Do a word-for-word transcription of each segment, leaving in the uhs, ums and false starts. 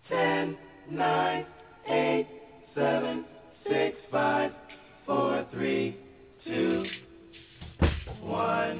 ten, nine, eight, seven, six, five, four, three, two, one.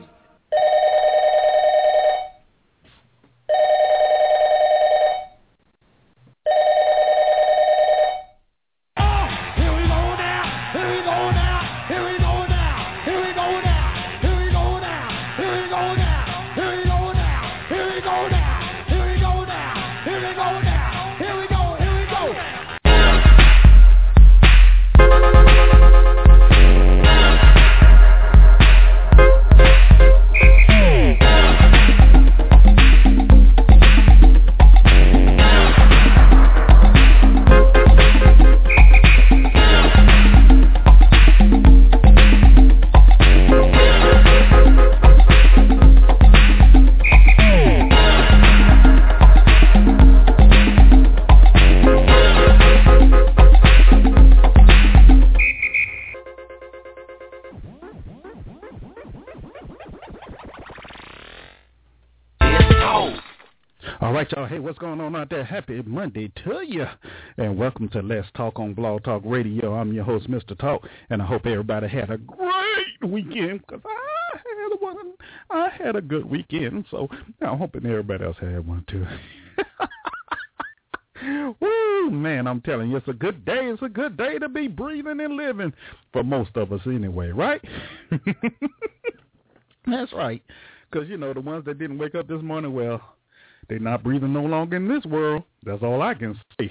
Y'all, hey, what's going on out there? Happy Monday to you, and welcome to Let's Talk on Blog Talk Radio. I'm your host, Mister Talk, and I hope everybody had a great weekend, because I had one. I had a good weekend, so I'm hoping everybody else had one too. Woo, man, I'm telling you, it's a good day. It's a good day to be breathing and living for most of us anyway, right? That's right, because, you know, the ones that didn't wake up this morning, well, they're not breathing no longer in this world. That's all I can say.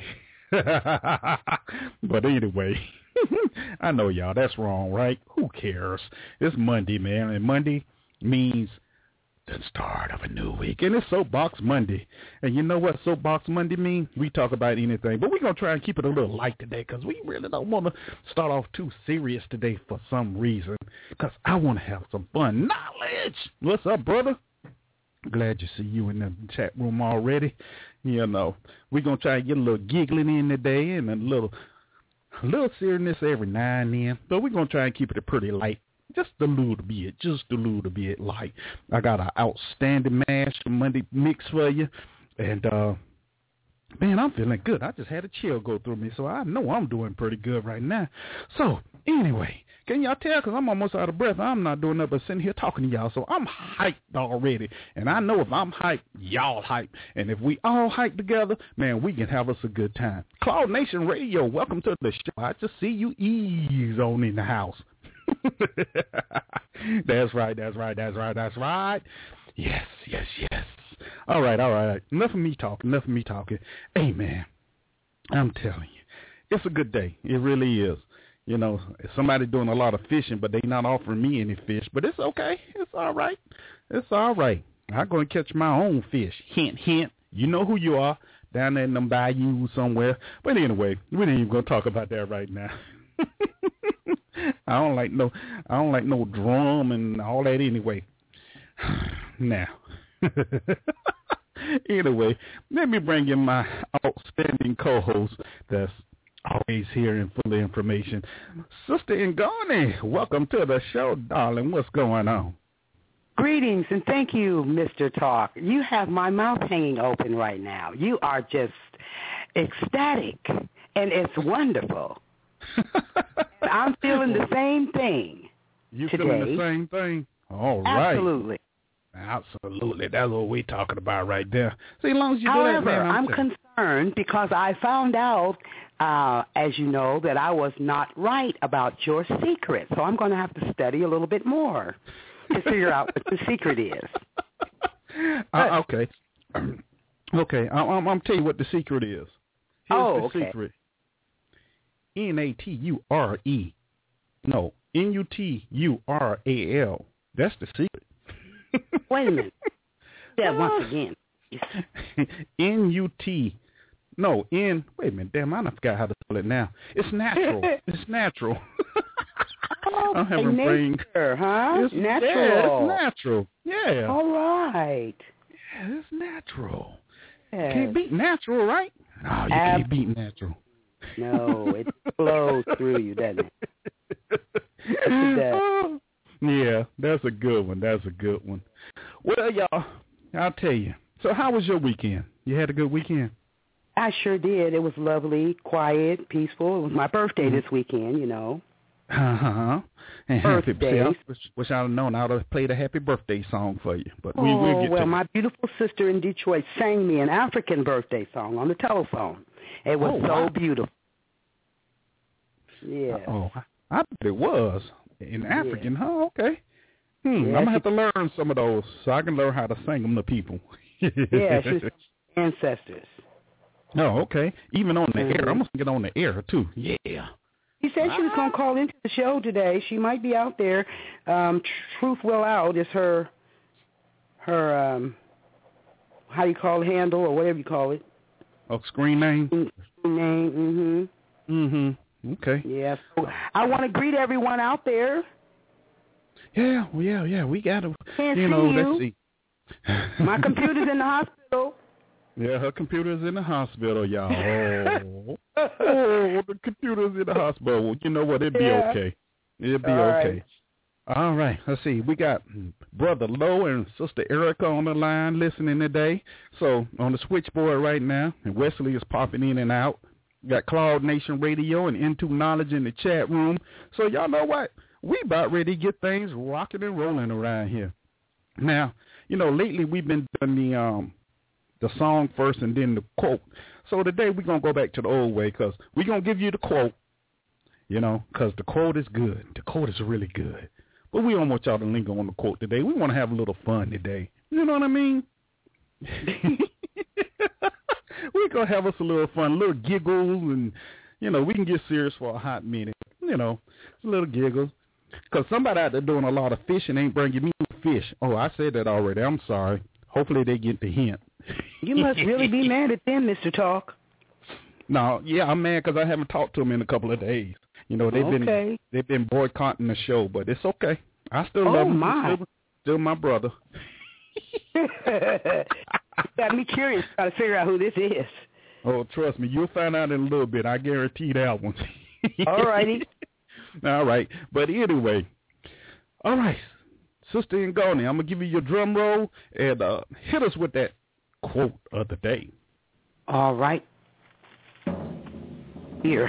But anyway, I know y'all, that's wrong, right? Who cares? It's Monday, man, and Monday means the start of a new week. And it's Soapbox Monday. And you know what Soapbox Monday means? We talk about anything, but we're going to try and keep it a little light today, because we really don't want to start off too serious today for some reason, because I want to have some fun. Knowledge! What's up, brother? Glad to see you in the chat room already. You know, we're going to try to get a little giggling in today and a little a little seriousness every now and then. But we're going to try and keep it pretty light. Just a little bit. Just a little bit light. I got an outstanding mash Monday mix for you. And, uh, man, I'm feeling good. I just had a chill go through me, so I know I'm doing pretty good right now. So, anyway. Can y'all tell? Because I'm almost out of breath. I'm not doing nothing but sitting here talking to y'all. So I'm hyped already. And I know if I'm hyped, y'all hyped. And if we all hyped together, man, we can have us a good time. Cloud Nation Radio, welcome to the show. I just see you ease on in the house. That's right, that's right, that's right, that's right. Yes, yes, yes. All right, all right. Enough of me talking, enough of me talking. Hey, man, I'm telling you, it's a good day. It really is. You know, somebody doing a lot of fishing, but they not offering me any fish. But it's okay. It's all right. It's all right. I'm going to catch my own fish. Hint, hint. You know who you are, down there in them bayous somewhere. But anyway, we ain't even going to talk about that right now. I don't like no, I don't like no drum and all that anyway. Now, anyway, let me bring in my outstanding co-host that's always here and full of information. Sister Ngoni, welcome to the show, darling. What's going on? Greetings, and thank you, Mister Talk. You have my mouth hanging open right now. You are just ecstatic, and it's wonderful. I'm feeling the same thing You today. feeling the same thing? All right. Absolutely. Absolutely. That's what we're talking about right there. See, as long as you However, do that, man, I'm, I'm concerned because I found out, uh, as you know, that I was not right about your secret. So I'm going to have to study a little bit more to figure out what the secret is. Uh, okay. Okay. I'm, I'm, I'm tell you what the secret is. Here's oh, the okay. secret. N A T U R E. No, N U T U R A L. That's the secret. Wait a minute. Yeah, once again. N U T. No, N. Wait a minute. Damn, I forgot how to spell it now. It's natural. It's natural. Oh, I'm having nature, brain. huh? It's, natural. Yeah, it's natural. Yeah. All right. Yeah, it's natural. Yes. Can't beat natural, right? No, you Ab- can't beat natural. No, it flows through you, doesn't it? Yes, it does. Yeah, that's a good one. That's a good one. Well, y'all, I'll tell you. So how was your weekend? You had a good weekend? I sure did. It was lovely, quiet, peaceful. It was my birthday Mm-hmm. this weekend, you know. Uh-huh. And happy Birthday. birthday. Wish, wish I'd have known. I would have played a happy birthday song for you. But we oh, will get well, to my beautiful sister in Detroit sang me an African birthday song on the telephone. It was Oh, so wow. beautiful. Yeah. Oh, I bet it was. In African, Yeah. huh? Okay. Hmm, Yeah, I'm going to she- have to learn some of those so I can learn how to sing them to people. Yeah, she's ancestors. Oh, okay. Even on the Mhm. air. I'm going to get on the air, too. Yeah. She said she was going to call into the show today. She might be out there. Um, Truth Will Out is her, her um, how you call it, handle or whatever you call it. Oh, screen name? Name, mm-hmm. Mm-hmm. Okay. Yeah. So I want to greet everyone out there. Yeah, well, yeah, yeah. We got to, Can't you see know, you. let's see. My computer's in the hospital. Yeah, her computer's in the hospital, y'all. Oh, oh the computer's in the hospital. Well, you know what? It'll be Yeah. okay. It'll be All okay. right. All right. Let's see. We got Brother Lowe and Sister Erica on the line listening today. So on the switchboard right now, and Wesley is popping in and out. We got Cloud Nation Radio and Into Knowledge in the chat room. So y'all know what? We about ready to get things rocking and rolling around here. Now, you know, lately we've been doing the um the song first and then the quote. So today we're going to go back to the old way because we're going to give you the quote, you know, because the quote is good. The quote is really good. But we don't want y'all to linger on the quote today. We want to have a little fun today. You know what I mean? We're going to have us a little fun, a little giggles, and, you know, we can get serious for a hot minute. You know, a little giggles. Because somebody out there doing a lot of fishing ain't bringing me fish. Oh, I said that already. I'm sorry. Hopefully they get the hint. You must really be mad at them, Mister Talk. No, yeah, I'm mad because I haven't talked to them in a couple of days. You know, they've Okay. been they've been boycotting the show, but it's okay. I still Oh, love him. my. Still, still my brother. Got me curious trying to figure out who this is. Oh, trust me, you'll find out in a little bit. I guarantee that one. All righty. All right. But anyway, all right, Sister Ngoni, I'm going to give you your drum roll and uh, hit us with that quote of the day. All right. Here.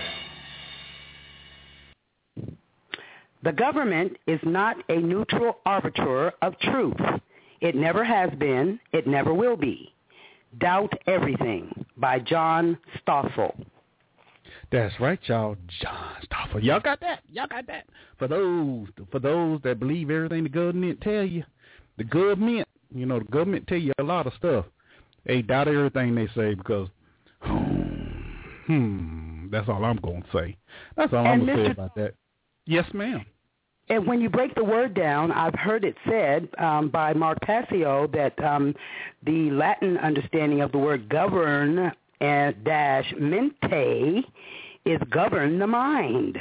The government is not a neutral arbiter of truth. It never has been. It never will be. Doubt Everything by John Stossel. That's right, y'all. John Stossel. Y'all got that? Y'all got that? For those, for those that believe everything the government tell you, the government, you know, the government tell you a lot of stuff. Hey, doubt everything they say because, hmm, that's all I'm going to say. That's all I'm And going to say Mister about that. Yes, ma'am. And when you break the word down, I've heard it said um, by Mark Passio that um, the Latin understanding of the word govern and dash mente is govern the mind.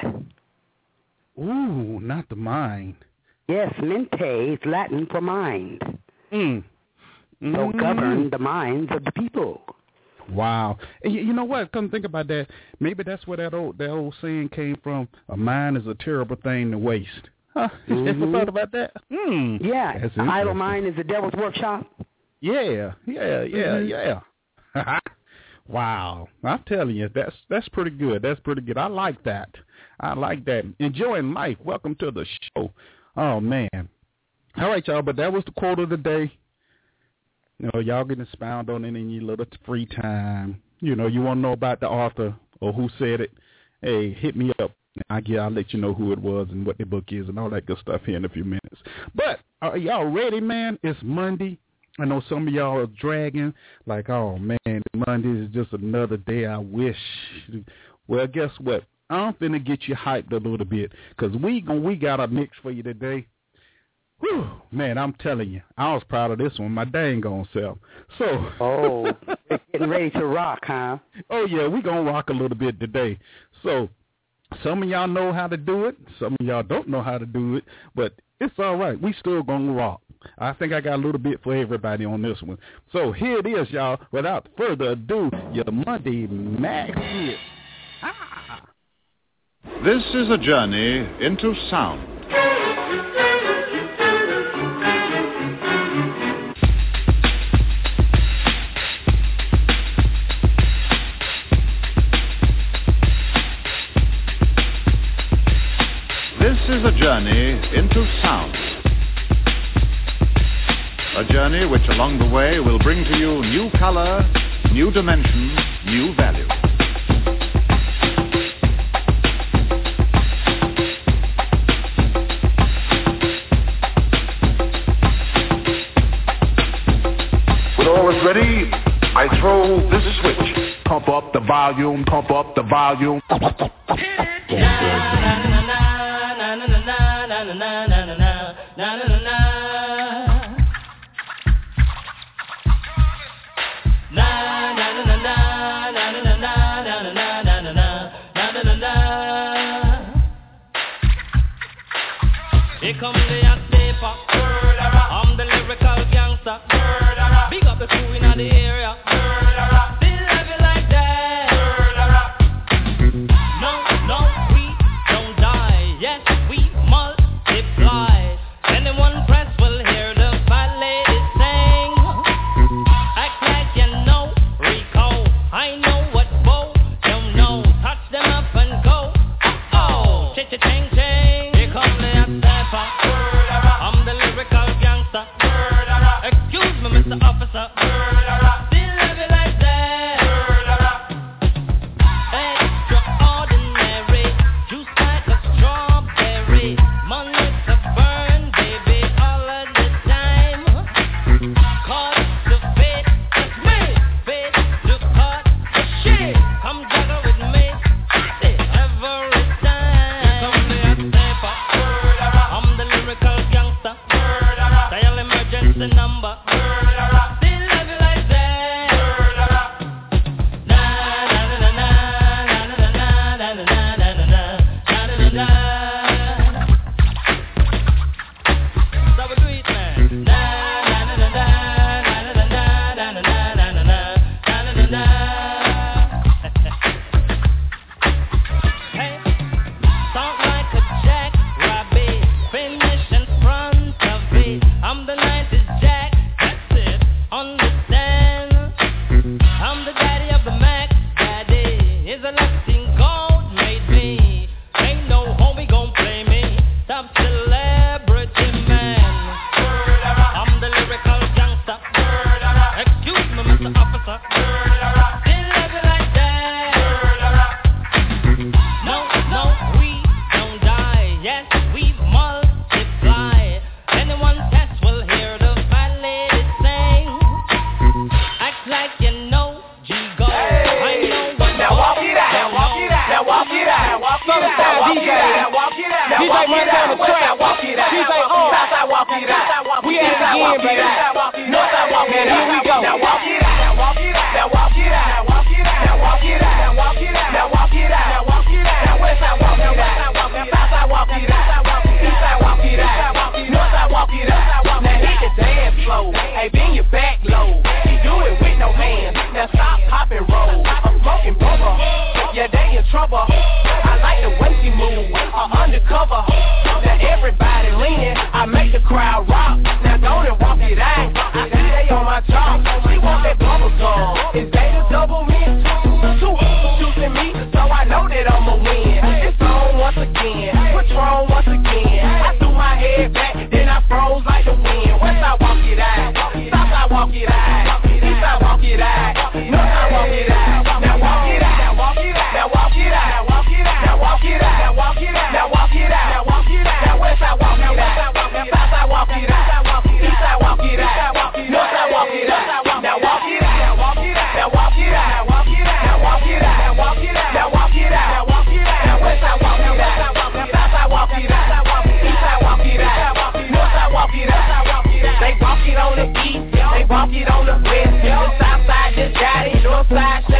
Ooh, not the mind. Yes, mente is Latin for mind. Mm. So Mm. govern the minds of the people. Wow. And you, you know what? Come think about that. Maybe that's where that old that old saying came from. A mind is a terrible thing to waste. Huh? Mm-hmm. Ever thought about that? Hmm. Yeah, That's idle interesting. mind is the devil's workshop. Yeah, yeah, yeah, Mhm. yeah. Wow. I'm telling you, that's that's pretty good. That's pretty good. I like that. I like that. Enjoying life. Welcome to the show. Oh, man. All right, y'all, but that was the quote of the day. You know, y'all can expound on it in your little free time. You know, you want to know about the author or who said it, hey, hit me up. I get, I'll let you know who it was and what the book is and all that good stuff here in a few minutes. But are y'all ready, man? It's Monday. I know some of y'all are dragging like, oh, man, Monday is just another day I wish. Well, guess what? I'm finna get you hyped a little bit because we, we got a mix for you today. Whew, man, I'm telling you, I was proud of this one, my dang on self. So, Oh, we're getting ready to rock, huh? oh, yeah, we going to rock a little bit today. So, some of y'all know how to do it. Some of y'all don't know how to do it, but it's all right. We still going to rock. I think I got a little bit for everybody on this one. So, here it is, y'all. Without further ado, your Monday Max hit. Ah. This is a journey into sound. is a journey into sound. A journey which along the way will bring to you new color, new dimension, new value. When all is ready, I throw this switch. Pump up the volume, pump up the volume. Here come the hot paper. I'm the lyrical gangster. Big up the crew in the area. Still love you like that. No, no, we don't die. Yes, we multiply. Anyone press will hear the fat lady sing. Act like you know Rico. I know what Bo don't know. Touch them up and go. Oh, ch-ch-ching ching. Here come the hot stepper. I'm the lyrical gangster. Excuse me, Mister Officer. Still love you like that. Extraordinary. Juice like a strawberry. Money to burn, baby, all of the time. Cause the fit is me. Fit to cut the shit. Come juggle with me. Every time. Here come the hot stepper. I'm the lyrical gangster. Dial emergency number. Still love you like that. Na na na na na na na na na na na na na na. So we do it, man. Na na na na na na na na na na na na na na. Hey, sound like a jackrabbit, finish in front of it. I'm the nineties Jack, that's it, understand? I'm the daddy of the Mac, daddy. Is a Latin gold made me. Ain't no homie gon' play me. Top celebrity man. I'm the lyrical gangster. Excuse me, Mister Officer. Still love you like that. No, no, we don't die. Yes, we multiply. Anyone test will hear the fat lady sing. Act like you know G-Go. I know what Now walk it out, now walk it out, now walk it out, now walk it out, now walk it out, now walk it out, now walk it out, now walk it out, D J on, Southside walk it out, we at it again, baby, Northside walk it out, here we go, now walk it out, now walk it out, now walk it out, now walk it out, now walk it out, now walk it out, now walk it out, now walk it out, now Westside walk it out, Southside walk it out, Eastside walk it out, Northside walk it out, now hit the dance floor, hey, bend your back low, he do it with no hands, now stop, pop and roll, I'm smoking bubble, yeah, they in trouble, I like the way she move, uh, undercover, now everybody leaning, I make the crowd rock, now don't it walk it out, I see they on my job, she want that bubble gum, is they the double mint, two, choosing me, so I know that I'ma win, it's on once again, Patron once again, I threw my head back, then I froze like the wind, Westside walk it out, Southside walk it out, Eastside walk it out, Northside walk it out, now walk it out, now walk it out, now walk it out, now walk it out, now walk it out, now walk it out, now walk it out, now walk it out, now Westside walk it out, Southside walk it out, Eastside walk it out, Northside walk it out, now walk it out, now walk it out, now walk it out, now walk it out, now walk it out, now walk it out, now walk it out, now walk it out, now Westside walk it out, Southside walk it out, Eastside walk it out, Northside walk it out. They walk it on the east, they walk it on the west. The Southside just got it, Northside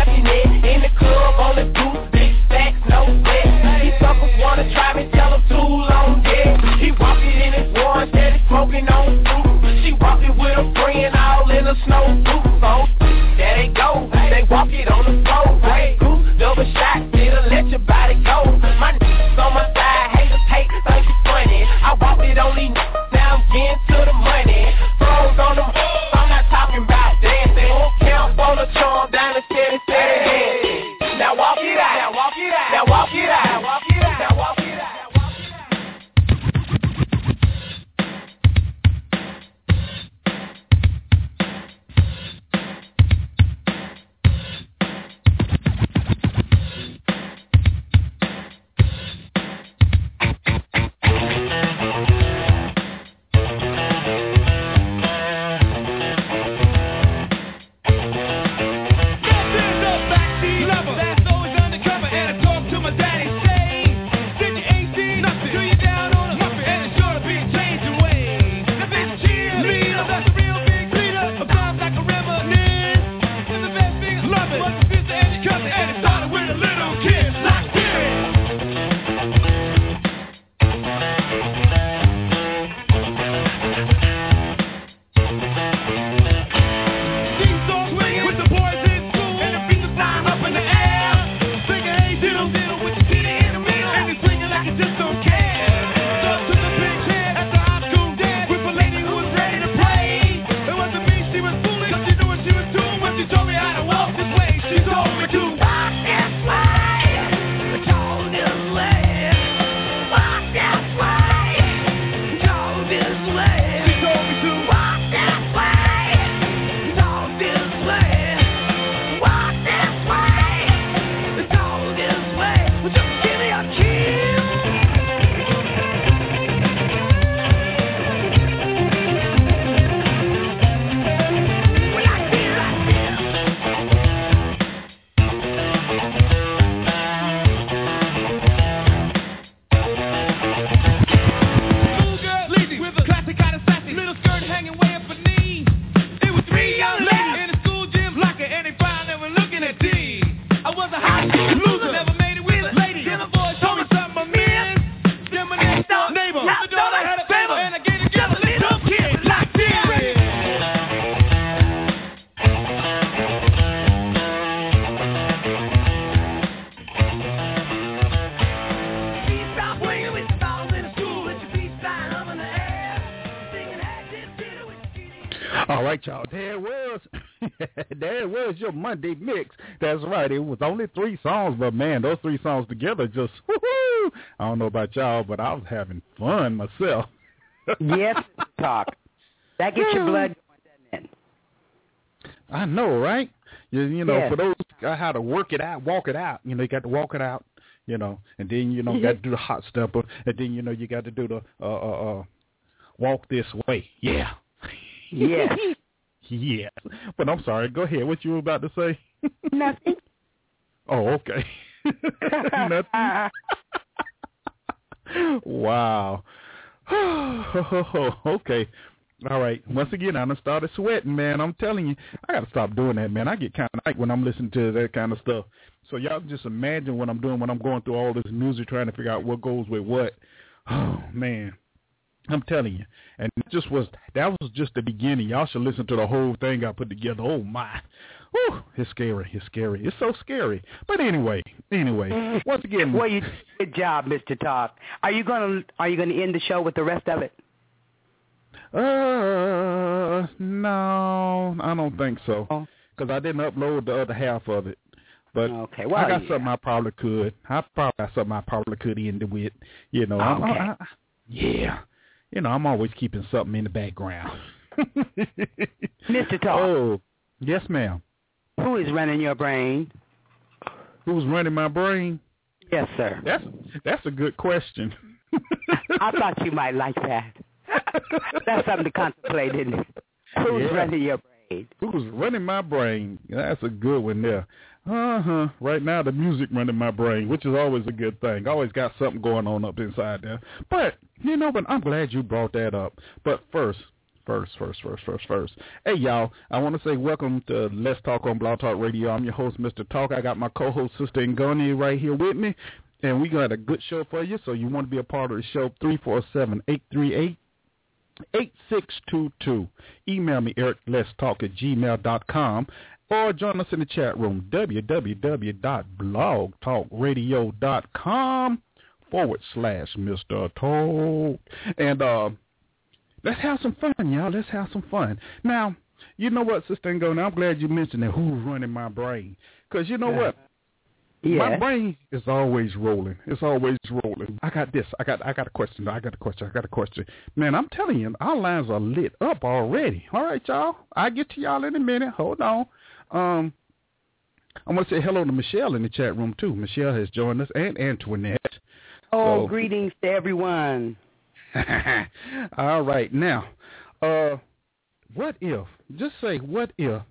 D. I was a high school loser, never made it with a lady. Till a boy told me something my man. Then my next door neighbor, the daughter had a favor, and I gave it just a little kid locked in. All right, y'all. There it was. There it was, your Monday mix. That's right. It was only three songs, but man, those three songs together just, woo-hoo. I don't know about y'all, but I was having fun myself. Yes, talk. That gets your blood going, doesn't it? I know, right? You, you know, Yes. for those who got how to work it out, walk it out. You know, you got to walk it out. You know, and then you know you got to do the hot stepper, and then you know you got to do the uh, uh, uh, walk this way. Yeah. Yes. Yes. But I'm sorry. Go ahead. What you were about to say? Nothing. Oh, okay. Nothing. Wow. Okay. All right. Once again, I done started sweating, man. I'm telling you, I got to stop doing that, man. I get kind of like when I'm listening to that kind of stuff. So y'all just imagine what I'm doing when I'm going through all this music, trying to figure out what goes with what. Oh, man. I'm telling you. And it just was, that was just the beginning. Y'all should listen to the whole thing I put together. Oh, my. Whew, it's scary. It's scary. It's so scary. But anyway, anyway, once again. Well, you did a good job, Mister Talk. Are you going to are you going to end the show with the rest of it? Uh, no, I don't think so. Because I didn't upload the other half of it. But okay, well, I got yeah. something I probably could. I probably got something I probably could end it with. You know, I'm, Okay. I, I, yeah. You know, I'm always keeping something in the background. Mister Talk. Oh, yes, ma'am. Who is running your brain? Who's running my brain? Yes, sir. That's that's a good question. I thought you might like that. That's something to contemplate, isn't it? Who's Yeah. running your brain? Who's running my brain? That's a good one there. Uh-huh. Right now, the music running my brain, which is always a good thing. Always got something going on up inside there. But, you know, but I'm glad you brought that up. But first, first, first, first, first, first. Hey, y'all, I want to say welcome to Let's Talk on Blog Talk Radio. I'm your host, Mister Talk. I got my co-host, Sister Ngoni, right here with me. And we got a good show for you. So you want to be a part of the show, three four seven, eight three eight, eight six two two. Email me, eric let's talk at gmail dot com. Or join us in the chat room, www.blogtalkradio.com forward slash Mister Talk. And uh, let's have some fun, y'all. Let's have some fun. Now, you know what, Sister Ngoni, I'm glad you mentioned that who's running my brain. Because you know what? Yeah. My brain is always rolling. It's always rolling. I got this. I got I got a question. I got a question. I got a question. Man, I'm telling you, our lines are lit up already. All right, y'all. I'll get to y'all in a minute. Hold on. Um, I want to say hello to Michelle in the chat room, too. Michelle has joined us, and Antoinette. Oh, So- greetings to everyone. All right. Now, uh, what if, just say, what if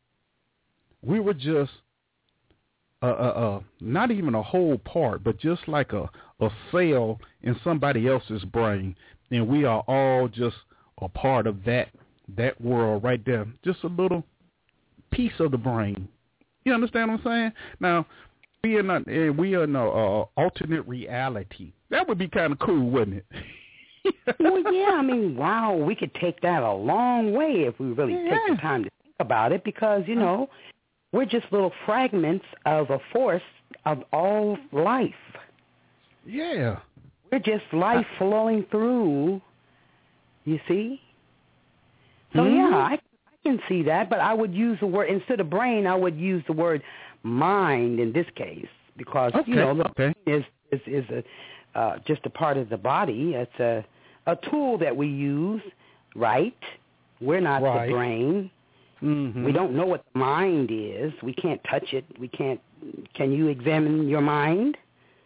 we were just, uh, uh, uh, not even a whole part, but just like a, a cell in somebody else's brain, and we are all just a part of that, that world right there, just a little piece of the brain. You understand what I'm saying? Now, we are not, uh, we are in a uh, alternate reality. That would be kind of cool, wouldn't it? Well, yeah, I mean, wow, we could take that a long way if we really Yeah. take the time to think about it because, you know, we're just little fragments of a force of all life. Yeah. We're just life flowing through, you see? So, Mhm. yeah, I, I can see that, but I would use the word, instead of brain, I would use the word mind in this case because, Okay. you know, the okay. is is, is a, uh, just a part of the body. It's a, a tool that we use, right? We're not Right. the brain. Mm-hmm. We don't know what the mind is. We can't touch it. We can't. Can you examine your mind?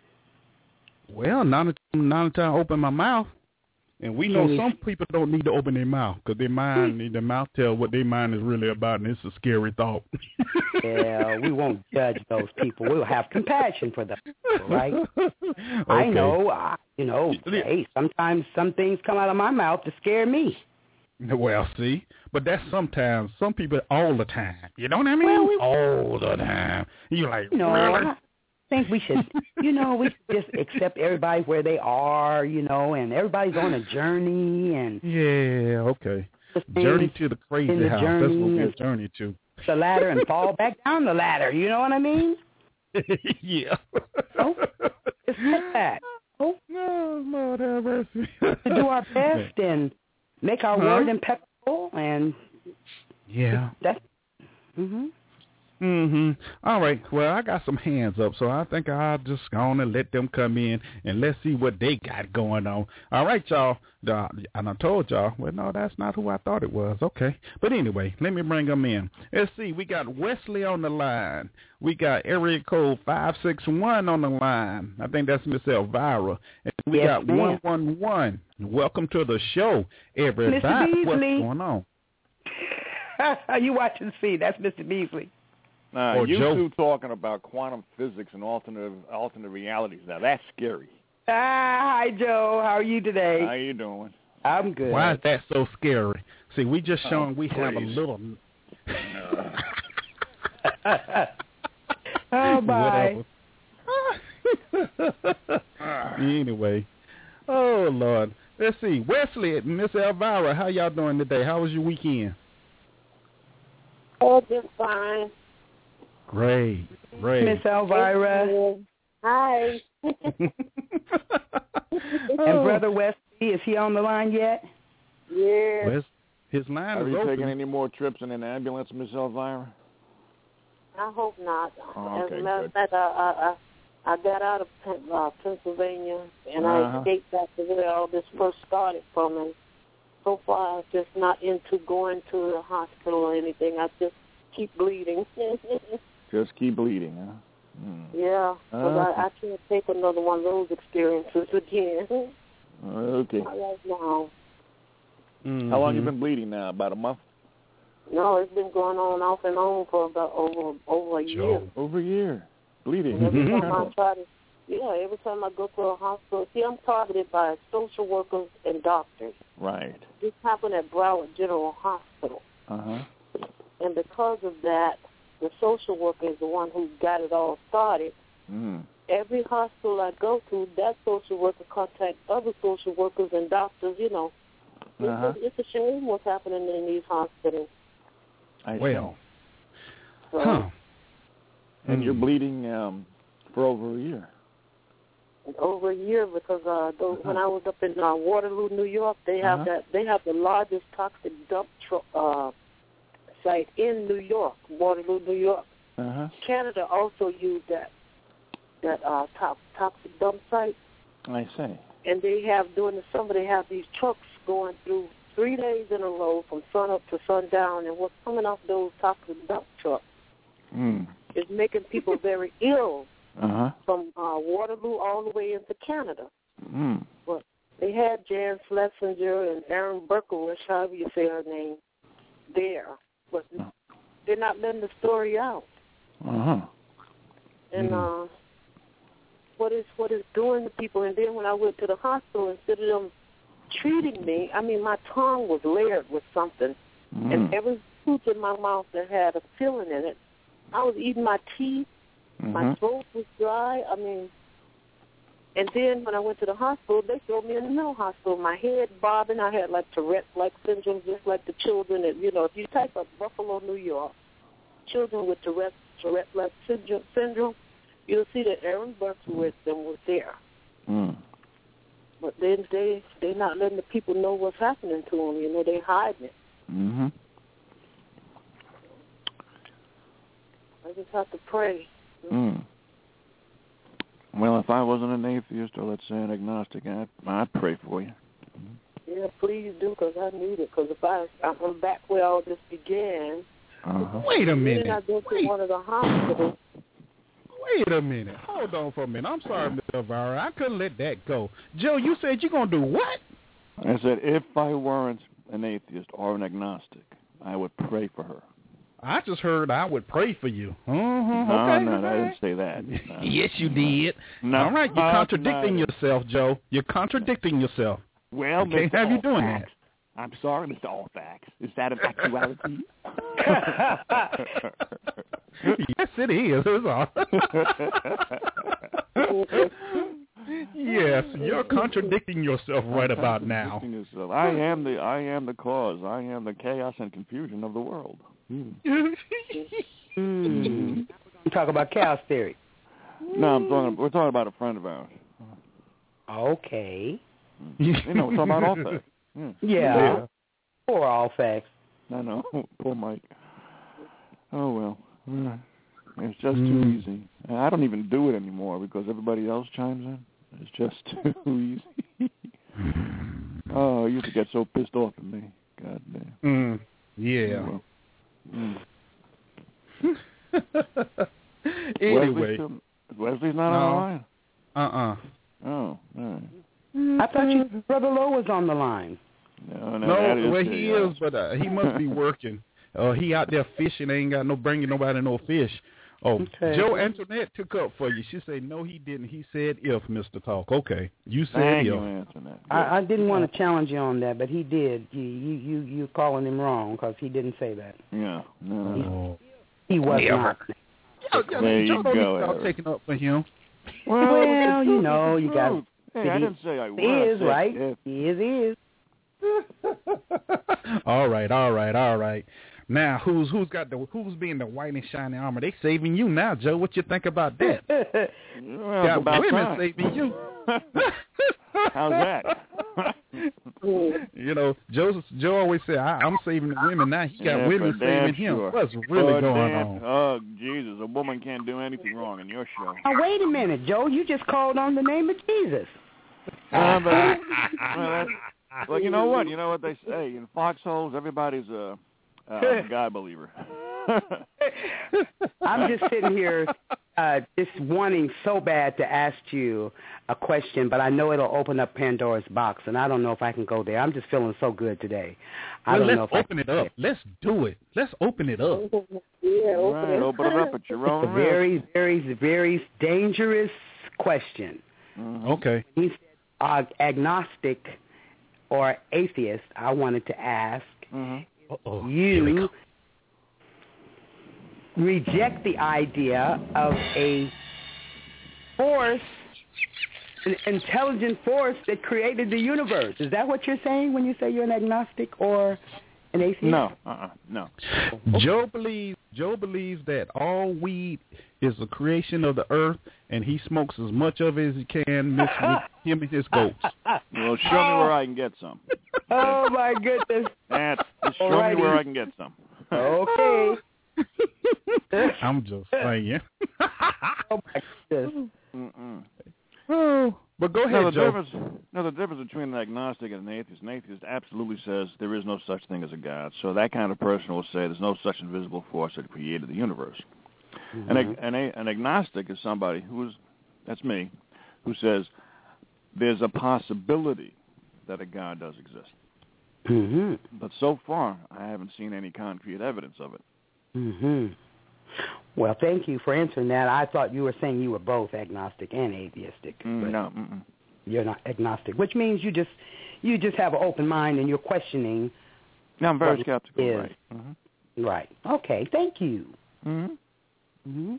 Well, not until, not until I open my mouth. And we know Can you- some people don't need to open their mouth because their mind, their mouth tell what their mind is really about, and it's a scary thought. Yeah, we won't judge those people. We'll have compassion for them, right? Okay. I know, I, you know, hey, sometimes some things come out of my mouth to scare me. Well, see, but that's sometimes, some people all the time. You know what I mean? Well, we, all the time. You're like, you know, really? I think we should, you know, we should just accept everybody where they are, you know, and everybody's on a journey. And yeah, okay. Journey to the crazy the house. Journey, That's what we're journey to. The ladder and fall back down the ladder. You know what I mean? Yeah. Oh, just like that. Oh, no, Lord have mercy. To do our best and make our huh? word impeccable, and yeah, that's mhm. Mhm. All right. Well, I got some hands up, so I think I'll just go on and let them come in and let's see what they got going on. All right, y'all. Uh, and I told y'all, well, no, that's not who I thought it was. Okay. But anyway, let me bring them in. Let's see. We got Wesley on the line. We got area code five six one on the line. I think that's Miss Elvira. And we yes, got ma'am. one one one. Welcome to the show, everybody. Mister Beasley. What's going on? Are you watching C? That's Mister Beasley. Uh, Or you Joe. two talking about quantum physics and alternate alternate realities. Now that's scary. Ah, hi Joe. How are you today? How you doing? I'm good. Why is that so scary? See, we just Oh, showing we have a please. little. Oh, bye. Anyway, oh Lord, let's see. Wesley and Miss Elvira, how y'all doing today? How was your weekend? Oh, just fine. Great, great. Miss Elvira. Hi. And Brother Wesley, is he on the line yet? Yeah. Wes, his line Are is you open. taking any more trips in an ambulance, Miss Elvira? I hope not. Oh, okay, As a matter good. of fact, I, I, I, I got out of Pen- uh, Pennsylvania, and Uh-huh. I escaped back to where all this first started from. And so far, I'm just not into going to the hospital or anything. I just keep bleeding. Just keep bleeding, huh? Hmm. Yeah, because Okay. I, I can't take another one of those experiences again. Okay. Not right now. Mm-hmm. How long you been bleeding now? About a month? No, it's been going on off and on for about over over a Joe. year. Over a year. Bleeding. And every time I try to, yeah, every time I go to a hospital, see, I'm targeted by social workers and doctors. Right. This happened at Broward General Hospital, Uh-huh. and because of that, the social worker is the one who got it all started. Mm. Every hospital I go to, that social worker contacts other social workers and doctors. You know, it's, Uh-huh. a, it's a shame what's happening in these hospitals. I see. Well, So, huh. And you're Mm. bleeding um, for over a year. over a year because uh, those, when I was up in uh, Waterloo, New York, they have Uh-huh. that. They have the largest toxic dump tro- uh, site in New York, Waterloo, New York. Uh-huh. Canada also used that that uh, top, toxic dump site, I see. and they have during the summer they have these trucks going through three days in a row from sun up to sundown, and what's coming off those toxic dump trucks Mm. is making people very ill Uh-huh. from uh, Waterloo all the way into Canada. Mm. They had Jan Schlesinger and Erin Berkowitz, however you say her name, there, but they're not letting the story out. Uh-huh. And uh, what is what is doing to people? And then when I went to the hospital, instead of them treating me, I mean, my tongue was layered with something, Mm. and every tooth in my mouth that had a filling in it, I was eating my teeth. My Mhm. throat was dry. I mean, and then when I went to the hospital, they threw me in the mental hospital. My head bobbing. I had like Tourette-like syndrome, just like the children. That, you know, if you type up Buffalo, New York, children with Tourette, Tourette-like syndrome, syndrome, you'll see that Erin Berkowitz them was there. Mm. But then they they not letting the people know what's happening to them. You know, they hiding it. Mm-hmm. I just have to pray. Mm. Well, if I wasn't an atheist or, let's say, an agnostic, I'd, I'd pray for you. Yeah, please do, because I need it. Because if I, I'm back where all this began. Uh-huh. Wait a Then minute. I go to Wait, one of the hospitals. wait a minute. Hold on for a minute. I'm sorry, Miss Elvira. I couldn't let that go. Joe, you said you're going to do what? I said if I weren't an atheist or an agnostic, I would pray for her. I just heard I would pray for you. Mm-hmm. No, Okay, no, okay. I didn't say that. No. Yes, you did. No. All right, you're Uh, contradicting no. yourself, Joe. You're contradicting yourself. Well, I can't Mister have you doing that. Fact. I'm sorry, Mister Allfax. Is that an actuality? Yes, it is. It's all. Yes, you're contradicting yourself right about now. Yourself. I am the I am the cause. I am the chaos and confusion of the world. Mm. mm. You talk about chaos theory. No, I'm talking. We're talking about a friend of ours. Okay. You know, we're talking about Allfax. Yeah. Yeah. yeah. Poor Allfax. I know. Poor Mike. Oh well. Mm. It's just mm. too easy. I don't even do it anymore because everybody else chimes in. It's just too easy. Oh, I used to get so pissed off at me. God damn. Mm. Yeah. Oh, well. mm. Anyway. Wesley's, Wesley's not no. on the line? Uh-uh. Oh, all right. I thought you, Brother Lowe was on the line. No, no, no well, he is, but uh, he must be working. Uh, he out there fishing. Ain't got no bringing nobody no fish. Oh, okay. Joe Antoinette took up for you. She said, no, he didn't. He said if, Mister Talk. Okay. You said Thank if. you, Antoinette. I, I didn't want to challenge you on that, but he did. You you, you, you calling him wrong because he didn't say that. Yeah. No. He, he was Never. not. Yo, yo, there Joe you don't go, need to start taking up for him. Well, well you know, you got Hey, I didn't say I was. He is, I right? If. He is, he is. all right, all right, all right. Now, who's who's got the who's being the white and shiny armor? They saving you now, Joe. What you think about that? Well, got about women time. saving you. How's that? You know, Joe Joe always said, I, "I'm saving the women." Now he got yeah, women saving sure. him. What's really oh, going damn. on? Oh, Jesus! A woman can't do anything wrong in your show. Now, wait a minute, Joe. You just called on the name of Jesus. Uh, but, well, that's, well, you know what? You know what they say in foxholes. Everybody's a, a God believer. I'm just sitting here, uh, just wanting so bad to ask you a question, but I know it'll open up Pandora's box, and I don't know if I can go there. I'm just feeling so good today. I well, don't let's know if open I it up. It. Let's do it. Let's open it up. Yeah, open right, it. open it up at your own It's a risk. very, very, very dangerous question. Mm-hmm. Okay. He said uh, agnostic or atheist. I wanted to ask Mm-hmm. Uh-oh. you reject the idea of a force, an intelligent force that created the universe. Is that what you're saying when you say you're an agnostic or an atheist? No, uh-uh, no. Joe believes Joe believes that all weed is a creation of the earth, and he smokes as much of it as he can, mix with him and his goats. Well, show me where I can get some. Oh, my goodness. That's, show Alrighty. me where I can get some. Okay. I'm just saying. Oh, my goodness. Mm-mm. Oh, but go ahead, No, the Joe. difference, no, the difference between an agnostic and an atheist, an atheist absolutely says there is no such thing as a God. So that kind of person will say there's no such invisible force that created the universe. Mm-hmm. An, ag- an, a- an agnostic is somebody who is, that's me, who says there's a possibility that a God does exist. Mm-hmm. But so far, I haven't seen any concrete evidence of it. Mm-hmm. Well, thank you for answering that. I thought you were saying you were both agnostic and atheistic. Mm, no, mm-mm. You're not agnostic, which means you just you just have an open mind and you're questioning. No, I'm very what skeptical. is. Right. Mm-hmm. Right. Okay. Thank you. Mm-hmm. Mm-hmm.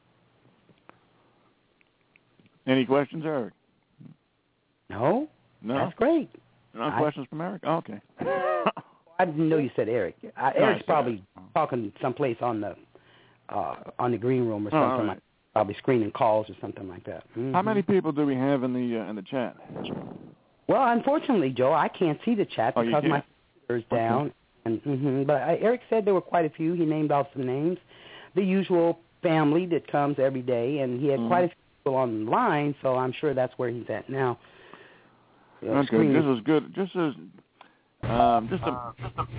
Any questions, Eric? No. No. That's great. No I- questions from Eric? Oh, okay. I didn't know you said Eric. I, No, I Eric's said probably Eric. talking someplace on the uh, on the green room or Oh, all something right. like. Probably screening calls or something like that. Mm-hmm. How many people do we have in the uh, in the chat? Well, unfortunately, Joe, I can't see the chat Oh, you because my can't? computer's down. And mm-hmm, but uh, Eric said there were quite a few. He named off some names. The usual family that comes every day, and he had Mhm. quite a few people on the line, so I'm sure that's where he's at now. Uh, Okay, screening. just as good, just as, um, just to,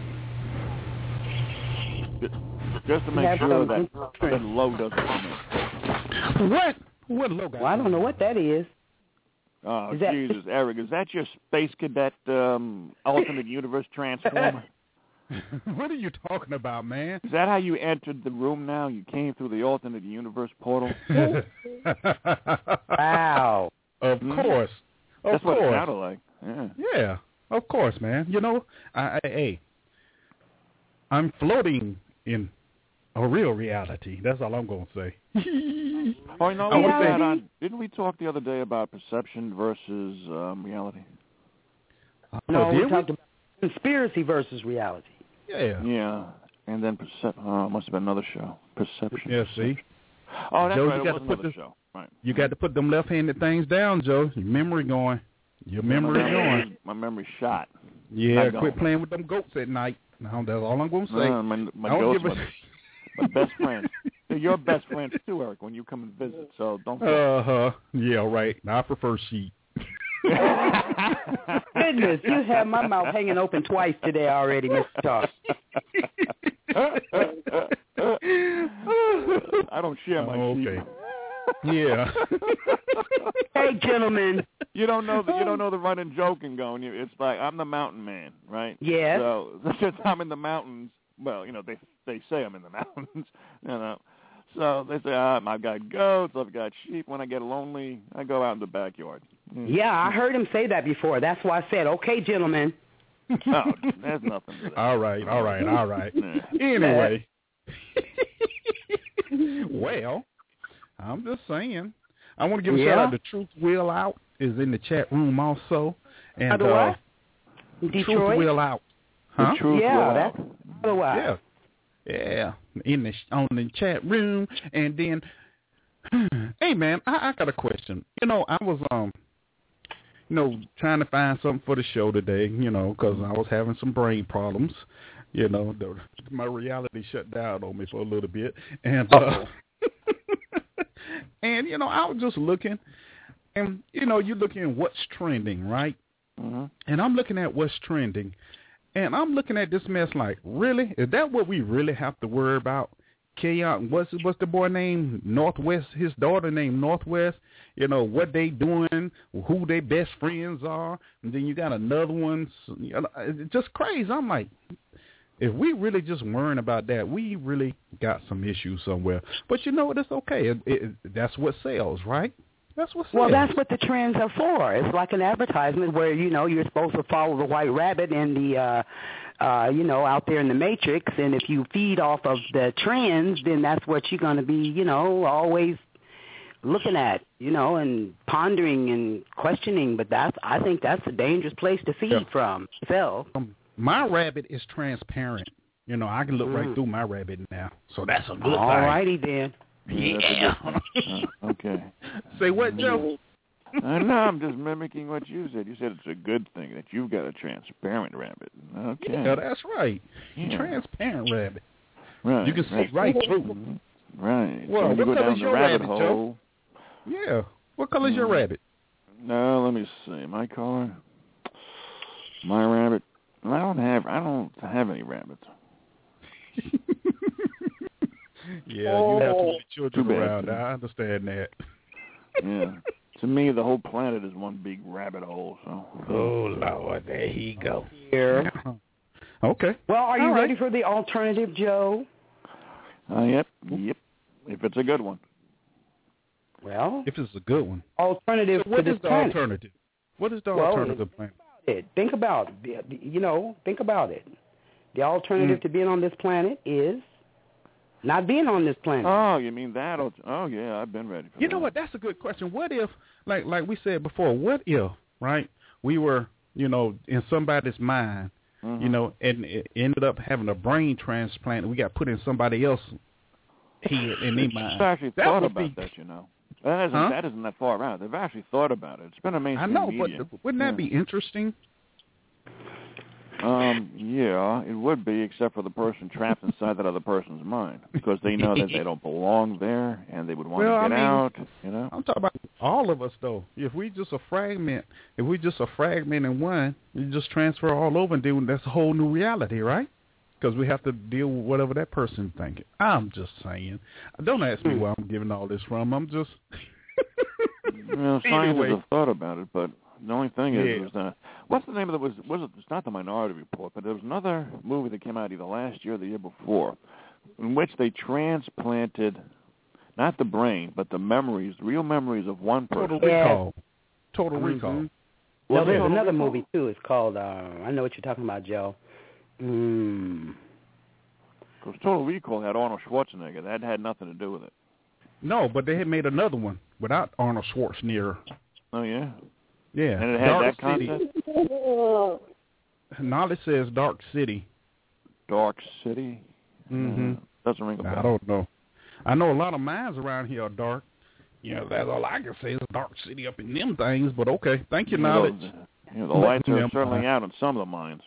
just to We make have sure some that, interesting- that low doesn't come in. What? What logo? Well, I don't know what that is. Oh, Is that- Jesus, Eric, is that your Space Cadet um, alternate universe transformer? What are you talking about, man? Is that how you entered the room now? You came through the alternate universe portal? Wow. Of Hmm? course. Of That's what it course. sounded like. Yeah. Yeah. of course, man. You know, I, I, hey, I'm floating in a real reality. That's all I'm going to say. Oh, you know, I we would say- had on, didn't we talk the other day about perception versus um, reality? No, Oh, we did talked about conspiracy versus reality. Yeah. Yeah, and then percep. Oh, it must have been another show. Perception. Yeah, see? Oh, that's Joe, right. you It got was to put another the- show. Right. You got to put them left-handed things down, Joe. Your memory going. Your memory my going. My memory shot. Yeah, Not quit going. playing with them goats at night. No, that's all I'm going to say. No, my my I don't ghosts, give a- my, my best friends. They're your best friends too, Eric. When you come and visit, so don't. Uh-huh. Yeah, right. Now, I prefer sheep. Goodness, you have my mouth hanging open twice today already, Mister Talk. I don't share my Oh, sheep. okay. Yeah. Hey, gentlemen. You don't know the you don't know the running joke and going. You- It's like I'm the mountain man, right? Yes. So since I'm in the mountains, well, you know they they say I'm in the mountains, you know. So they say ah, I've got goats, I've got sheep. When I get lonely, I go out in the backyard. Yeah, I heard him say that before. That's why I said, okay, gentlemen. Oh, there's nothing to that. All right, all right, all right. Yeah. Anyway. Well, I'm just saying. I want to give a Yeah. shout out to Truth Will Out is in the chat room also. And How do uh, what? Truth Detroit? Will Out. The Huh? truth Yeah, will that's out. otherwise. Yeah. Yeah. In the on the chat room. And then hey man, I, I got a question. You know, I was um you know, trying to find something for the show today, you know, because I was having some brain problems. You know, the, my reality shut down on me for a little bit. And, uh, and you know, I was just looking, and, you know, you're looking at what's trending, right? Mm-hmm. And I'm looking at what's trending, and I'm looking at this mess like, really? Is that what we really have to worry about? Keon, what's what's the boy named Northwest? His daughter named Northwest. You know what they doing, who their best friends are, and then you got another one. You know, it's just crazy. I'm like, if we really just worrying about that, we really got some issues somewhere. But you know what? It's okay. It, it, that's what sells, right? That's what sells. Well, that's what the trends are for. It's like an advertisement where, you know, you're supposed to follow the white rabbit in the, uh, uh, you know, out there in the matrix. And if you feed off of the trends, then that's what you're going to be, you know, always looking at, you know, and pondering and questioning. But that's, I think that's a dangerous place to feed Yeah. from. So, Um, my rabbit is transparent. You know, I can look right Mm. through my rabbit now. So that's a good all thing. righty then. Yeah. Uh, okay. Say what, Joe? I know. I'm just mimicking what you said. You said it's a good thing that you've got a transparent rabbit. Okay. Yeah, that's right. Yeah. Transparent rabbit. Right. You can see Right. right through. Mhm. Right. Well, so when you what go color's down the your rabbit rabbit, Joe? hole. Yeah. What color's your Mm. rabbit? No, let me see. My color. My rabbit. I don't have. I don't have any rabbits. Yeah, you have too many children Too bad. around. I understand that. Yeah. To me, the whole planet is one big rabbit hole. So. Oh, Lord. There he go. Here. Okay. Well, are you All right. ready for the alternative, Joe? Uh, yep. Yep. If it's a good one. Well, If it's a good one. alternative So to what this is the planet. alternative? What is the Well, alternative plan? it. Think about it. You know, think about it. The alternative Mm. to being on this planet is not being on this planet. Oh, you mean that? Oh, yeah. I've been ready for You that. know what? That's a good question. What if, like like we said before, what if, right, we were, you know, in somebody's mind, Mm-hmm. you know, and it ended up having a brain transplant, and we got put in somebody else's head in their mind. They've actually That thought would about be- that, you know. That isn't, Huh? that isn't that far out. They've actually thought about it. It's been a I mainstream know, media. but wouldn't that be interesting? Um, yeah, it would be, except for the person trapped inside that other person's mind, because they know that they don't belong there, and they would want Well, to I get mean, out, you know? I'm talking about all of us, though. If we just a fragment, if we just a fragment in one, you just transfer all over, and then that's a whole new reality, right? Because we have to deal with whatever that person's thinking. I'm just saying. Don't ask me where I'm getting all this from. I'm just... You know, scientists Anyway. have thought about it, but the only thing is, Yeah. is that, what's the name of the, was, was it, it's not the Minority Report, but there was another movie that came out either last year or the year before, in which they transplanted, not the brain, but the memories, the real memories of one person. Total Yeah. Recall. Total Mhm. Recall. Well, there's another movie, too. It's called, uh, I know what you're talking about, Joe. Mm. Because Total Recall had Arnold Schwarzenegger. That had nothing to do with it. No, but they had made another one without Arnold Schwarzenegger. Oh, yeah? Yeah. And it had Dark that concept? Now it says Dark City. Dark City? Mm-hmm. Doesn't ring a bell. I don't know. I know a lot of mines around here are dark. You know, that's all I can say is Dark City up in them things, but okay. Thank you, you knowledge. Know, the, you know, the lights are certainly out in some of the mines.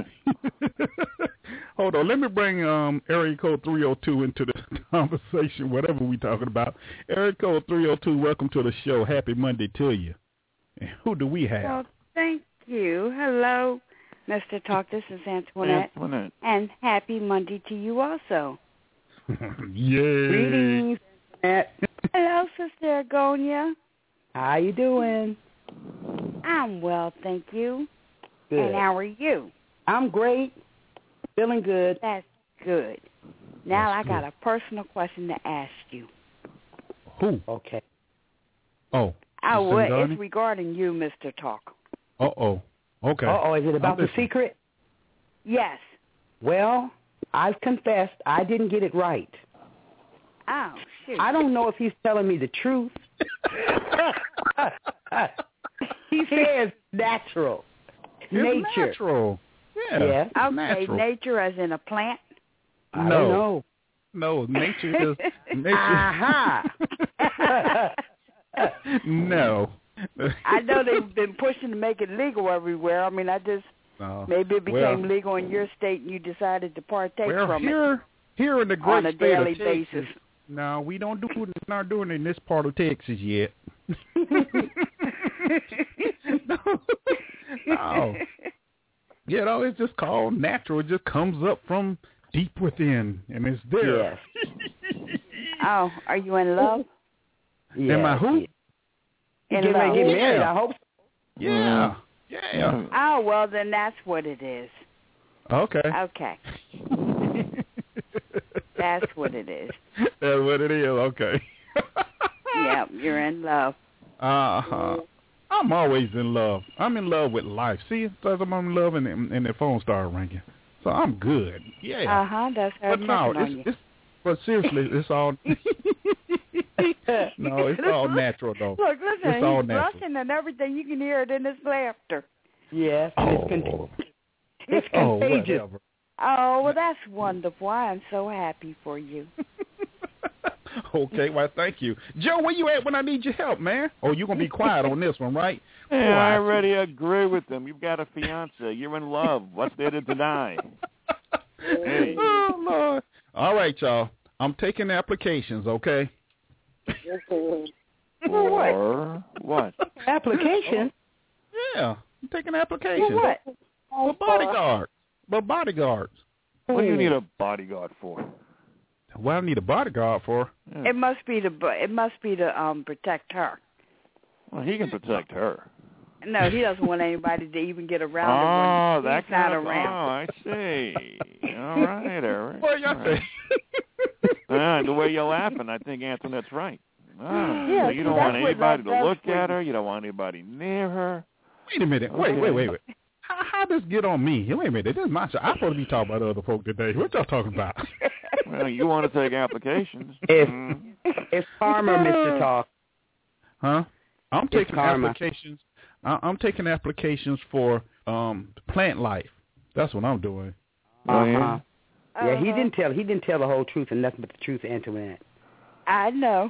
Hold on. Let me bring um, area code three oh two into the conversation, whatever we're talking about. Area code three oh two, welcome to the show. Happy Monday to you. And who do we have? Well, thank you. Hello, Mister Talk. This is Antoinette. Antoinette. And happy Monday to you also. Yay. Greetings, Antoinette. Hello, Sister Agonia. How you doing? I'm well, thank you. Good. And how are you? I'm great. Feeling good. That's good. Now That's I got good. a personal question to ask you. Who? Okay. Oh. Oh, well, Donnie? it's regarding you, Mister Talk. Uh-oh. Okay. Uh-oh, is it about the secret? Yes. Well, I've confessed I didn't get it right. Oh, shoot. I don't know if he's telling me the truth. He says natural. It's nature. natural. Yeah. Yeah. It's Okay, natural. nature as in a plant? I no. don't know. No, nature is nature. Aha. No. I know they've been pushing to make it legal everywhere. I mean, I just, No. maybe it became Well- legal in your state and you decided to partake Well, from here, it here in the great on a state daily of Texas, basis. no, we don't do not doing it in this part of Texas yet. no. no. You know, it's just called natural. It just comes up from deep within, and it's there. Yes. Oh, are you in love? Yeah. Am I who? You In get ready love. to get married, Yeah. I hope so. Yeah. Yeah. Oh, well, then that's what it is. Okay. Okay. That's what it is. That's what it is. Okay. Yeah, you're in love. Uh-huh. I'm always in love. I'm in love with life. See, because I'm in love and, and the phone started ringing. So I'm good. Yeah. Uh-huh, that's how But it's no, on it's, you. it's, but seriously, it's all, no, it's all natural, though. Look, listen, It's all he's natural. blushing and everything. You can hear it in his laughter. Yes. Oh, It's, con- it's oh, contagious. whatever. Oh, well, that's wonderful. I'm so happy for you. Okay, well, thank you. Joe, where you at when I need your help, man? Oh, you're going to be quiet on this one, right? Yeah, Boy, I I already agree with them. You've got a fiance. You're in love. What's there to deny? Hey. Oh, Lord. All right, y'all. I'm taking applications, okay? Or what? Application? Yeah, I'm taking applications. For what? For bodyguards. For bodyguards. What do you need a bodyguard for? What I need a bodyguard for? Yeah. It must be to bu- it must be to um protect her. Well, he can protect her. No, he doesn't want anybody to even get around Oh, her when that he's not kind of. around. Oh, I see. All right, Eric. What y'all All right. say? Ah, the way you're laughing, I think Antoinette's right. Ah, Yeah, so you see, don't that's want what anybody love to does look for at you. her. You don't want anybody near her. Wait a minute. Wait, wait, wait, wait. How, how this get on me? Wait a minute. This is my show. I'm supposed to be talking about other folk today. What y'all talking about? Well, you want to take applications. It's, Mm. it's karma, Mister Talk. Huh? I'm It's taking karma. applications. I, I'm taking applications for um plant life. That's what I'm doing. Oh, yeah? Uh-huh. Yeah, he Uh-huh. didn't tell. He didn't tell the whole truth and nothing but the truth, Antoinette. I know.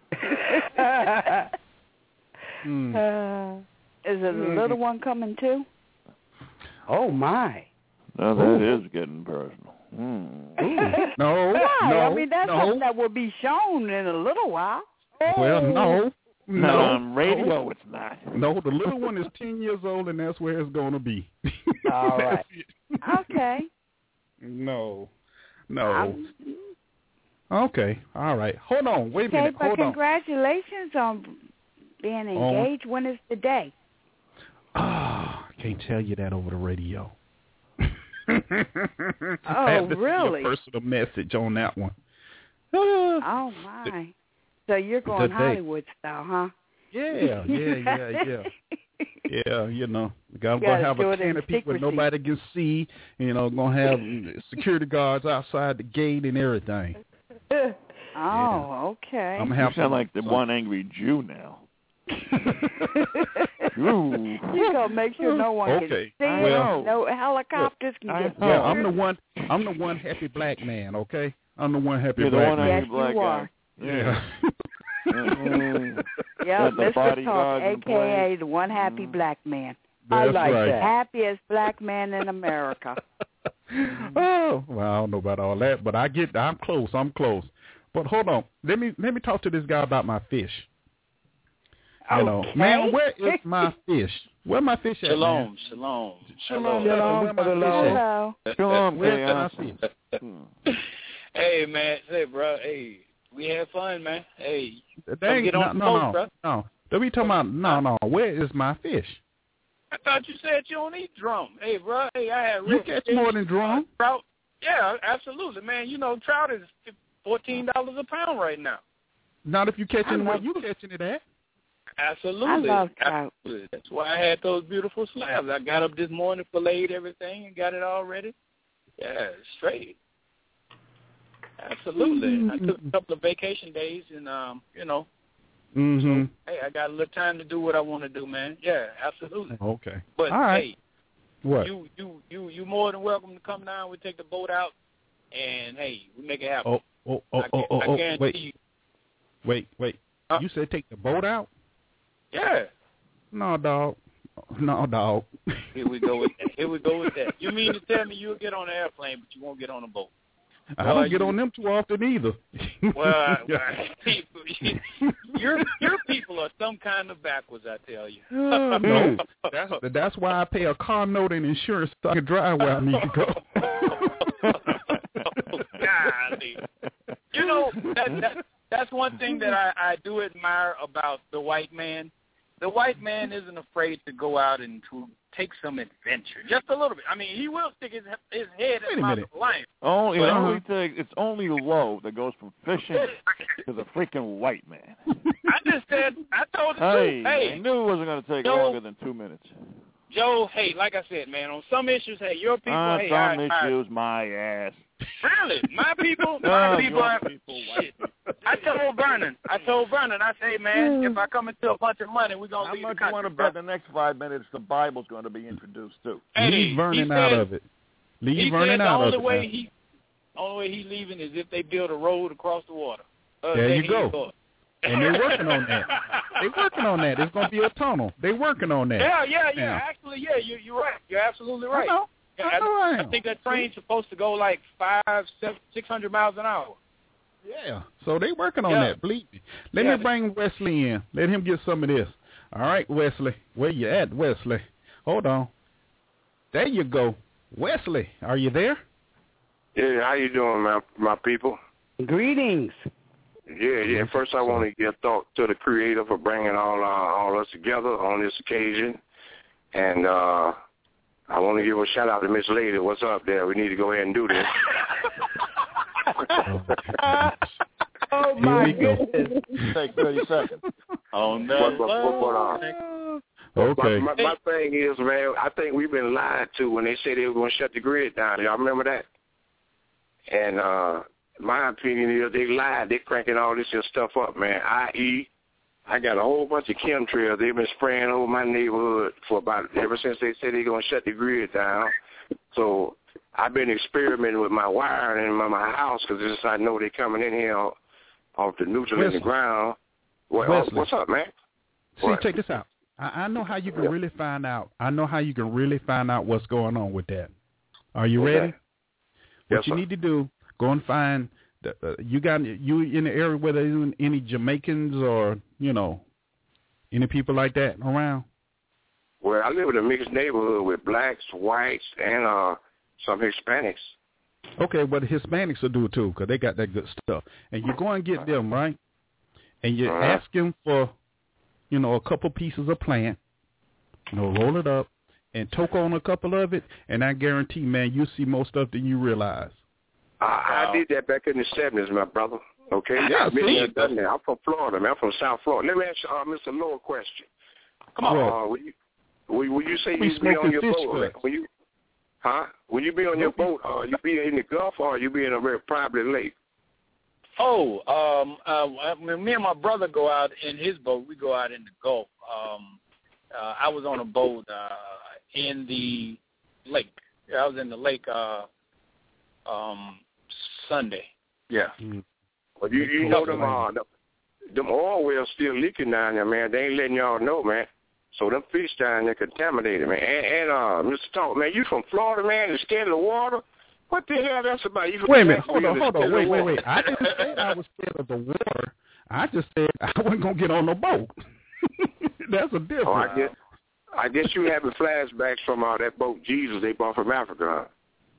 Hmm. Uh, is it a little one coming too? Oh my! Now that is getting personal. Mm. No, Why? no, I mean, that's no. something that will be shown in a little while. Well, no, No, no. on radio it's not. No, the little one is ten years old, and that's where it's going to be. All right. That's it. Okay. No, no. I'm- Okay, all right. Hold on. Wait a okay, minute. but Hold on. congratulations on being engaged. When is the day? Ah, I can't tell you that over the radio. Oh, I have to see really? a personal message on that one. Ah, Oh, my. So you're going day. Hollywood style, huh? yeah, yeah, yeah, yeah. Yeah, you know, I'm going gotta to have do a it in canopy where secrecy. nobody can see. You know, going to have security guards outside the gate and everything. Oh, okay. I'm gonna You have sound some- like the some- one angry Jew now. You gonna make sure no one Okay. can see I it. know. No helicopters can I get know. Yeah, I'm pictures. the one. I'm the one happy black man. Okay, I'm the one happy You're the black one man. angry Yes, black you guy. are. Yeah. Mhm. Yeah, Got the Mister Talk, bodyguards in A K A the one happy Mhm. black man. I That's like right. that. Happiest black man in America. Oh, well, I don't know about all that, but I get. I'm close. I'm close. But hold on. Let me let me talk to this guy about my fish. You know, Okay. man, where is my fish? Where my fish at, Shalom, man? shalom. Shalom, Shalom, brother. Where my brother fish at? Hello. Shalom, Where's my Chaos. fish? Hmm. Hey, man. Hey, bro. Hey, we had fun, man. Hey, Dang, get no, on the no, boat, no, bro. no. Don't be talking about no, no. Where is my fish? I thought you said you don't eat drum. Hey, bro. Hey, I had You rich catch fish, more than drum. trout. Yeah, absolutely, man. You know, trout is fourteen dollars a pound right now. Not if you catching I it where love- you catching it at. Absolutely. I love trout. Absolutely. That's why I had those beautiful slabs. I got up this morning, filleted everything, and got it all ready. Yeah, straight. Absolutely. I took a couple of vacation days, and um, you know, Mm-hmm. hey, I got a little time to do what I want to do, man. Yeah, absolutely. Okay. But All right. hey, What? you you you you more than welcome to come down. We take the boat out, and hey, we make it happen. Oh, oh, oh, I, oh, gu- oh, I oh. guarantee Wait, you. wait, wait. Huh? You said take the boat out? Yeah. No, dog. No, dog. Here we go with that. Here we go with that. You mean to tell me you'll get on an airplane, but you won't get on a boat? I don't Well, get you- on them too often either. Well, I, your your people are some kind of backwards, I tell you. Uh, no, that's that's why I pay a car note and insurance so I can drive where I need to go. Golly. You know, that, that that's one thing that I, I do admire about the white man. The white man isn't afraid to go out and to take some adventure, just a little bit. I mean, he will stick his his head Wait in a my minute. life. Only, But, the uh, only thing, it's only low that goes from fishing to the freaking white man. I just said, I told the Hey, truth. Hey, I knew it wasn't going to take Joe- longer than two minutes. Joe, hey, like I said, man, on some issues, hey, your people, On hey, some I, I, issues, my ass. really, my people, my Oh, people, your are, people, white shit. I told Vernon, I told Vernon, I say, man, if I come into a bunch of money, we're gonna How leave much the you want country. to bro. bet the next five minutes the Bible's going to be introduced too? Hey, Leave Vernon he out said- of it. Leave He Vernon said the out only of it. way man. he, only way he leaving is if they build a road across the water. Uh, There you he go. goes. And they're working on that. They're working on that. It's going to be a tunnel. They're working on that. Yeah, yeah, yeah. Yeah. Actually, yeah, you, you're right. You're absolutely right. I know. Yeah, I know I I am. think that train's supposed to go like five, seven, six hundred miles an hour. Yeah. So they working on Yeah. that. Believe me. Let Yeah. me bring Wesley in. Let him get some of this. All right, Wesley. Where you at, Wesley? Hold on. There you go. Wesley, are you there? Yeah, how you doing, my my people? Greetings. Yeah, yeah. First, I want to give thought to the Creator for bringing all uh, all us together on this occasion, and uh, I want to give a shout out to Miss Lady. What's up there? We need to go ahead and do this. Oh Here my we go. goodness. Take thirty seconds. Oh But, no! but, but, but, uh, Okay. My, my, my thing is, man, I think we've been lied to when they said they were going to shut the grid down. Y'all remember that? And uh, my opinion is they lied. They're cranking all this here stuff up, man, that is, I got a whole bunch of chemtrails. They've been spraying over my neighborhood for about ever since they said they're going to shut the grid down. So I've been experimenting with my wiring in my, my house because I know they're coming in here off, off the neutral in the Wesley. ground. What, Wesley. what's up, man? See, What? check this out. I, I know how you can really find out. I know how you can really find out what's going on with that. Are you Okay. ready? What Yes, you sir. need to do, go and find. The, uh, you got you in the area where there isn't any Jamaicans or you know any people like that around. Well, I live in a mixed neighborhood with blacks, whites, and uh, some Hispanics. Okay, well the Hispanics will do it too because they got that good stuff. And you go and get them right, and you Uh-huh. ask them for, you know, a couple pieces of plant. You know, roll it up and toke on a couple of it, and I guarantee, man, you'll see more stuff than you realize. I, I did that back in the seventies, my brother. Okay, Yeah, I've been see? there, done that. I'm from Florida, man. I'm from South Florida. Let me ask you, uh, Mister Lowe, a question. Come on. Uh, when you Will, will you say We you be on smoking your fish boat? guts. Will you, huh? Will you be on your boat, or you be in the Gulf, or you be in a very private lake? Oh, um, uh, when me and my brother go out in his boat, we go out in the Gulf. Um, uh, I was on a boat uh, in the lake. Yeah, I was in the lake uh, um, Sunday. Yeah. Mm. Well, you, you know them, uh, them, them oil wells still leaking down there, man. They ain't letting y'all know, man. So them fish down there contaminated, man. And, and uh, Mister Talk, man, you from Florida, man, and scared of the water? What the hell that's about? You from Wait a minute, Jacksonville hold on, and hold on, scared wait, of the wait, water? wait. I didn't say I was scared of the water. I just said I wasn't gonna get on no boat. That's a difference. Oh, I guess, I guess you having flashbacks from uh, that boat Jesus they bought from Africa.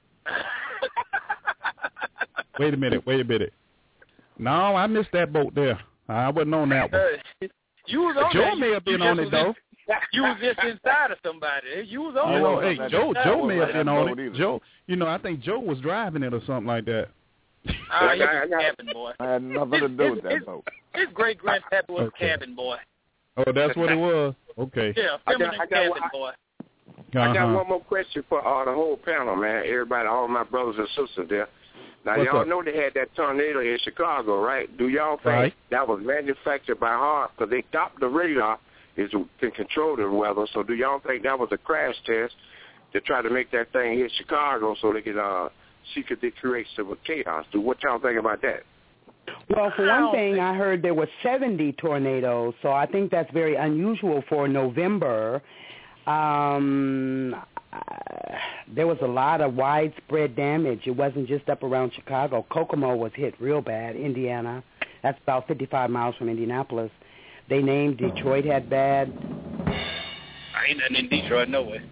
Wait a minute, wait a minute. No, I missed that boat there. I wasn't on that one. Uh, you was on Joe there. may have been You on just it though. was in- You was just inside of somebody. You was on You know, there. hey, Joe, Joe may have been on it. either. Joe, you know, I think Joe was driving it or something like that. Ah, he was a cabin boy. I had nothing to do with that boat. His great grandpappy was Okay. a cabin boy. Oh, that's what it was. Okay. Yeah, I got- feminine I got cabin one- boy. I got Uh-huh. one more question for uh, the whole panel, man. Everybody, all my brothers and sisters there. Now, What's y'all up? know they had that tornado in Chicago, right? Do y'all think Right. that was manufactured by HAARP? Because they stopped the radar is can control the weather. So do y'all think that was a crash test to try to make that thing hit Chicago so they could uh, see could they create some chaos? Do what y'all think about that? Well, for one thing, I heard there were seventy tornadoes, so I think that's very unusual for November. Um, uh, there was a lot of widespread damage. It wasn't just up around Chicago. Kokomo was hit real bad, Indiana. That's about fifty-five miles from Indianapolis. They named Detroit had bad. I ain't nothing in Detroit, no way.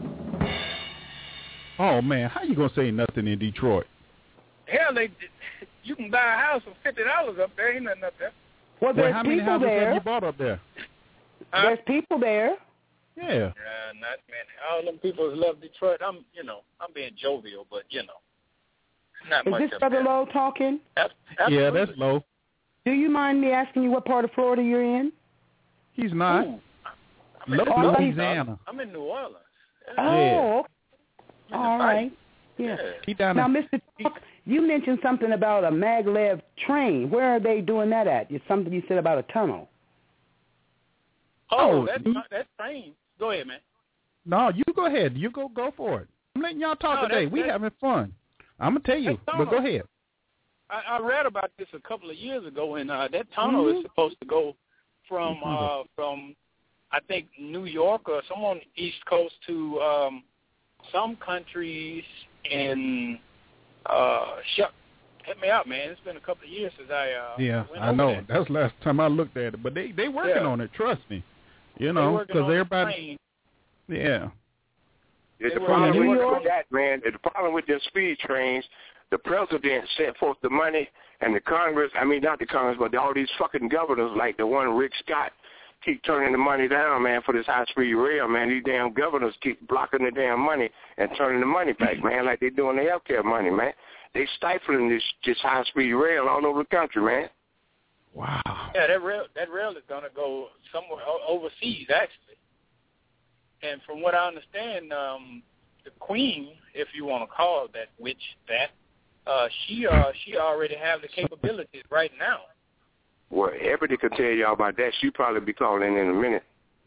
Oh man, how you gonna say nothing in Detroit? Hell, they you can buy a house for fifty dollars up there. Ain't nothing up there. Well, Well, there's how many people houses have there. you bought up there? Huh? There's people there. Yeah. Uh, not many. All them people who love Detroit. I'm, you know, I'm being jovial, but you know, not Is much this up Brother there. Lowe talking? Ab- Yeah, absolutely. that's low. Do you mind me asking you what part of Florida you're in? He's not. Ooh, I'm in Low Oh, Louisiana. I'm in New Orleans. Oh, okay. I'm in all the right. fight. Yeah. He down Now, in, Mister Talk, you mentioned something about a maglev train. Where are they doing that at? It's something you said about a tunnel. Oh, Oh, that's you- not, that's train. Go ahead, man. No, you go ahead. You go go for it. I'm letting y'all talk No, today. that's- We that's- having fun. I'm gonna tell you, That's but go tunnel. ahead. I, I read about this a couple of years ago, and uh, that tunnel Mhm. is supposed to go from Mhm. uh, from I think New York or some on the East Coast to um, some countries in uh, Shuck. Help me out, man. It's been a couple of years since I uh, Yeah, went I over know. there. That's the last time I looked at it. But they they working Yeah. on it. Trust me. You They know, working because on the everybody. train. Yeah. Yeah, They the were problem in New with York. that, man, the problem with the speed trains, the president set forth the money, and the Congress, I mean, not the Congress, but all these fucking governors, like the one Rick Scott, keep turning the money down, man, for this high-speed rail, man. These damn governors keep blocking the damn money and turning the money back, man, like they doing the healthcare money, man. They stifling this this high-speed rail all over the country, man. Wow. Yeah, that rail that rail is going to go somewhere o- overseas, actually. And from what I understand, um, the Queen, if you want to call that witch that, uh, she uh, she already have the capabilities right now. Well, Ebony could tell y'all about that. She'll probably be calling in a minute.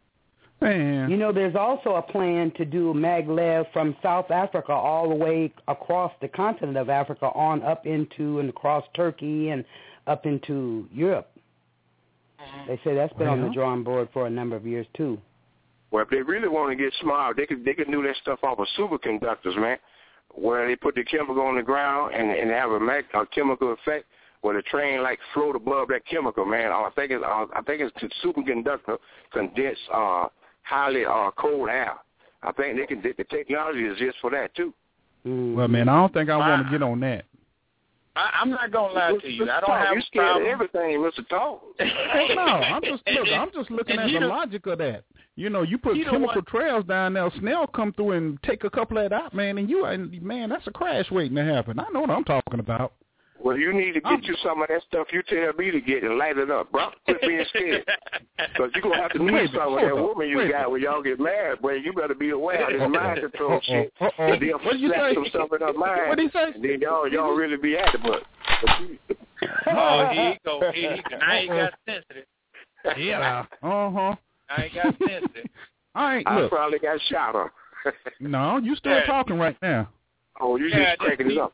Man. You know, there's also a plan to do maglev from South Africa all the way across the continent of Africa on up into and across Turkey and up into Europe. They say that's been on the Well. drawing board for a number of years, too. Well, if they really want to get smart, they could they could do that stuff off of superconductors, man, where they put the chemical on the ground and and have a, mag, a chemical effect where the train like float above that chemical, man. I think it's uh, I think it's superconductor condensed uh, highly uh, cold air. I think they can the technology exists for that too. Mm-hmm. Well, man, I don't think I want to get on that. I, I'm not going to lie to you. I don't Talk, have you a scared problem. of everything, Mister Talk. No, I'm just look. I'm just looking And at he the done- logic of that. You know, you put he done chemical what- trails down there, snail come through and take a couple of that out, man, and you and man, that's a crash waiting to happen. I know what I'm talking about. Well, you need to get you some of that stuff you tell me to get and light it up, bro. Quit being scared. Because you're going to have to need some of that woman you got when y'all get married, boy. You better be aware of this mind control shit. What did you say? Some stuff in her mind. What did he say? And then y'all, y'all really be at it, but. Oh, here you go. Here you go. I ain't got sensitive. Yeah. Uh-huh. I ain't got sensitive. All right, I look. probably got shot on. No, you still Yeah. talking right now. Oh, you Yeah, just cracking it up.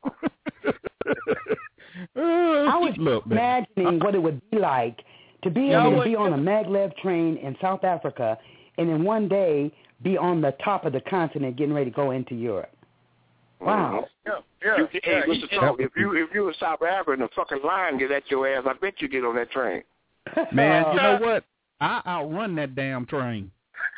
Uh, I was look, man. imagining what it would be like to be Y'all able to would- be on a maglev train in South Africa and then one day be on the top of the continent getting ready to go into Europe. Wow. Yeah, yeah, You, yeah. hey, he- Mister Talk, if you if you in South Africa and the fucking lion get at your ass, I bet you get on that train. Man, you know what? I outrun that damn train.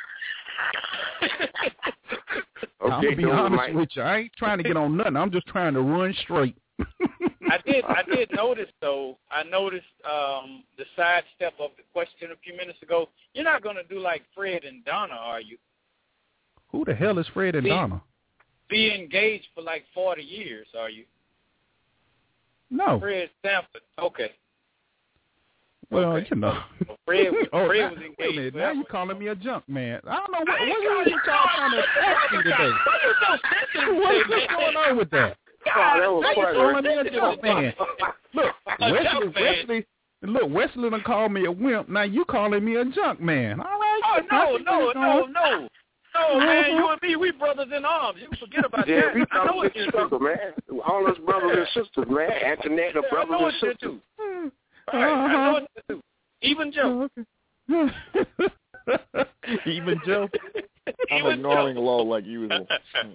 I'm Okay, gonna be so honest Mike. with you. I ain't trying to get on nothing. I'm just trying to run straight. I did. I did notice though. I noticed um, the sidestep of the question a few minutes ago. You're not going to do like Fred and Donna, are you? Who the hell is Fred and See? Donna? Be engaged for like forty years, are you? No. Fred Sanford. Okay. Well, Okay. you know. Well, Fred was, Oh, Fred now, was wait a engaged minute. Now forever. you calling me a junk man. I don't know what, I ain't what, calling what you y'all trying to attack me today. Why you so sensitive What's today, man? going on with that? Oh, that was Why you funny. so Calling me a junk man. Look, A Wesley, junk man. Wesley, look, Wesley done called me a wimp. Now you calling me a junk man. All right. Oh, I no, see no, what's no, going- no. No, man, you and me, we brothers in arms. You forget about Yeah, that. we I know brothers what and you sisters, do. man. All us brothers and sisters, man. Antoinette, the Yeah, I brothers know and what you sisters. do. All right, I know what you do. Even Joe. Even Joe. I'm Even ignoring Joe. low like usual.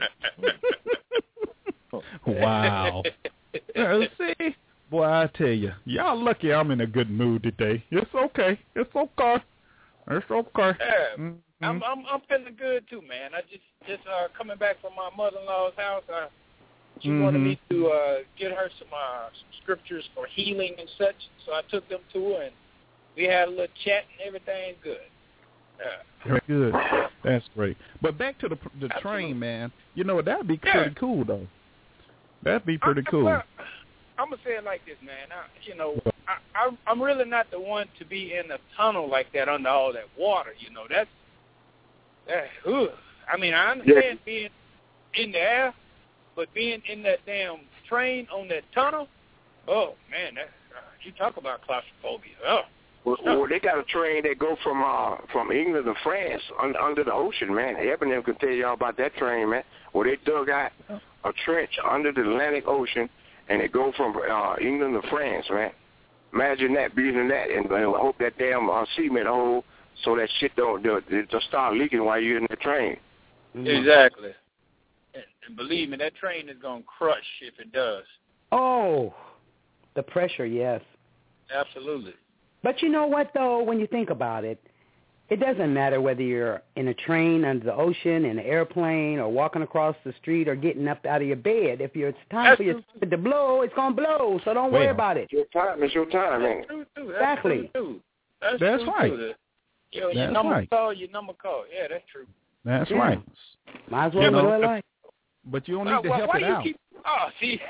Wow. Uh, see, boy, I tell you, y'all lucky I'm in a good mood today. It's okay. It's okay. It's okay. Yeah, Mhm. I'm I'm I'm feeling good too, man. I just just uh coming back from my mother-in-law's house. Uh, she Mhm. wanted me to uh get her some uh some scriptures for healing and such. So I took them to her and we had a little chat and everything's good. Yeah. Very good. That's great. But back to the the Absolutely. train, man. You know, that'd be Yeah. pretty cool, though. That'd be pretty I, cool. Well, I'm gonna say it like this, man. I, you know, I, I, I'm really not the one to be in a tunnel like that under all that water. You know, that's that. Ugh. I mean, I understand being in the air, but being in that damn train on that tunnel, oh man, that uh, you talk about claustrophobia. Oh. Well, well, they got a train that go from uh from England to France un, under the ocean, man. Ebony can tell y'all about that train, man. Where they dug out a trench under the Atlantic Ocean, and it go from uh, England to France, man. Imagine that, being in that, and I hope that damn uh, cement hole so that shit don't just start leaking while you're in the train. Exactly. And, and believe me, that train is gonna crush if it does. Oh, the pressure, yes. Absolutely. But you know what, though, when you think about it, it doesn't matter whether you're in a train under the ocean, in an airplane, or walking across the street, or getting up out of your bed. If it's time That's for your true. stupid to blow, it's going to blow, so don't worry Well, about it. It's your time. It's your time, man. That's true, too. That's Exactly. true, too. That's, That's true, right. Too. The, you know, your That's number right. call, your number call. Yeah, that's true. That's Yeah. right. Might as well You know, enjoy life. But you don't Uh, need to why, help why it you out. keep? Oh, see.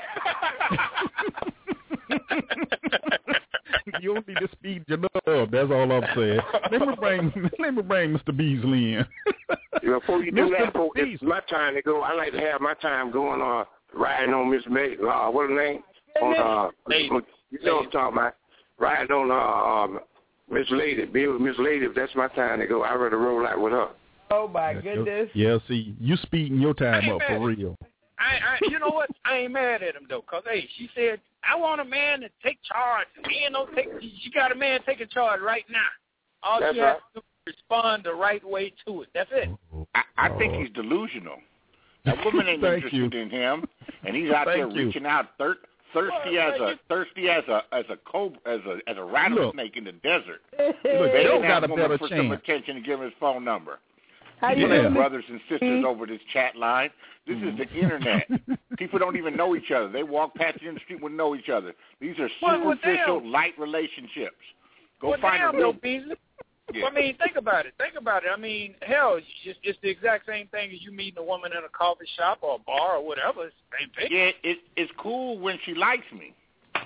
You don't need to speed your love. That's all I'm saying. Let me bring, let me bring Mister Beasley in. Before you do Mister that, before, it's Beasley. my time to go. I like to have my time going on uh, riding on Miss May. Uh, what's her name? On uh, Lady. you know what I'm talking about? Riding on uh, um, Miss Lady, be with Miss Lady. That's my time to go. I rather roll out with her. Oh, my goodness. Yeah, see, you speeding your time Hey, up for man. real. I, I, you know what? I ain't mad at him though, cause hey, she said I want a man to take charge. Man, don't take. She got a man taking charge right now. All That's she has right. to do is respond the right way to it. That's it. I, I think he's delusional. That woman ain't Thank interested you. in him, and he's out there Thank you. reaching out, thir- thirsty Well, as well, a you- thirsty as a as a cobra, as a as a rattlesnake in the desert. Look, They Joe didn't got have a woman better for some chance. attention to give him his phone number. How People you Yeah. ain't doing, brothers and sisters over this chat line. This is the internet. Mm-hmm. People don't even know each other. They walk past you in the street and know each other. These are Well, well, superficial, damn. light relationships. Go well, find damn, a real. though, Beasley. Yeah. Well, I mean, think about it. Think about it. I mean, hell, it's, it's the exact same thing as you meeting a woman in a coffee shop or a bar or whatever. It's the same thing. Yeah, it, it's cool when she likes me.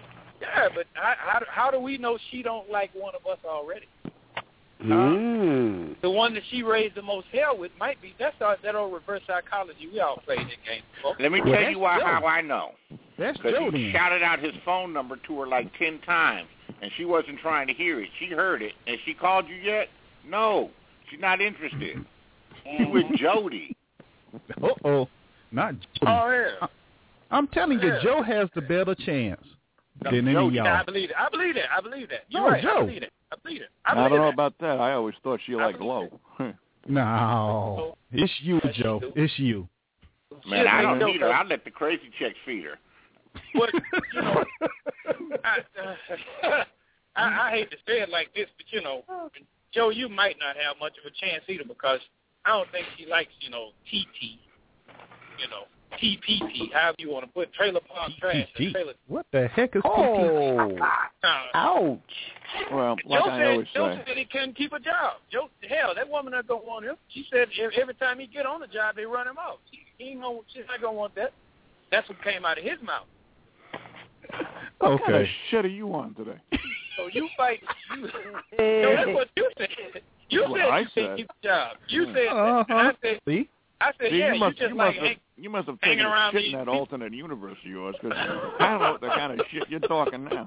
Yeah, but how, how, how do we know she don't like one of us already? Mm. Uh, the one that she raised the most hell with might be, that's our, that old reverse psychology. We all played that game before. Let me Well, tell you why, Joe. how I know. That's Because Joe he then. shouted out his phone number to her like ten times, and she wasn't trying to hear it. She heard it. And she called you yet? No. She's not interested. She with Jody. Uh-oh. Not Jody. Oh, yeah. I'm telling you, Yeah. Joe has the better chance than any Joe, of y'all. Yeah, I believe it. I believe that. I believe that. You're No, right. Joe. I believe it. I believe it. I, I believe don't know that. about that. I always thought she liked low. No. It's you, Joe. It's you. Man, I don't Joe, need her. I let the crazy chicks feed her. But, you know, I, uh, I, I hate to say it like this, but, you know, Joe, you might not have much of a chance either because I don't think she likes, you know, T T, you know, T P T, however you want to put trailer park trash. T T. Trailer. What the heck is Oh. T T? Uh, Ouch. Well, like Joe I said, always Joe say, said he couldn't keep a job. Joe, hell, that woman not gonna want him. She said every, every time he get on the job, they run him off. She, he ain't gonna, she's not gonna want that. That's what came out of his mouth. what kind of Okay. shit are you on today? So you fight. You, no, that's what you said. You That's what said I you said. can't keep a job. You said Uh-huh. that. And I said, See? I said, See, yeah, you must, you just you like must have, hang, you must have hanging taken a around shit these in that people. alternate universe of yours, because I don't know what the kind of shit you're talking now.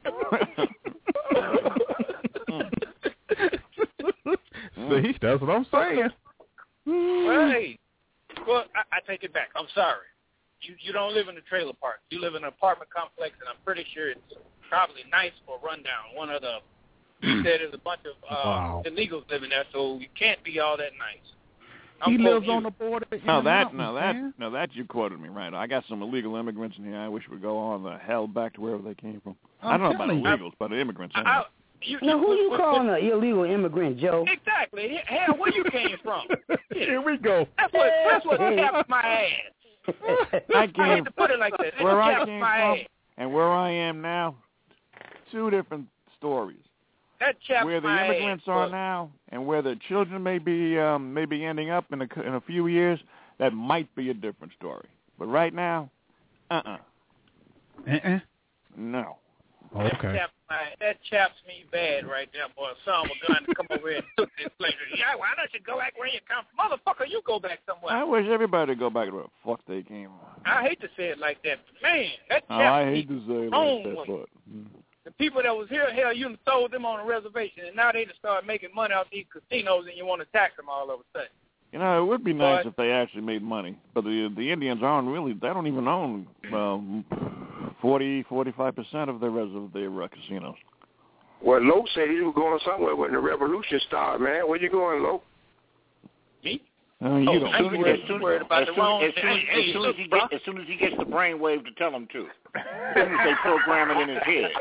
See? That's what I'm saying. Well, hey, well, I, I take it back. I'm sorry. You you don't live in a trailer park. You live in an apartment complex, and I'm pretty sure it's probably nice or rundown. One of the he said there's a bunch of uh, Wow. illegals living there, so you can't be all that nice. He I'm lives quoting on you. the border. in Now the that, mountains, now that, man. now that you quoted me right. I got some illegal immigrants in here. I wish would go on the hell back to wherever they came from. I I'm don't know about telling you. illegals, but immigrants. I, Anyway. I, you, Now, who you what- calling what- an illegal immigrant, Joe? Exactly. Hell, where you came from? Here we go. That's what that's what chaps my ass. I I came have to put it like that. That where I chaps came my from ass. and where I am now. Two different stories. That chaps Where the my immigrants ass. are Look, now, and where the children may be, um, may be ending up in a, in a few years, that might be a different story. But right now, uh-uh, Uh-uh. no. That Okay. chaps my that chaps me bad right there, boy. Some were going to come over here and took this place. Yeah, why don't you go back where you come from? Motherfucker, you go back somewhere. I wish everybody would go back to where the fuck they came from. I hate to say it like that, but man, that Oh, chaps I me hate to say it wrong like that, way. but mm. The people that was here, hell, you done sold them on a reservation, and now they just start making money out these casinos, and you want to tax them all of a sudden. you know, it would be nice But- if they actually made money. But the the Indians aren't really. They don't even own um, forty, forty-five percent of their res of their uh, casinos. Well, Lo said he was going somewhere when the revolution started, man. Where you going, Lo? Me? Uh, you Oh, don't. I'm As soon worried, as, soon, worried about as, the soon, wrong as, soon, thing. Hey, as, soon look, as he bro. get, as soon as he gets the brainwave to tell him to, as soon as they program it in his head.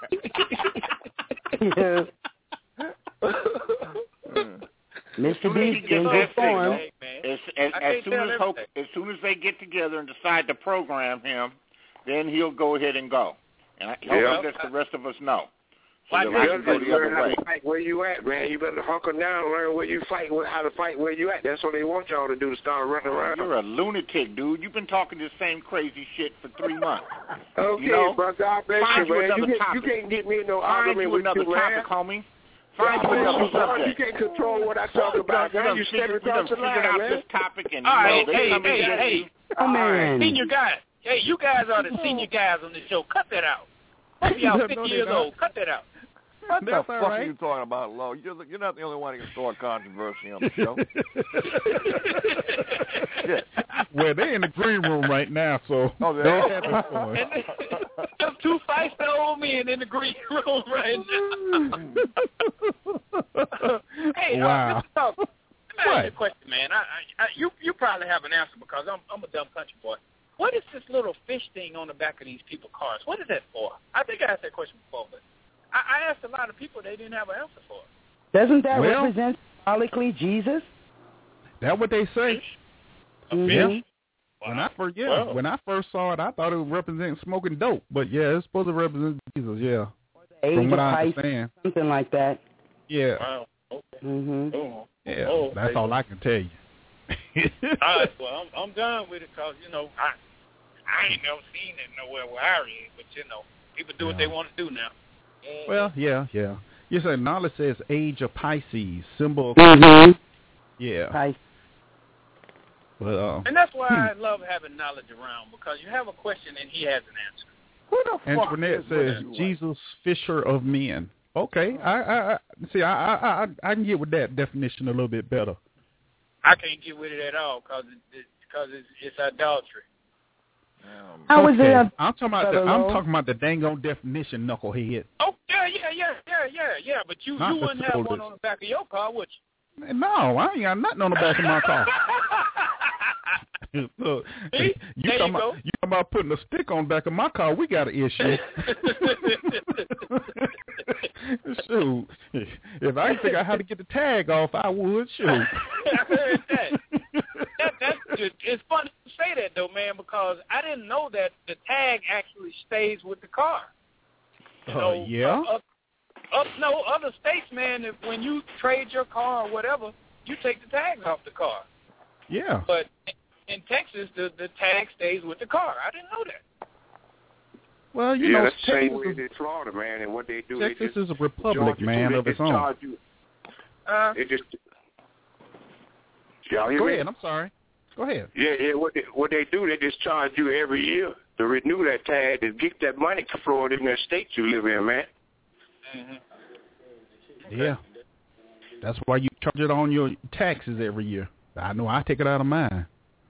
Mister soon as he Beast gets in that good signal, form. Hey, man. as, as, I as can't soon tell as hope, everything. as soon as they get together and decide to program him, then he'll go ahead and go. And I hope Yeah. he lets the rest of us know. So Why that You we not? can better go the other learn how way. to fight where you at, man. You better hunker down and learn where you fight, how to fight where you at. That's what they want y'all to do, to start running around. You're a lunatic, dude. You've been talking this same crazy shit for three months. Okay, you know, but God bless find you, you man. another You, can't, topic. you can't get me in no Find argument you with another you, topic, man. homie. Find God you bless another you, bro. You subject. can't control what I talk about, We man. done You figured- stepping we done across the figured line, out man. this topic, and All you know, right, they hey, come hey, and get hey. you. Come in. Senior guys. Hey, you guys are the senior guys on this show. Cut that out. Both of y'all No, fifty no, years they're not. old. Cut that out. What the That's fuck all are right. you talking about, Lo? You're, the, you're not the only one who can start controversy on the show. Shit. Well, they're in the green room right now, so Oh, they they're are? having fun. And there's two feisty old men in the green room right now. Hey, Wow. uh, Mister Talk, let me ask What? you a question, man. I, I, I, you, you probably have an answer because I'm, I'm a dumb country boy. What is this little fish thing on the back of these people's cars? What is that for? I think I asked that question before, but I, I asked a lot of people. They didn't have an answer for it. Doesn't that Well- represent symbolically Jesus? That what they say. Mhm. Yeah. When I first yeah, Wow. when I first saw it, I thought it would represent smoking dope, but yeah, it's supposed to represent Jesus. Yeah, The age from what of I Christ, understand. something like that. Yeah, Wow. Okay. Mhm. Oh, yeah, oh, that's okay. all I can tell you. All right, well, I'm, I'm done with it because, you know, I I ain't never seen it nowhere where I read, but, you know, People do what they want to do now. Well, yeah, yeah. You said knowledge says age of Pisces, symbol of Mm-hmm. yeah. Pisces. But, uh, And that's why hmm. I love having knowledge around, because you have a question and he has an answer. Who the fuck Antoinette is says that? Jesus Fisher of men. Okay, I, I, I see. I, I, I, I can get with that definition a little bit better. I can't get with it at all because it, it, cause it's, it's idolatry. Um, I was okay. there. I'm talking about the. I'm talking about the dang on definition, knucklehead. Oh yeah, yeah, yeah, yeah, yeah, yeah. But you, Not you the wouldn't have one soldiers. on the back of your car, would you? No, I ain't got nothing on the back of my car. Look, See? you There talking you about go. you talking about putting a stick on the back of my car? We got an issue. Shoot, if I could figure out how to get the tag off, I would. Shoot. I heard that. that that's just, it's funny to say that though, man, because I didn't know that the tag actually stays with the car. You Uh, know, yeah. Uh, uh, up, no, other states, man, if, when you trade your car or whatever, you take the tags off the car. Yeah. But in Texas, the the tag stays with the car. I didn't know that. Well, you yeah, know, that's the same Texas, way is, in Florida, man. And what they do, Texas they just is a republic, charge you man, too. of They its just own. charge you. Uh, They just. Y'all hear Go me? ahead. I'm sorry. Go ahead. Yeah, yeah. What they, what they do, they just charge you every year to renew that tag to get that money flowing in the state you live in, man. mm-hmm. Yeah. That's why you charge it on your taxes every year. I know I take it out of mine.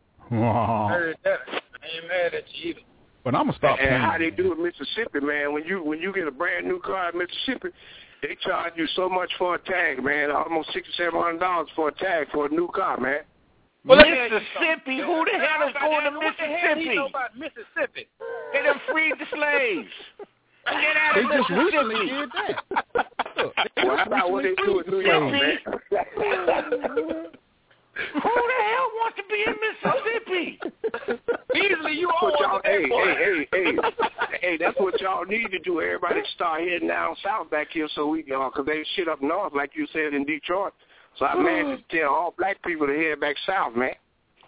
I heard that. I ain't mad at you either. But I'm gonna stop And paying. how they do in Mississippi, man, when you when you get a brand new car in Mississippi, they charge you so much for a tag, man, almost six or seven hundred dollars for a tag for a new car, man. Well, Mississippi? Who the hell is going to What the hell he Mississippi? know about Mississippi? They done freed the slaves. Get out They of just recently Mississippi. did that. Look, they Well, just that's not what they recently do in New freed York, slaves. man. Who the hell wants to be in Mississippi? Beasley, you That's what y'all, all hey, hey, hey, hey, hey, that's what y'all need to do. Everybody start heading down south back here so we, uh, cause they shit up north, like you said in Detroit. So I managed to tell all black people to head back south, man.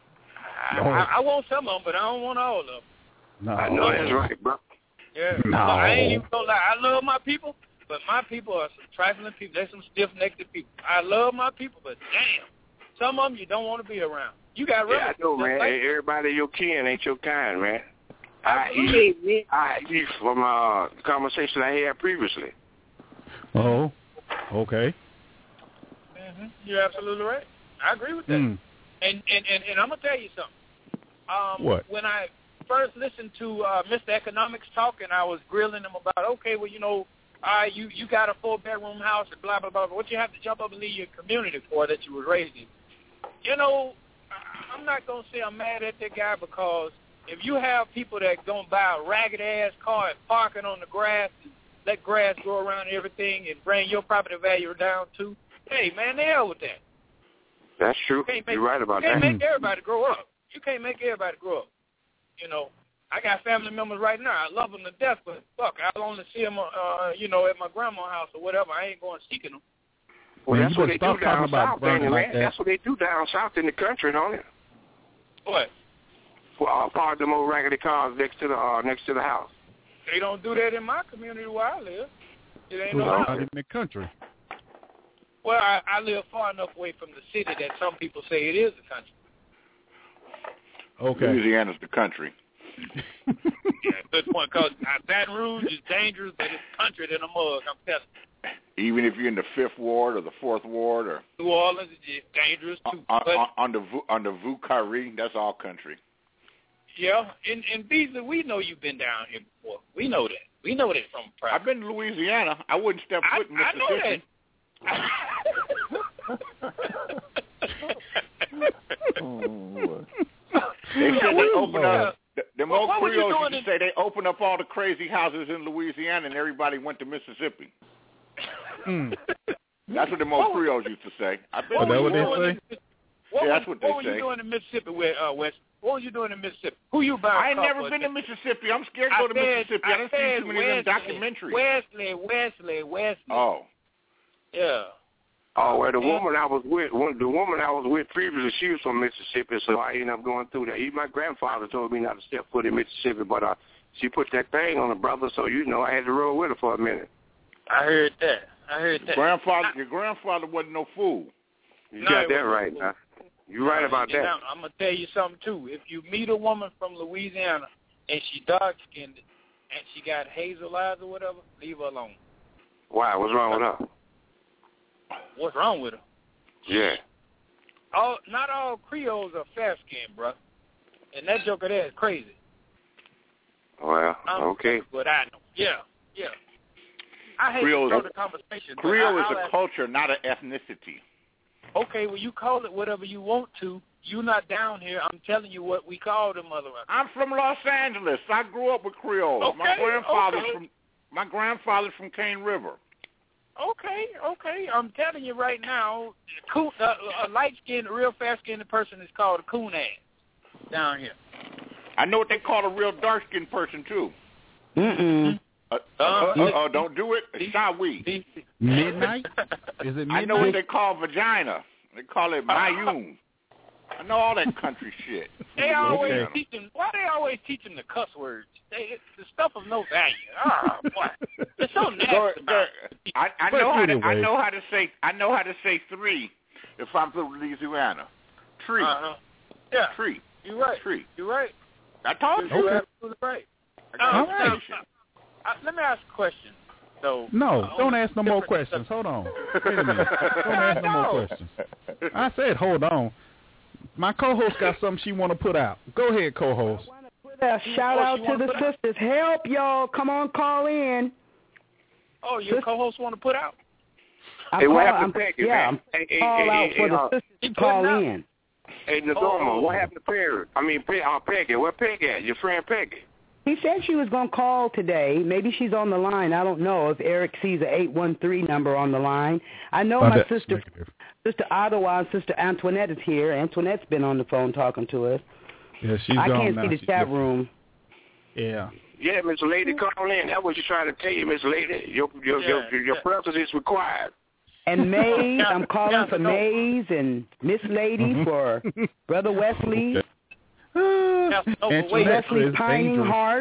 I, I, I want some of them, but I don't want all of them. No. I know that's right, bro. Yeah, No. I ain't even gonna lie. I love my people, but my people are some trifling people. They're some stiff-necked people. I love my people, but damn, some of them you don't want to be around. You got Yeah, I relatives. know, just man. like- Hey, everybody your kin ain't your kind, man. I Absolutely. eat, I eat from uh, the conversation I had previously. Oh, okay. Mm-hmm. You're absolutely right. I agree with that. Mm. And, and, and, and I'm going to tell you something. Um, What? When I first listened to uh, Mister Economics talk, and I was grilling him about, okay, well, you know, uh, you, you got a four-bedroom house and blah, blah, blah, blah. What you have to jump up and leave your community for that you were raised in? You know, I- I'm not going to say I'm mad at that guy, because if you have people that going to buy a ragged-ass car and park it on the grass and let grass grow around everything and bring your property value down too, hey, man, the hell with that. That's true. Can't make, You're right about you can't that. make everybody grow up. You can't make everybody grow up. You know, I got family members right now. I love them to death, but fuck, I'll only see them, uh, you know, at my grandma's house or whatever. I ain't going seeking them. Well, Man, that's you what they better do stop talking down about south, Bernie man. like that. That's what they do down south in the country, don't it? What? Well, uh, park them old raggedy cars next to the uh, next to the house. They don't do that in my community where I live. It ain't no Not problem. in the country. Well, I, I live far enough away from the city that some people say it is the country. Okay. Louisiana's the country. Yeah, good point, because Baton Rouge is dangerous, but it's country than a mug, I'm telling you. Even if you're in the fifth ward or the fourth ward or New Orleans is dangerous, too. on, but, on, on the Vu- on the Vu-Carré, that's all country. yeah, and, and Beasley, we know you've been down here before. We know that. We know that from practice. I've been to Louisiana. I wouldn't step I, foot in I know Mississippi. Oh, They said they open Lord. up. The, them Well, old what was you Creoles doing used to say they open up all the crazy houses in Louisiana and everybody went to Mississippi. Mm. That's what the old Creoles used to say. I've been Oh, to that what they Louisiana. say? What Yeah, was, that's what they what were say. you doing in Mississippi, with, uh, West? What were you doing in Mississippi? Who you buying? I ain't car never for? been to Mississippi. I'm scared to I go to said, Mississippi. I, I didn't said see too many of them Wesley, documentaries. Wesley, Wesley, Wesley. Oh. Yeah. Oh, well, the woman I was with, one, the woman I was with previously, she was from Mississippi, so I ended up going through that. Even my grandfather told me not to step foot in Mississippi, but uh, she put that thing on her brother, so you know I had to roll with her for a minute. I heard that. I heard that. Grandfather, your grandfather wasn't no fool. You No, got it that wasn't right no now. You're right about And that. I'm, I'm gonna tell you something too. If you meet a woman from Louisiana and she dark skinned and she got hazel eyes or whatever, leave her alone. Why? What's wrong with her? What's wrong with her? Yeah. All not all Creoles are fair skinned, bro. And that joker there is crazy. Well, I'm, okay. But I know. Yeah, yeah. I hate Creole to throw is the a- conversation. but Creole I, is I'll a ask- culture, not an ethnicity. Okay, well, you call it whatever you want to. You not down here. I'm telling you what we call them mother. I'm from Los Angeles. I grew up with Creole. Okay, my grandfather's okay. from my grandfather's from Cane River. Okay, okay. I'm telling you right now, coon, uh, a light-skinned, real fast-skinned person is called a coon ass down here. I know what they call a real dark-skinned person too. Mm-mm. Uh, uh, uh, uh, uh, don't do it. Shawi. Midnight? Is it midnight? I know what they call vagina. They call it mayum. I know all that country shit. They always Okay. teach them. Why they always teach them the cuss words? They, it's the stuff of no value. Ah, boy, it's so nasty. Go- go- about it. I, I But know how to. anyway. I know how to say. I know how to say three. If I'm from Louisiana, tree, Uh-huh. Yeah, tree, you're right. tree. You're right. I told you. You're Okay. absolutely right. I got Uh, All a right. station. Uh, let me ask a question. So, No, uh, don't ask no more different- questions. Hold on. Wait a minute. Don't ask no more questions. I said hold on. My co-host got something she want to put out. Go ahead, co-host. Put a shout Oh, out she to wanna the put out- sisters. Help, y'all. Come on, call in. Oh, your co-host want to put out? I Hey, call, what happened I'm, to Peggy, yeah, man? Hey, hey, call hey, out hey, for hey, the uh, sisters He to putting call out. in. Hey, Nadoma, Oh. what happened to Perry? I mean, Pe- uh, Peggy. Where Peggy at? Your friend Peggy? He said she was going to call today. Maybe she's on the line. I don't know if Eric sees a eight one three number on the line. I know Oh, my that's sister, negative. Sister Ottawa and Sister Antoinette is here. Antoinette's been on the phone talking to us. Yeah, she's I gone can't now. see the She's chat different. room. Yeah. Yeah, Miss Lady, call in. That's what you're trying to tell you, Miss Lady. Your your Yeah, your, your yeah. presence is required. And Mays, Yeah, I'm calling yeah, for no. Mays and Miss Lady for Brother Wesley. Okay. Yeah, no, but Antoinette wait. Wesley is Pining dangerous. Heart.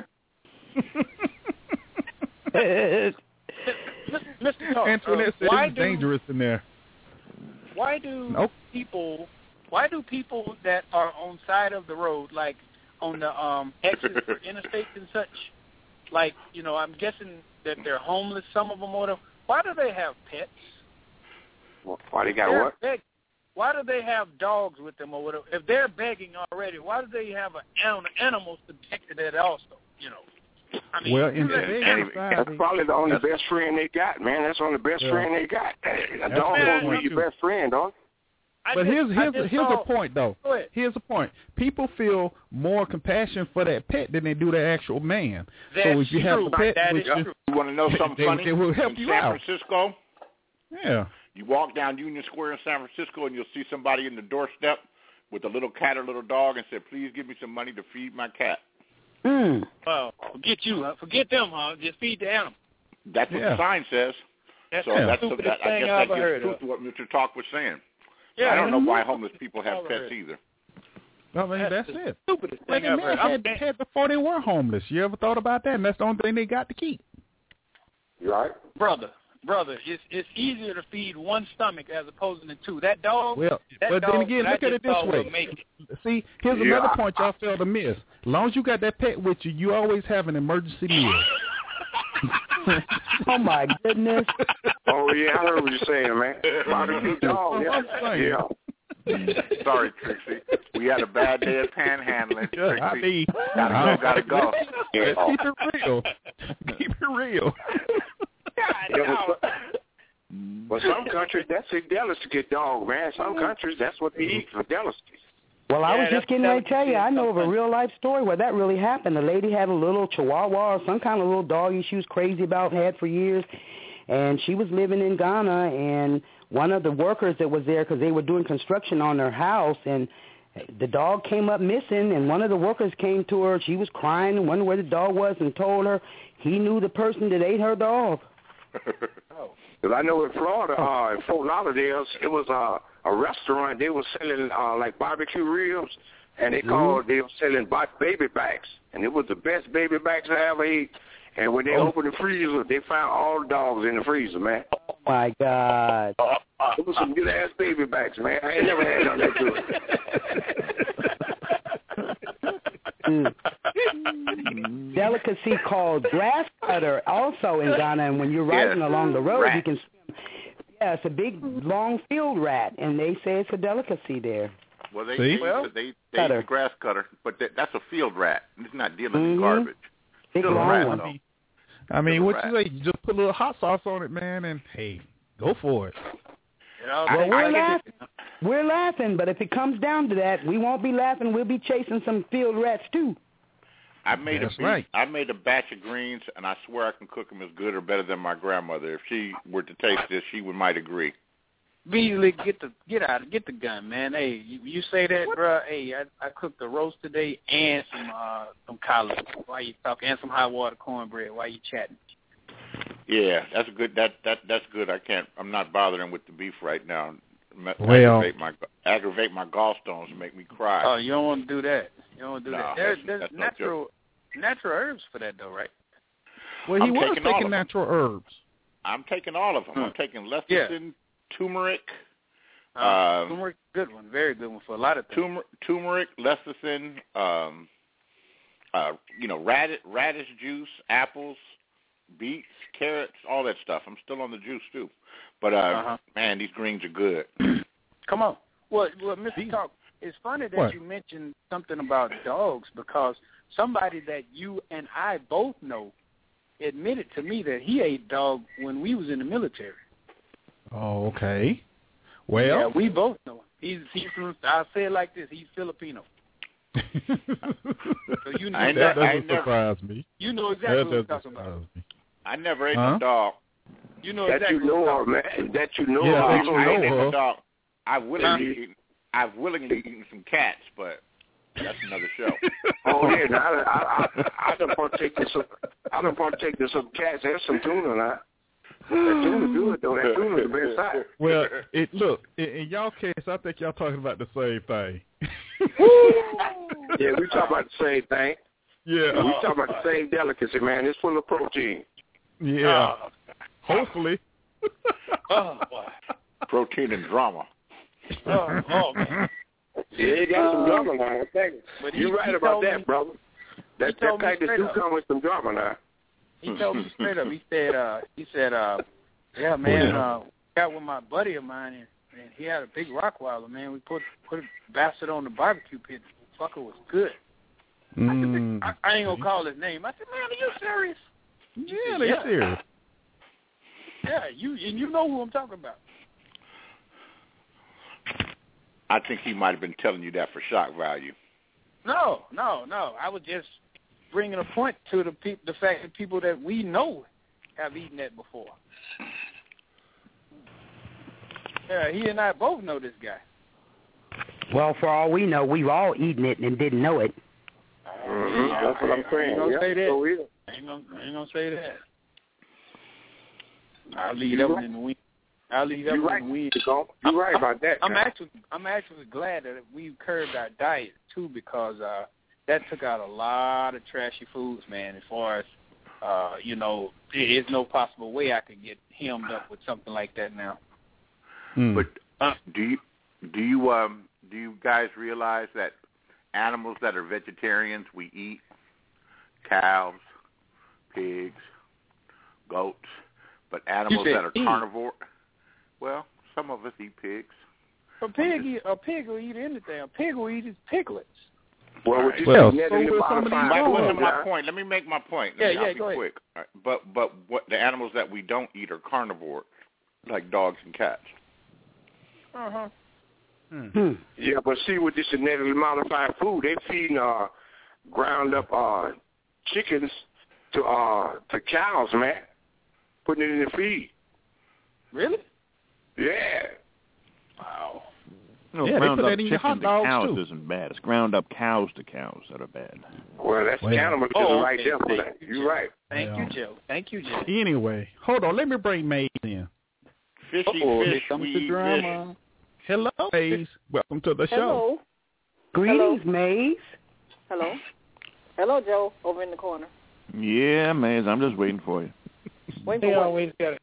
Mister Talk, Antoinette uh, said why it's do dangerous in there. why do Nope. people why do people that are on side of the road, like on the um exits for interstates and such, like, you know, I'm guessing that they're homeless, some of them or whatever. Why do they have pets? Why they got They're what? beg- Why do they have dogs with them or whatever? If they're begging already, why do they have an an- animals to take to that also? You know, I mean, Well, in you let- today's That's society, probably the only That's- best friend they got, man. That's the only best Yeah. friend they got. A That's dog the won't point, be your too. best friend, dog. I but just- here's I here's just here's saw- a point though. Go ahead. Here's a point. People feel more compassion for that pet than they do the actual man. so That's if you have true. a pet, That which is is, true. You want to know something They- funny? they will help in you San out. Francisco, yeah, you walk down Union Square in San Francisco and you'll see somebody in the doorstep with a little cat or little dog and say, "Please give me some money to feed my cat." Mm. Well, forget you, huh? Forget them, huh? Just feed the animal. That's what Yeah. the sign says. That's So the that's stupidest that, I thing guess I that ever gives heard truth of. to what Mister Talk was saying. Yeah, I don't know why that's homeless people have Ever pets heard. either. I mean That's that's the it. stupidest Well, thing the I've man heard. I'm had saying- had before they were homeless. You ever thought about that? And that's the only thing they got to keep. You all right? brother, brother, it's it's easier to feed one stomach as opposed to two. That dog. Well, that but then dog again, that look I at just it this thought way. would make it. See, here's Yeah. another point y'all fail to miss. As long as you got that pet with you, you always have an emergency meal. Oh, my goodness. Oh, yeah, I heard what you're saying, man. Barbecue dog, yeah. I'm saying. Yeah. Sorry, Trixie. We had a bad day at panhandling. Yeah, I Trixie. mean, Gotta go, gotta go. Let's keep it real. Keep it real. Yeah, but, but some countries, that's a delicacy dog, man. Some countries, that's what they eat for delicacies. Well, I Yeah, was just that's- getting that ready was to tell you, I know of a something. real life story where that really happened. The lady had a little chihuahua or some kind of little doggy she was crazy about, had for years, and she was living in Ghana, and one of the workers that was there, because they were doing construction on their house, and the dog came up missing, and one of the workers came to her. She was crying and wondered where the dog was and told her he knew the person that ate her dog. Because I know in Florida, uh, in Fort Lauderdale, it was uh, a restaurant. They were selling uh, like barbecue ribs, and they called they were selling bi- baby backs. and it was the best baby backs I ever ate. And when they Oh. opened the freezer, they found all the dogs in the freezer, man. Oh my God! It was some good ass baby backs, man. I ain't never had none of that good. Mm. Delicacy called grass cutter, also in Ghana. And when you're riding Yes. along the road, Rat. you can see them. Yeah, it's a big, long field rat, and they say it's a delicacy there. Well, they See? they, Well, they, they cutter. use a grass cutter, but that, that's a field rat. It's not dealing in Mhm. garbage. Big Still a long rat, one. though. I mean, Still a what you rat. say? You just put a little hot sauce on it, man, and hey, go for it. You know, Well, I- we're I get laughing. We're laughing, but if it comes down to that, we won't be laughing. We'll be chasing some field rats too. I made That's a beef, right. I made a batch of greens, and I swear I can cook them as good or better than my grandmother. If she were to taste this, she would might agree. Beasley, get the get out, get the gun, man. Hey, you, you say that, bro? Hey, I, I cooked a roast today and some uh, some collards. While you talking, and some hot water cornbread. While you chatting. Yeah, that's good. That that that's good. I can't. I'm not bothering with the beef right now. Ma- Well- aggravate my aggravate my gallstones and make me cry. Oh, you don't want to do that. You don't want to do No, that. There's, that's- there's that's no natural natural herbs for that, though, right? Well, he I'm was taking all taking of them. natural herbs. I'm taking all of them. I'm taking lecithin, turmeric, Uh, um, turmeric, good one, very good one for a lot of things. turmeric, turmeric, lecithin, um, uh, you know, radish, radish juice, apples, beets, carrots, all that stuff. I'm still on the juice too, but uh, Uh-huh. man, these greens are good. Come on. Well, well, Mister Talk, it's funny that What? you mentioned something about dogs because somebody that you and I both know admitted to me that he ate dog when we was in the military. Oh, okay. Well, Yeah, we both know him. He's he's from. I'll say it like this: he's Filipino. So you know I that ne- I doesn't never- surprise me. You know exactly That what I'm doesn't talking about. surprise me. I never ate Huh? no dog. You know That exactly you know what I'm of, talking about. man. That you know Yeah, of. that I, you I know ain't ate no of. dog. I've willingly Huh? eaten. I've willingly eaten some cats, but that's another show. Oh yeah, now, I I I, I done partake in some. I done partake in some cats and some tuna now. That tuna good though. That tuna's the best side. Well, it look in, in y'all case, I think y'all talking about the same thing. Yeah, we talk about the same thing. Yeah, We talk about the same delicacy, man. It's full of protein. yeah. Hopefully. Oh boy. Protein and drama. Oh, oh man. Yeah, it got some drama now. I think But he- you're right he about told that, me- brother. That that told me package straight do up. come with some drama now. He told me straight up. He said, uh, he said, uh, yeah, man, uh, got with my buddy of mine, and, and he had a big Rottweiler, man. We put put a bastard on the barbecue pit. The fucker was good. Mm. I, I ain't gonna call his name. I said, man, are you serious? Yeah, they Yeah. serious. Yeah, you and you know who I'm talking about. I think he might have been telling you that for shock value. No, no, no. I was just bringing a point to the pe- the fact that people that we know have eaten that before. Yeah, he and I both know this guy. Well, for all we know, we've all eaten it and didn't know it. Mm-hmm. That's what I'm I saying. ain't gonna Yeah, say that. so is. I ain't gonna, I ain't gonna say that. I'll leave that one in the wind. I'll leave that You're one right. in the wind. You're right about that. I'm man. actually, I'm actually glad that we curbed our diet too, because uh, that took out a lot of trashy foods, man. As far as uh, you know, there is no possible way I could get hemmed up with something like that now. Mm. But Uh, do you do you um do you guys realize that animals that are vegetarians we eat? Cows, pigs, goats, but animals said that are eat. carnivore. Well, some of us eat pigs. A pig, eat, a pig will eat anything. A pig will eat his piglets. Well, what you Well, say, so genetically will some of these modified But dogs. food, listen to my John. point. Let me make my point. Yeah, Let me, yeah, I'll be go ahead. quick. All right. But but what the animals that we don't eat are carnivore, like dogs and cats. Uh huh. Hmm. Yeah, but see, with this genetically modified food, they feeding uh, ground up uh, chickens to uh, to cows, man. Putting it in the feed. Really? Yeah. Wow. No, Yeah, they ground put up that in your chicken hot to dogs, cows too. isn't bad. It's ground up cows to cows that are bad. Well, that's Well. cannibalism Oh, right okay. there for Thank that. you, You're Joe. right. Thank Yeah. you, Joe. Thank you, Joe. Anyway, hold on. Let me bring Maze in. Fishy Uh-oh, fish, here comes we the eat drama. fish. Hello, Maze. Welcome to the show. Hello. Greetings, Maze. Hello. Hello, Joe, over in the corner. Yeah, Maze, I'm just waiting for you. Wait for what? Wait a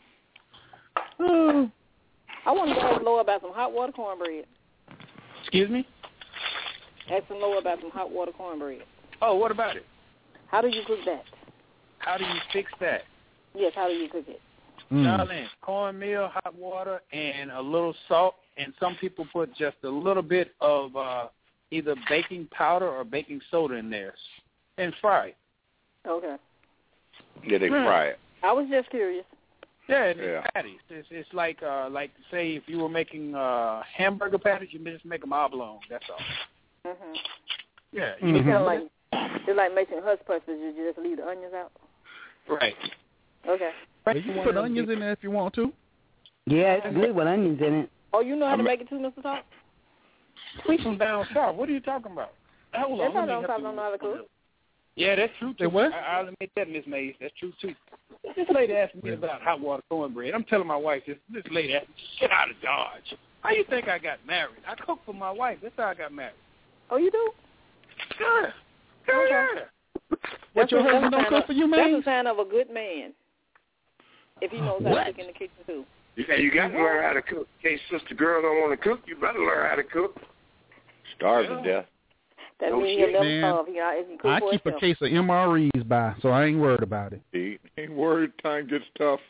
I want to go ask Lola about some hot water cornbread. Excuse me? Asking Lola about some hot water cornbread. Oh, what about it? How do you cook that? How do you fix that? Yes, how do you cook it? Mm. Darling, cornmeal, hot water, and a little salt. And some people put just a little bit of uh, either baking powder or baking soda in there and fry it. Okay. Yeah, they Mm. fry it. I was just curious. Yeah, it's Yeah. patties. It's, it's like, uh, like say, if you were making uh, hamburger patties, you just make them oblong. That's all. Mhm. Yeah. Mm-hmm. It's kind of like it's like making hush puppies. You just leave the onions out. Right. Okay. You can put onions in there if you want to. Yeah, it's good with onions in it. Oh, you know how to make it too, Mister Talk? We from down south. What are you talking about? Hold That's on. how let me down help south you. don't know how to cook. Yeah, that's true too. Say what? I, I'll admit that, Miss Mays. That's true too. This lady asked me about hot water cornbread. I'm telling my wife this. This lady asked me, get out of Dodge. How you think I got married? I cook for my wife. That's how I got married. Oh, you do? Yeah. Hell Okay. yeah. What, your husband don't cook for you, man? That's a sign of a good man. If he knows how What? to cook in the kitchen too. You got, you got to learn how to cook. In case sister girl don't want to cook, you better learn how to cook. Starve Yeah. to death. That No means shit, he'll never man. starve. He, if he cook I for keep a himself. case of M R Es by, so I ain't worried about it. See, ain't worried. Time gets tough.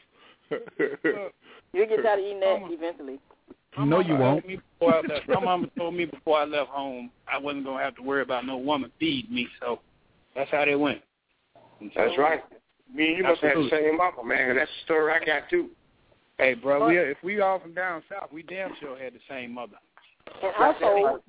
You'll get tired of eating that eventually. You know you My mama won't. told me before I left- My mama told me before I left home I wasn't going to have to worry about no woman feed me, so that's how they went. That's right. Me and you must have the Absolutely. same mama, man. That's the story I got, too. Hey, bro, we, if we all from down south, we damn sure had the same mother. And also,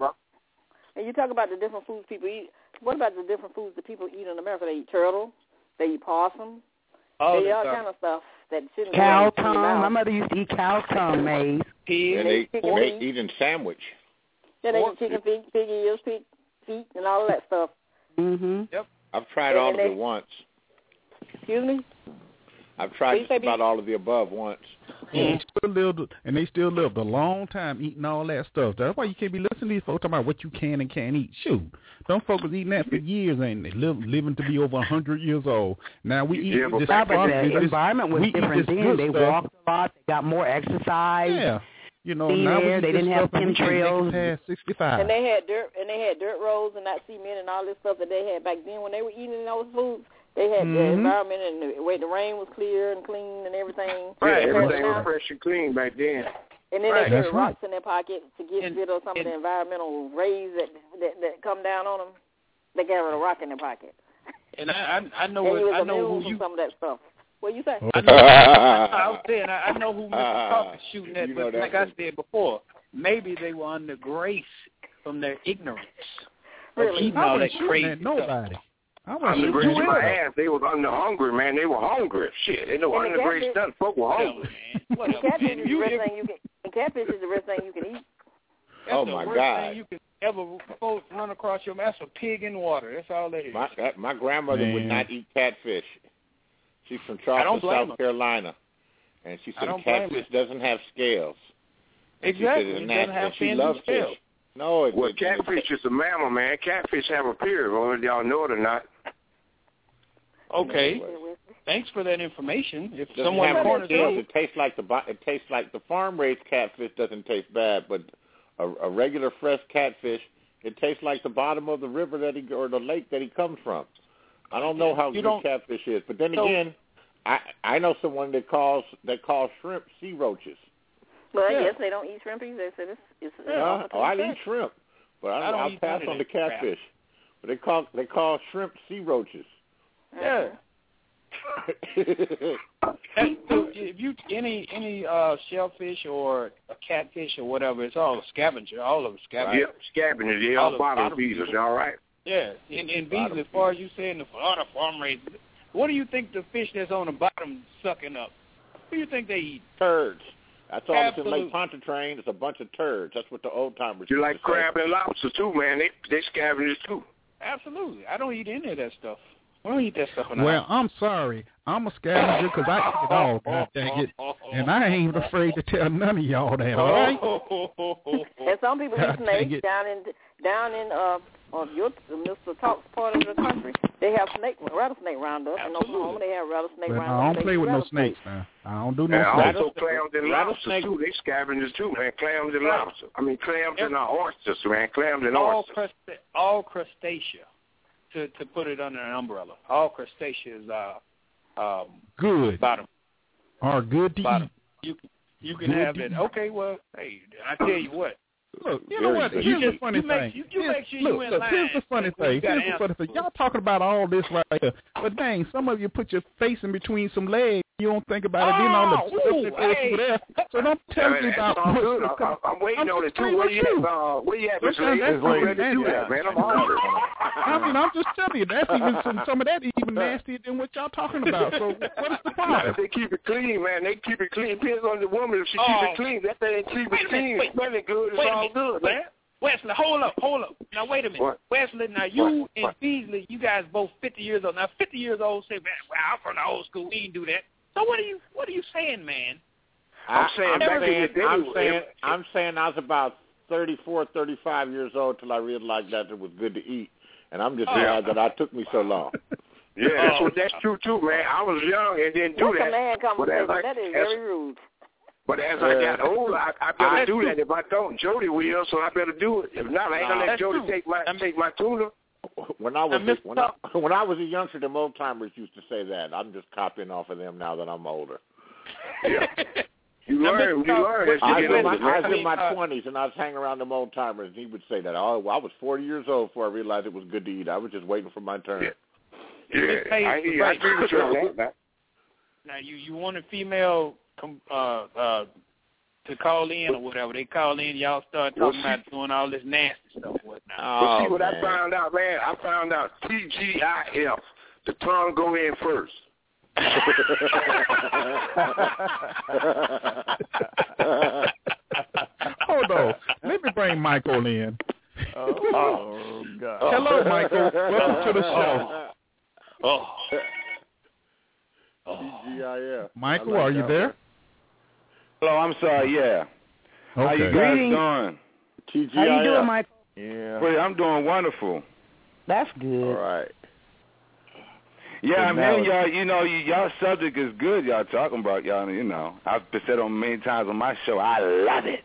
and you talk about the different foods people eat. What about the different foods that people eat in America? They eat turtle. They eat possum. All they eat that all stuff. kind of stuff that shouldn't Cow go in your tongue. My mouth. mother used to eat cow tongue, Maze. Pig, and they, chicken they feet. eat in sandwich. Yeah, they pork. eat chicken feet, pig ears, pig feet, and all of that stuff. Mm-hmm. I've tried And all of they- it once. Excuse me? I've tried What you just say, about B? all of the above once. And they still lived, and they still lived a long time eating all that stuff. That's why you can't be listening to these folks talking about what you can and can't eat. Shoot, them folks was eating that for years, and they live, living to be over a hundred years old. Now we eat Yeah, but this back But stuff, the this- environment was we eat different this then. good They stuff. walked a lot. They got more exercise. Yeah, you know, Clean now we air, eat they this didn't have stuff and we can't make it chemtrails. past sixty-five. And they had dirt, and they had dirt roads and not cement and all this stuff that they had back then when they were eating those foods. They had the Mhm. environment and the way the rain was clear and clean and everything. Right, Compared to everything now. was fresh and clean back then. And then Right. they carry That's right. rocks in their pocket to get And- rid of some of and- the environmental rays that, that that come down on them. They carry a rock in their pocket. And I, I, I know, and you what, was I know immune who from you. some of that stuff. What you say? I know. I was saying, I, I know who Mister Talk is shooting at, You know but that like I one. said before, maybe they were under grace from their ignorance of Really? eating I all that wasn't shooting crazy at stuff. nobody. I Under wasn't grace shooting my at ass. They was under hungry, man. They were hungry. Shit, they know And the under grace catfish- nothing. Folk were Whatever, hungry. man. And Whatever, catfish man. is the You, best if, thing you can. And catfish is the best thing you can eat. that's Oh, the my worst God. thing you can ever go run across your mouth. That's a pig in water. That's all that is. My that, my grandmother would Man. not eat catfish. She's from I don't Charleston, blame South her. Carolina, and she I said don't blame catfish doesn't have scales. And she Exactly. said it's It nasty, doesn't have and she fins loves and scales. fish. No, it, Well, it, catfish is a mammal, man. Catfish have a period, whether y'all know it or not. Okay. Thanks for that information. If It doesn't someone have corners scales. it, It tastes like the bo- it tastes like the farm raised catfish doesn't taste bad, but a, a regular fresh catfish, it tastes like the bottom of the river that he or the lake that he comes from. I don't know how You good don't- catfish is, but then so- again, I I know someone that calls that calls shrimp sea roaches. But Yeah. yes, they don't eat shrimp either. They said it's it's. it's Yeah. awful to Oh, I the eat fish. shrimp, but I, I don't I'll eat pass none of on the that crap. catfish. But they call they call shrimp sea roaches. yeah. That- so if you any any uh, shellfish or a catfish or whatever, it's all a scavenger. All of them scavenger. Yep, scavengers. They All all the bottom bottom feeders. feeders. All right. Yeah, and, and bees, Bottom as far as you say in the Florida farm raised, what do you think the fish that's on the bottom sucking up? What do you think they eat? Turds. That's all that's in Absolutely. Lake Pontchartrain. It's a bunch of turds. That's what the old timers You used like to say. crab and lobster too, man. They they scavengers too. Absolutely. I don't eat any of that stuff. We don't eat that stuff in the Well, house. I'm sorry. I'm a scavenger because I eat it all, God dang it. And I ain't afraid to tell none of y'all that, all right? And some people God eat dang snakes it. down in down in uh on your Mister Talk's part of the country. They have snake rattlesnake roundup. In Oklahoma, they have rattlesnake But roundup. I don't They play eat with no rattlesnakes. snakes, man. I don't do no And snakes. also clams and lobsters, too. They scavengers, too, man. Clams and lobsters. I mean, clams and uh, oysters, man. Clams and all, oysters. crust- all crustacea, to, to put it under an umbrella. All crustacea is uh, um, Good. bottom. Are good to bottom. eat. You, you can Good have to that. eat. Okay, well, hey, I tell you what. Look, you know what? You Here's just- the funny you make- thing. you- you Here's- make sure look, you in look, line. Here's the funny You thing. gotta Here's the funny answer. thing. Y'all talking about all this right here, but dang, some of you put your face in between some legs. You don't think about it. Then on the Oh, flip it hey. over there. So don't tell Yeah, me that's about. all good. I- I'm waiting on it, too. Where you at, uh, where you at, Miss Sometimes Lady? that's I'm even ready to do nasty. that, man. I'm hungry. I mean, I'm just telling you, that's even some, some of that even nastier than what y'all talking about. So what is the problem? If they keep it clean, man, they keep it clean. Depends on the woman if she Oh. keep it clean. That thing keep Wait it a clean. minute, It's smelling good. It's Wait a all minute. good, Wait. man. Wesley, hold up, hold up. Now, wait a minute. What? Wesley, now you What? and What? Beasley, you guys both fifty years old. Now, fifty years old say, man, well, I'm from the old school. We didn't do that. So what are you what are you saying, man? I'm saying I'm back in saying, the day, I'm if- saying, I'm saying I was about thirty-four, thirty-five years old till I realized that it was good to eat, and I'm just Oh. glad that I took me so long. Yeah, that's what that's true too, man. I was young and didn't do That's that. a man But as conversation. I- That is as- very rude. But as I got older, I, I better I- do that. If I don't, Jody will, so I better do it. If not, I ain't gonna Nah. let Jody true. take my I mean- take my tuna. When I was Now, Mister when I, when I was a youngster, the old timers used to say that. I'm just copying off of them now that I'm older. Yeah. You Now, learn, Mister you learn as I you was, get in my, older. I was man. in my uh, twenties, and I was hanging around them old timers, and he would say that. Oh, well, I was forty years old before I realized it was good to eat. I was just waiting for my turn. Yeah. Yeah, Hey, I, I right. agree with you on that. man. Now, you, you want a female com- uh, uh, to call in or whatever. They call in, y'all start Well, talking see- about doing all this nasty stuff. Whatnot. But Oh, see what man. I found out, man? I found out T G I F. The tongue go in first. Hold on. Let me bring Michael in. Oh, God. Hello, Michael. Welcome to the show. Oh. T G I F. Michael, I like are you that there? Hello, I'm sorry, yeah. How you Okay. guys Greetings. doing? T G I F. How you doing, Mike? Yeah. Well, I'm doing wonderful. That's All good. right. Yeah, I Good now mean, it's- y'all, you know, y- y'all subject is good. Y'all talking about y'all, you know. I've been said on many times on my show. I love it,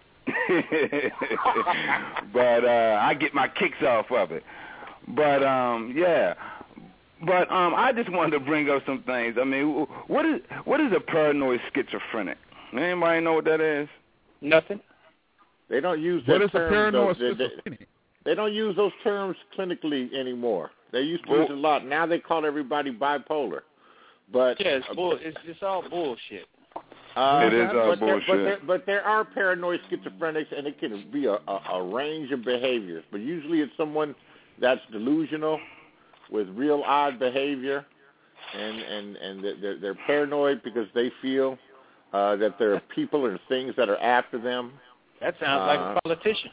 but uh, I get my kicks off of it. But um, yeah, but um, I just wanted to bring up some things. I mean, what is what is a paranoid schizophrenic? Anybody know what that is? Nothing. They don't use What that is a term, paranoid though. They- they- schizophrenic? They don't use those terms clinically anymore. They used to Well- use it a lot. Now they call everybody bipolar. But Yeah, it's, bull, it's, it's all bullshit. uh, It is all but there, but, bullshit. there, but there are paranoid schizophrenics, and it can be a, a, a range of behaviors. But usually it's someone that's delusional with real odd behavior, and and and they're, they're paranoid because they feel uh, that there are people and things that are after them. That sounds Uh, like a politician.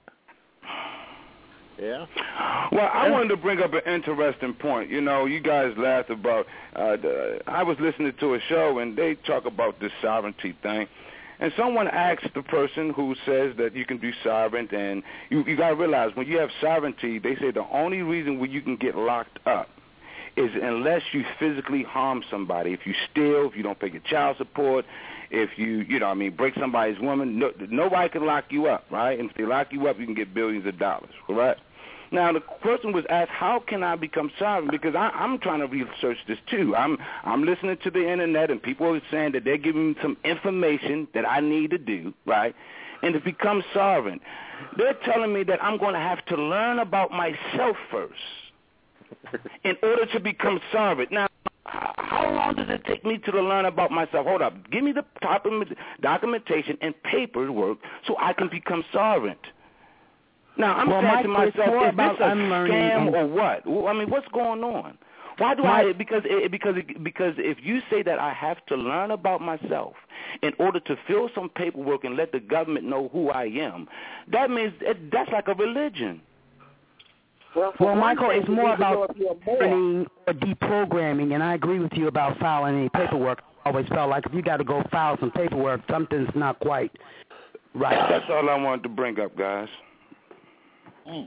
Yeah. Well, I wanted to bring up an interesting point. You know, you guys laughed about. Uh, the, I was listening to a show and they talk about this sovereignty thing, and someone asked the person who says that you can be sovereign, and you you got to realize when you have sovereignty, they say the only reason where you can get locked up is unless you physically harm somebody. If you steal, if you don't pay your child support, if you, you know, I mean, break somebody's woman, no, nobody can lock you up, right? And if they lock you up, you can get billions of dollars, correct? Now, the person was asked, how can I become sovereign? Because I, I'm trying to research this, too. I'm I'm listening to the Internet, and people are saying that they're giving me some information that I need to do, right, and to become sovereign. They're telling me that I'm going to have to learn about myself first in order to become sovereign. Now, how long does it take me to learn about myself? Hold up. Give me the documentation and paperwork so I can become sovereign. Now, I'm Well, saying Mike, to myself, it's more is this about a unlearning scam and- or what? Well, I mean, what's going on? Why do Mike- I? Because it, because it, because if you say that I have to learn about myself in order to fill some paperwork and let the government know who I am, that means it, that's like a religion. Well, for Well, one Michael, thing, it's you more need to know about if you're more. learning or deprogramming, and I agree with you about filing any paperwork. I always felt like if you got to go file some paperwork, something's not quite right. That's all I wanted to bring up, guys. Mm.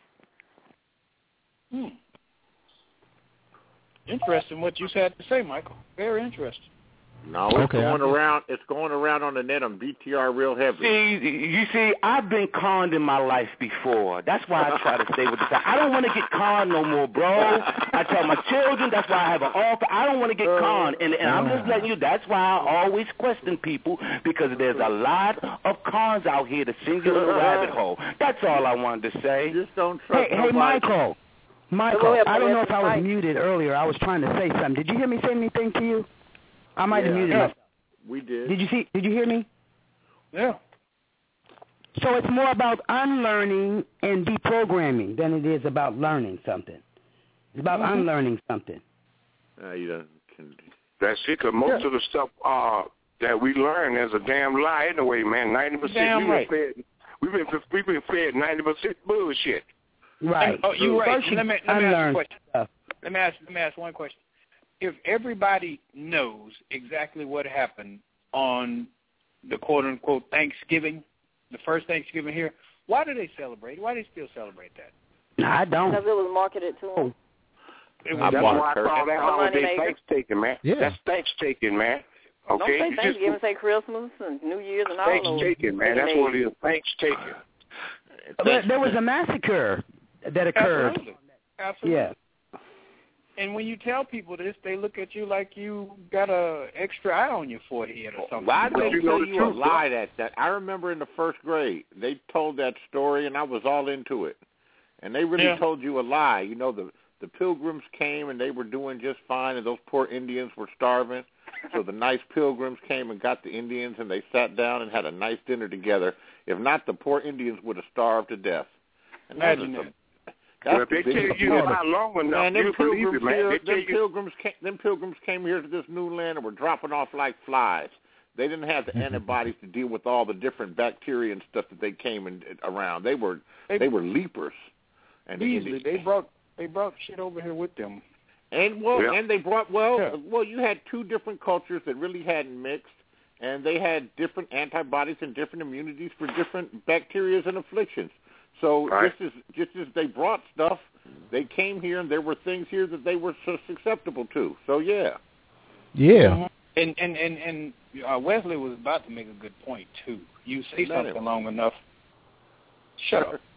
Hmm. Interesting what you had to say, Michael. Very interesting. No, it's Okay, going I'm- around. It's going around on the net on B T R real heavy. See, you see, I've been conned in my life before. That's why I try to stay with the fact. I don't want to get conned no more, bro. I tell my children, that's why I have an offer. I don't want to get conned. And, and I'm just letting you, that's why I always question people, because there's a lot of cons out here to send you in the rabbit hole. That's all I wanted to say. Just don't trust Hey, hey, nobody. Michael. Michael, Go ahead, I don't know if I was Mike. muted earlier. I was trying to say something. Did you hear me say anything to you? I might have Yeah. muted Yeah. myself. We did. Did you see? Did you hear me? Yeah. So it's more about unlearning and deprogramming than it is about learning something. It's about Mm-hmm. unlearning something. Uh, you don't, can, That's it, 'cause most Yeah. of the stuff uh, that we learn is a damn lie anyway, man. ninety percent Damn we've right. been fed, we've been we've been fed ninety percent bullshit. Right. Oh, you're right. First you Let me, let me ask you a unlearn question. stuff. Let me ask. Let me ask one question. If everybody knows exactly what happened on the quote unquote Thanksgiving, the first Thanksgiving here, why do they celebrate? Why do they still celebrate that? No, I don't. Because it was marketed to them. It was I That's bought why I turkey. call that The money holiday maker. Thanksgiving, man. Yeah. That's Thanksgiving, man. Don't Okay, say You Thanksgiving, just, say Christmas and New Year's and all those. Thanksgiving, man. That's what it is. Thanksgiving. But there was a massacre that occurred. Absolutely. Absolutely. Yeah. And when you tell people this, they look at you like you got a extra eye on your forehead or something. Why did But they you know tell the you a truth, lie that that? I remember in the first grade they told that story and I was all into it, and they really Yeah. told you a lie. You know, the the Pilgrims came and they were doing just fine, and those poor Indians were starving. So the nice Pilgrims came and got the Indians, and they sat down and had a nice dinner together. If not, the poor Indians would have starved to death. And that Imagine was that. a- That's Well, if they the tell biggest you part. how long enough, Man, them you believe pilgrims it, man. here, They tell them you, pilgrims came, them pilgrims came here to this new land and were dropping off like flies. They didn't have the antibodies to deal with all the different bacteria and stuff that they came in, around. They were They- they were leapers. And Easily, they brought they brought shit over here with them. And well, Yeah. and they brought well, Yeah. well, you had two different cultures that really hadn't mixed, and they had different antibodies and different immunities for different bacteria and afflictions. So Right. just as just as they brought stuff, they came here, and there were things here that they were so susceptible to. So yeah, Yeah. And and and and uh, Wesley was about to make a good point too. You say Let something him. long enough, shut up.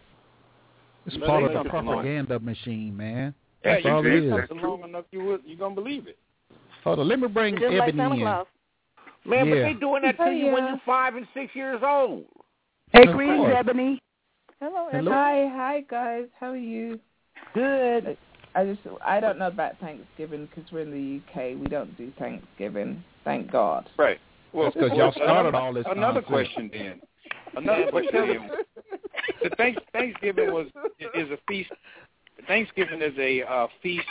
It's Let part me of the say something long. propaganda machine, man. Yeah, That's you all it say is. something long enough, you would you gonna believe it. Hold on, let me bring Just like Ebony Santa in. Claus. man, but Yeah. they doing that to Oh, you when yeah. you're five and six years old. Hey, Of greetings, course. Ebony. Hello, Hello. Hi, hi guys. How are you? Good. I just I don't know about Thanksgiving because we're in the U K. We don't do Thanksgiving. Thank God. Right. Well, That's 'cause well, y'all started another- all this Another nonsense. question then. Another question then. The thanks, Thanksgiving was is a feast. Thanksgiving is a uh, feast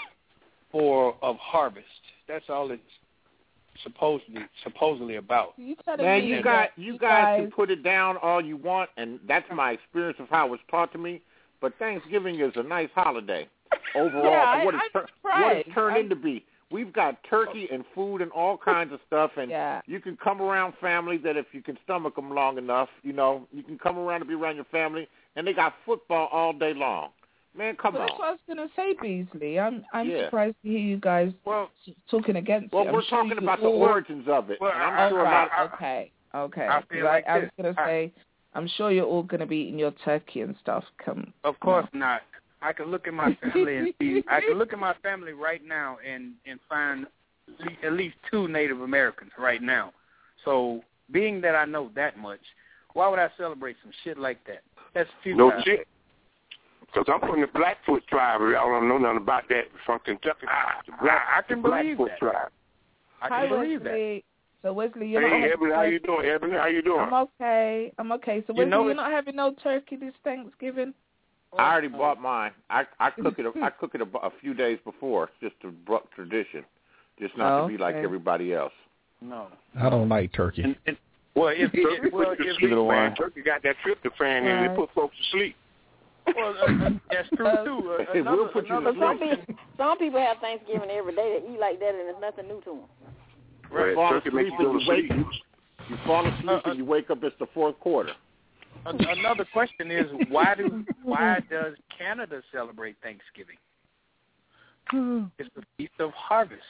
for of harvest. That's all it's supposedly supposedly about. You telling Man, me you that got you you guys guys can put it down all you want, and that's my experience of how it was taught to me. But Thanksgiving is a nice holiday overall Yeah, for what I- it's, I'm tur- what it's surprised. turned I'm- into be. We've got turkey and food and all kinds of stuff, and Yeah. you can come around family that if you can stomach them long enough, you know, you can come around and be around your family, and they got football all day long. Man, come Well, on. that's what I was going to say, Beasley. I'm I'm Yeah. surprised to hear you guys Well, talking against Well, it. I'm we're sure talking you about the all- origins of it, Well, and I'm I- sure a right, lot. okay, okay. I 'Cause feel I, like I was this. going to I- say, I'm sure you're all going to be eating your turkey and stuff. Come. Of course not. I can look at my family and see. I can look at my family right now and and find at least two Native Americans right now. So, being that I know that much, why would I celebrate some shit like that? That's futile. no shit. Because I'm from the Blackfoot tribe. Y'all don't know nothing about that from Kentucky. The Black, I, I can the believe Blackfoot that. tribe. I Hi, can believe that. Wesley. So Wesley, you're not Hey, having Ebony, how you turkey? doing? Ebony, how you doing? I'm okay. I'm okay. So You Wesley, know you're it- not having no turkey this Thanksgiving? I already bought mine. I I cook it. I cook it a, a few days before. It's just a bro- tradition, just not Oh, to be like okay. everybody else. No. I don't like turkey. And, and, well, if Turkey well, put you if to sleep, you, man. Turkey got that tryptophan in it. It Right. put folks to sleep. Well, uh, that's true too. Uh, Hey, another, we'll put you another to Some sleep. people, some people have Thanksgiving every day. They eat like that, and it's nothing new to them. Right. You fall Turkey asleep makes you go and to you wake. sleep. You, you fall asleep Uh, uh, and you wake up. It's the fourth quarter. Another question is why do why does Canada celebrate Thanksgiving? It's the Feast of Harvest.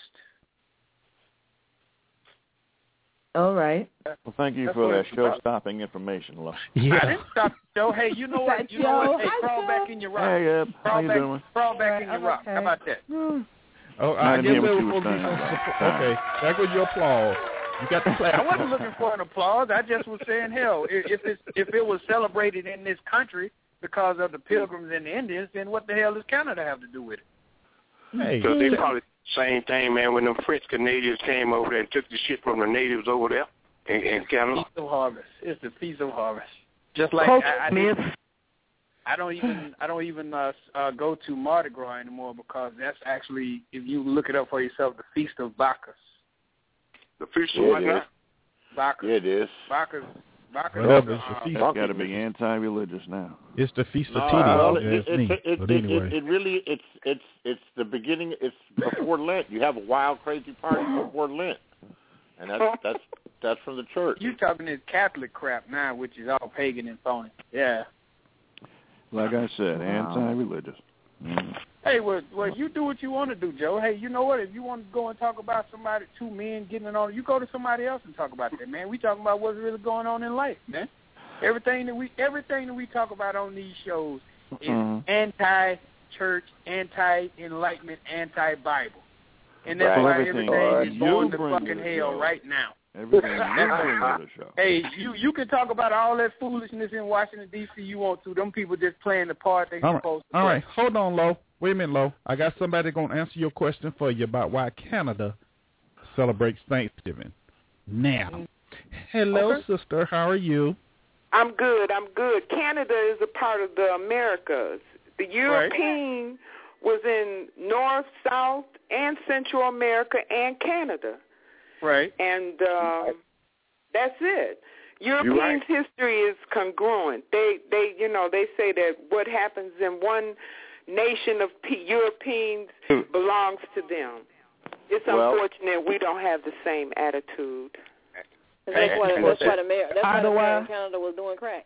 All right. Well, thank you That's for what that it's about. show-stopping information, Lo. I didn't stop the show. Hey, you know what? That You know what? Joe. Hey, Hi, crawl Joe. back in your rock. Hey, Eb. How Crawl you back, doing? crawl back All in right, your rock. okay. How about that? Oh, I I didn't guess hear there what you was were supposed to be saying. some support. Okay, that was your applause. You got the clap. I wasn't looking for an applause. I just was saying, hell, if if, it's, if it was celebrated in this country because of the Pilgrims and the Indians, then what the hell does Canada have to do with it? Hey, Because they probably same thing, man, when them French Canadians came over there and took the shit from the natives over there in, in Canada. Feast of Harvest. It's the Feast of Harvest. Just like Coach I, I, Smith. didn't- I don't even I don't even uh, uh, go to Mardi Gras anymore because that's actually, if you look it up for yourself, the Feast of Bacchus. The Feast of Yeah, what it now? is. Bacchus. Yeah, it is. Bacchus. Bacchus. Well, is, it's uh, the feast. That's got to be anti-religious now. It's the Feast of No, Titties. well, if you it, ask it, me. it, it, But it, anyway, it, it really it's it's it's the beginning. It's before Lent. You have a wild, crazy party before Lent, and that's that's that's from the church. You talking this Catholic crap now, which is all pagan and phony. Yeah. Like I said, anti-religious. Mm. Hey, well, well, you do what you want to do, Joe. Hey, you know what? If you want to go and talk about somebody, two men getting it on, you go to somebody else and talk about that, man. We talking about what's really going on in life, man. Everything that we everything that we talk about on these shows is Mhm. anti-church, anti-enlightenment, anti-Bible, and that's Right. why Everything everything is you going to bring to fucking the hell show. right now. Everything you bring to the show. Hey, you you can talk about all that foolishness in Washington D C you want to. Them people just playing the part they all right, supposed to all play. right. Hold on, Lo. Wait a minute, Lo. I got somebody going to answer your question for you about why Canada celebrates Thanksgiving. Now, hello, Okay. sister. How are you? I'm good. I'm good. Canada is a part of the Americas. The European was in North, South, and Central America and Canada. Right. And um, that's it. Europeans' right. history is congruent. They, they, you know, they say that what happens in one nation of P- Europeans belongs to them. It's Well- unfortunate we don't have the same attitude. That's why that's why the mayor that's why the mayor Ottawa. in Canada was doing crack.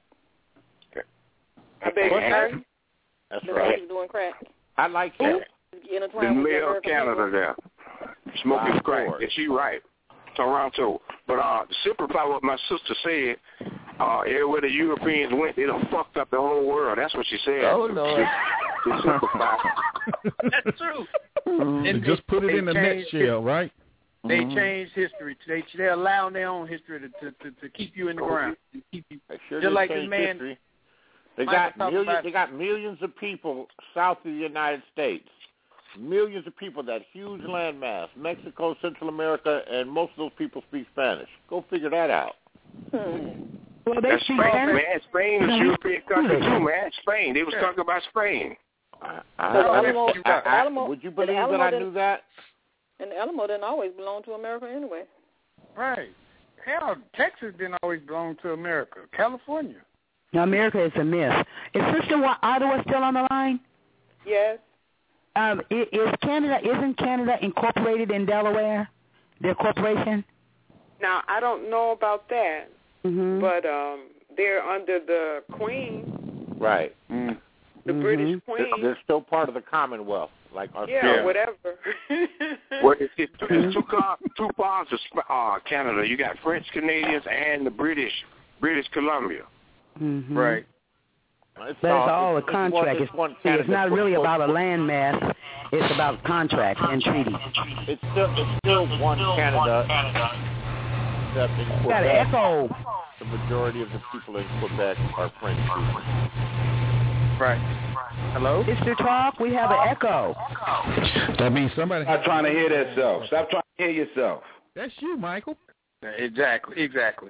I beg your pardon? That's The right. mayor was doing crack. I like that. The Intertwined with the mayor of American Canada people. there, smoking Wow, crack. Lord. And she right. Toronto. But uh, to simplify what my sister said, uh, everywhere the Europeans went, they done fucked up the whole world. That's what she said. Oh, Lord. To, to simplify. That's true. And And just put it they in a changed nutshell, right? They Mhm. changed history. They they allow their own history to to, to, to keep you in the ground. To keep you They sure just did like this change man. history. They Michael got talked millions. about- They got millions of people south of the United States. Millions of people, that huge landmass, Mexico, Central America, and most of those people speak Spanish. Go figure that out. Well, they That's speak Spain, Spanish. man. Spain is a European country too, man. Spain. They was talking about Spain. I, The I, Alamo, I, the I, Alamo, would you the believe Alamo that I didn't- knew that? And the Alamo didn't always belong to America anyway. Right. Hell, Texas didn't always belong to America. California. Now, America is a myth. Is Sister Wa- Ottawa still on the line? Yes. Um, i- is Canada, isn't Canada incorporated in Delaware, their corporation? Now, I don't know about that, Mm-hmm. but um, they're under the Queen, Right. Mm. the Mhm. British They're, Queen. they're still part of the Commonwealth, like Yeah, Australia. whatever. Well, it's, it's, it's two, co- two parts of Sp- uh, Canada. You got French Canadians and the British, British Columbia. Mm-hmm. Right. It's But it's all a it's contract. one- It's, it's one see, it's Canada not for- really for- about a land mass. It's about contracts and treaties. It's still it's still one Canada, except in Got an Quebec, echo. the majority of the people in Quebec are French people. Right. Hello? Mister Talk, we have an echo. That means somebody. Stop trying to hear that self. Stop trying to hear yourself. That's you, Michael. Exactly. Exactly.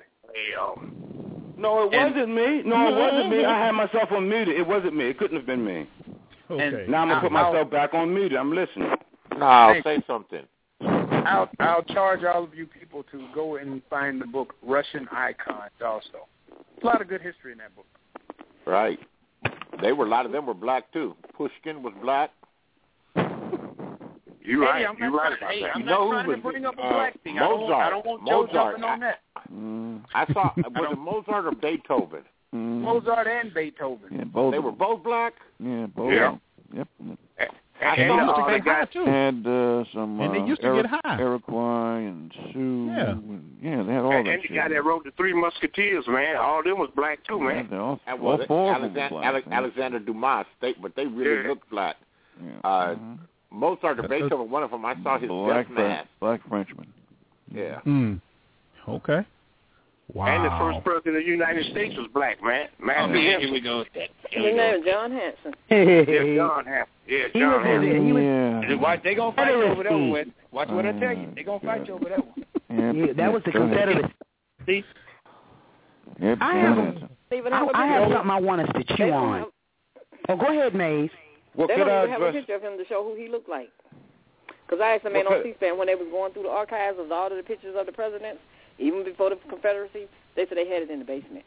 No, it And- wasn't me. No, it wasn't me. I had myself on mute. It wasn't me. It couldn't have been me. Okay. Now I'm going to put I'll- myself back on mute. I'm listening. No, I'll Thank say something. I'll I'll charge all of you people to go and find the book Russian Icons also. A lot of good history in that book. Right. They were a lot of them were black too. Pushkin was black. You hey, right. I'm You not right trying, about hey, that. I'm You not know trying who to was, bring up a uh, black thing. Mozart. I don't, I don't want Joe Mozart. jumping on that. Mm. I saw was it Mozart or Beethoven? Mm. Mozart and Beethoven. Yeah, both. They were both black. Yeah, both. Yeah. Yep. And, And and, they used to uh, get the high guy, too. And uh, some And they uh, used to Iro- get high. Iroquois and Sioux. Yeah. And, yeah, they had all and, that and the shit. guy that wrote the Three Musketeers, man, all of them was black too, Yeah, man. they all, And all was it four of them Alexander, were black. Alex, yeah. Alexander Dumas? They, but they really Yeah. looked black. Yeah. Uh, Mhm. Mozart or Beethoven, one of them, I saw his black, death Fre- mask. black Frenchman. Yeah. Hmm. Okay. Wow. And the first president of the United States was black, man. Man, Oh, here we go. Here His we name go. is John Hanson. Yeah, John Hamm. Yeah, He John was Hamm. in it. He was, Yeah. Watch, they gonna fight you over that Confederacy. one. Watch what I tell you. They gonna fight you over that one. Yep. yeah, that was the Go ahead. Confederacy. See? Yep. I John have- Hanson. Stephen, I, have a I have picture. something I want us to They chew don't on. have- Oh, go ahead, Maze. What They could don't I even have a address? picture of him to show who he looked like. Because I asked the man What on could- C-SPAN when they was going through the archives of all of the pictures of the presidents, even before the Confederacy, they said they had it in the basement.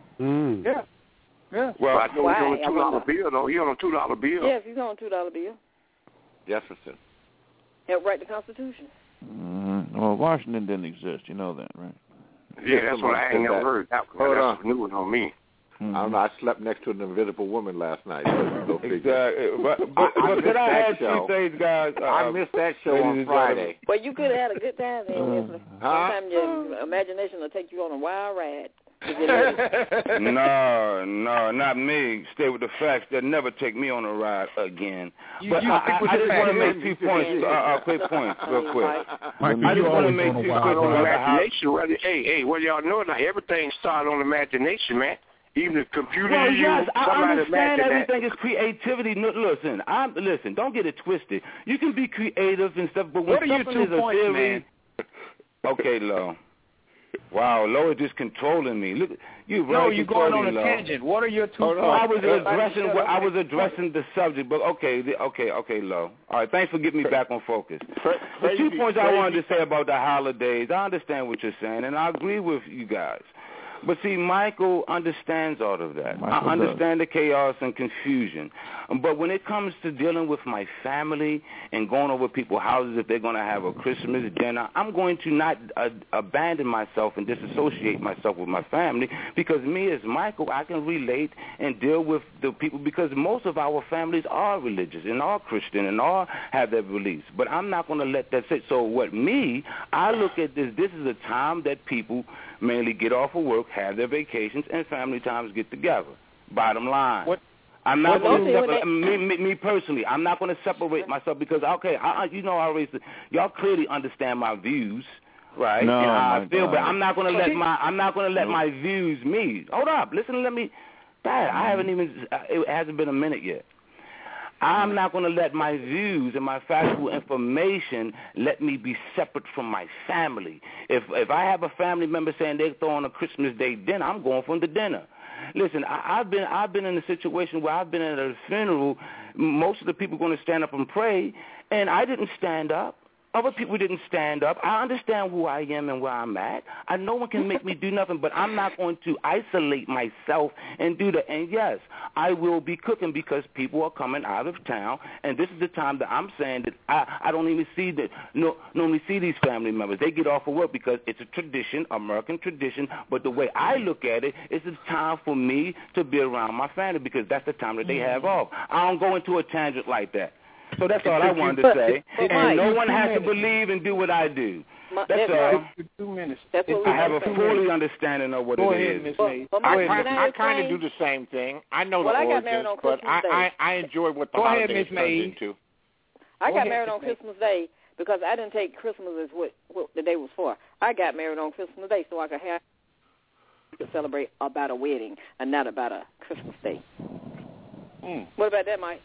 Mm. Yeah. Yeah. Well, I know Why? he's on a I two dollar wonder. bill, though. He on a two dollar bill. Yes, he's on a two dollar bill. Jefferson. Helped write the Constitution. Mm-hmm. Well, Washington didn't exist. You know that, right? Yeah, that's what I ain't never that. heard. That, Hold that's on. new one on me. Mm-hmm. I don't know. I slept next to an invisible woman last night. So go figure. Exactly. But, but, I but missed could I that ask show. two things, guys? Uh, I missed that show ladies on and Friday. Well, you could have had a good time then. Wesley. Huh? Sometimes your imagination will take you on a wild ride. If you're late. No, no, not me. Stay with the facts. They'll never take me on a ride again. You- But you I, stick I, with I the just want to facts. make two points, uh, uh, quick points, real quick. Michael, I you just want to always make on a two wild quick on points. ride. imagination. Whether, hey, hey, well, y'all know that everything started on imagination, man. Even the computer Well, you yes, use, I somebody understand imagined everything that. is creativity. No, listen, I'm listen. Don't get it twisted. You can be creative and stuff, but when What are your something two is a points, theory, man? okay, Lo. Wow, Lo is just controlling me. Look, you No, really you're going on controlling a me, Lo. tangent. What are your two Oh, points? no, I was Everybody addressing shut what up. I was addressing the subject, but okay, the, okay, okay, Lo. All right, thanks for getting me back on focus. The two Crazy, points I crazy. wanted to say about the holidays, I understand what you're saying, and I agree with you guys. But see, Michael understands all of that. Michael I understand the chaos and confusion. But when it comes to dealing with my family and going over people's houses if they're going to have a Christmas dinner, I'm going to not uh, abandon myself and disassociate myself with my family, because me as Michael, I can relate and deal with the people, because most of our families are religious and are Christian and all have their beliefs. But I'm not going to let that sit. So what me, I look at this, this is a time that people mainly get off of work, have their vacations, and family times get together. Bottom line. What? I'm not Well, going to don't separate, they- me, me, me personally, I'm not going to separate myself because, okay, I, you know, I always, y'all clearly understand my views, right? No, and how I my feel, God. but I'm not going to let Okay. my, I'm not going to let Nope. my views me. Hold up, listen, let me, Dad, I haven't even, it hasn't been a minute yet. I'm not going to let my views and my factual information let me be separate from my family. If if I have a family member saying they're throwing a Christmas Day dinner, I'm going for the dinner. Listen, I, I've been I've been in a situation where I've been at a funeral. Most of the people are going to stand up and pray, and I didn't stand up. Other people didn't stand up. I understand who I am and where I'm at. I no one can make me do nothing, but I'm not going to isolate myself and do that. And yes, I will be cooking because people are coming out of town, and this is the time that I'm saying that I, I don't even see that no normally see these family members. They get off of work because it's a tradition, American tradition. But the way I look at it, it's a time for me to be around my family because that's the time that they have off. I don't go into a tangent like that. So that's all I wanted to But- say. but And Mike, no one two has to minutes. believe and do what I do. My- That's that's all. right. Two minutes. That's what I we have a understand. fully understanding of what Go it ahead, is. Miss But- Mays. but I, Mike, I, can I I kind of explain? do the same thing. I know Well, the I got origins, married on but Christmas I, Day. I, I enjoy what the Go ahead, holidays Miss turned Mays. into. I Go got ahead, married on Miss Mays. Christmas Day because I didn't take Christmas as what, what the day was for. I got married on Christmas Day so I could have to celebrate about a wedding and not about a Christmas Day. Mm. What about that, Mike?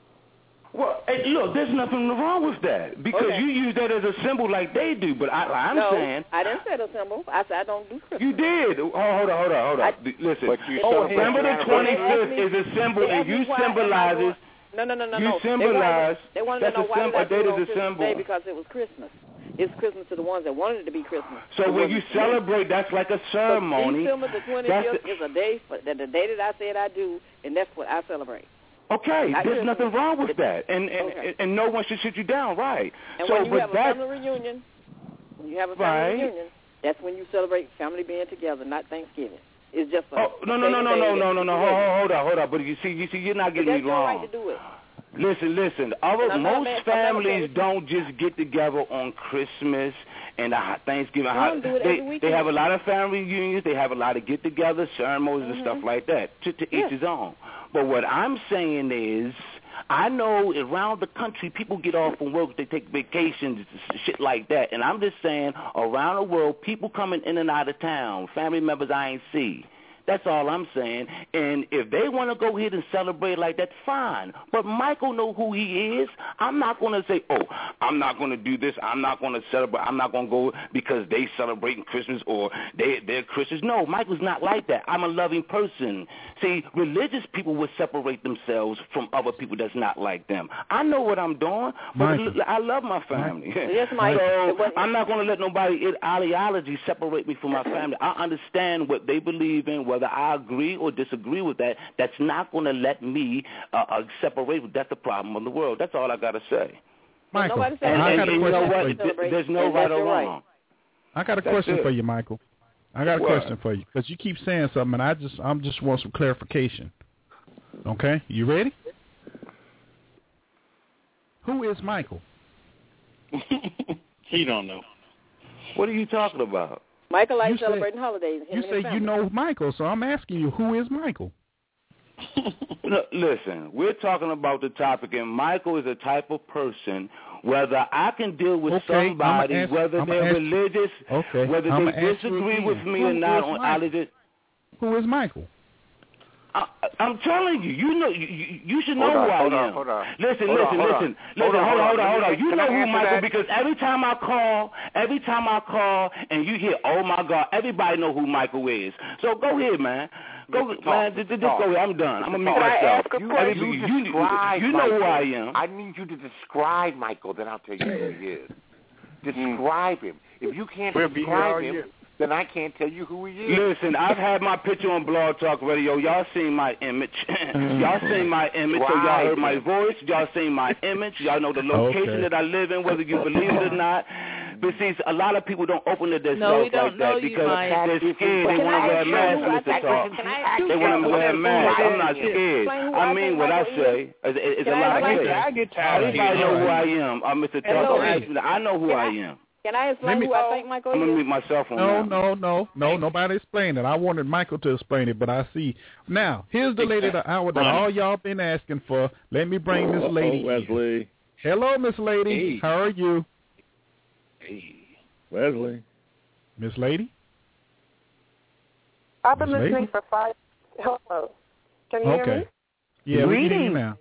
Well, hey, look, there's nothing wrong with that because Okay. you use that as a symbol like they do. But I, I'm no, saying I didn't say the symbol. I said I don't do Christmas. you did. Oh, hold on, hold on, hold on. Listen, But you oh, celebrate December the your anniversary. twenty-fifth is a symbol, They and asked you me why am I symbolizes. doing- No, no, no, no, you no. symbolize. They wanted, they wanted That's to know a why symbol. did I A do date it on is a Christmas symbol. Day because it was Christmas. It's Christmas to the ones that wanted it to be Christmas. So when you celebrate, that's like a ceremony. So December the twenty-fifth is a day, for, the, the day that I said I do, and that's what I celebrate. Okay, Not there's Christmas. nothing wrong with that, and and, Okay. and no one should sit you down, right? And so, when you but have a that, family reunion, when you have a family Right. reunion, that's when you celebrate family being together, not Thanksgiving. It's just a oh no no no no no no no no hold, hold on hold on, but you see you see you're not But getting that's me your wrong. right to do it. Listen, listen. Our, I'm not most mad- I'm not families okay. don't just get together on Christmas and uh, Thanksgiving. Some do it every They, they weekend. have a lot of family reunions. They have a lot of get-togethers, ceremonies, and stuff like that. To, to Yeah. each his own. But what I'm saying is, I know around the country people get off from work, they take vacations, shit like that. And I'm just saying, around the world, people coming in and out of town, family members I ain't see. That's all I'm saying. And if they want to go ahead and celebrate like that, fine. But Michael know who he is. I'm not going to say, oh, I'm not going to do this. I'm not going to celebrate. I'm not going to go because they celebrating Christmas or they, they're Christians. No, Michael's not like that. I'm a loving person. See, religious people would separate themselves from other people that's not like them. I know what I'm doing, but Michael. I love my family. Yes, Mike. So I'm not going to let nobody ideology separate me from my family. I understand what they believe in, whether I agree or disagree with that. That's not going to let me uh, uh, separate. That's the problem of the world. That's all I got to say. Michael, Nobody And, I and, got a and you know question for what? you. There's no And right that's or your right. wrong. I got a That's question it. for you, Michael. I got a What? question for you because you keep saying something, and I just I'm just want some clarification. Okay, you ready? Who is Michael? He don't know. What are you talking about? Michael likes You say- celebrating holidays. Him You and his say you family. know Michael, so I'm asking you, who is Michael? Look, listen, we're talking about the topic, and Michael is a type of person, whether I can deal with Okay, I'ma somebody, ask- whether I'ma they're ask- religious, Okay, whether I'ma they ask you disagree again. with me Who or not is on Michael? allegiance. Who is Michael? I, I'm telling you, you know, you, you you should know Hold on, who I hold am. on, hold on. Listen, Hold on, listen, hold on. listen, Hold listen. on, Hold on, hold hold on, on. hold on. Let me- You can know I who answer Michael that? because every time I call, every time I call, and you hear, oh my God, everybody know who Michael is. So go ahead, man. Go, Mister man. Talk, Just, Mister just go Talk. ahead. I'm done. I'm gonna mute Can I myself. ask a You, question? everybody- You you, describe you know who Michael. I am. I need you to describe Michael, then I'll tell you who he is. Describe him. If you can't We'll be here all describe him, year. then I can't tell you who he is. Listen, I've had my picture on Blog Talk Radio. Y'all seen my image. Y'all seen my image, so y'all heard my voice. Y'all seen my image. Y'all know the location Okay. that I live in, whether you believe it or not. But see, a lot of people don't open to themselves No, we don't like know that you, because Mike. they're scared. They Can want I to wear ask a you mask, who I Mister think- Talk. Can I ask you They want to something? wear a mask. I'm not Explain scared. who I I mean think what I Michael say. It's, it's Can a I lot of explain- hate. I get tired of Everybody hearing know who it. I am. I'm Mister Talk. Hello. Don't ask me that. I know who Can I I- am. Can I explain Let me- who I think Michael I'm is? gonna mute myself on No, that. no, no, no. Nobody explained it. I wanted Michael to explain it, but I see. Now, here's the lady of the hour that Ronnie. all y'all been asking for. Let me bring Miss Lady in. Wesley. Hello, Miss Lady. Hey. How are you? Hey, Wesley. Miss Lady? I've been Miss Lady? listening for five. Hello. Can you hear Okay. me? Yeah, we can hear you now.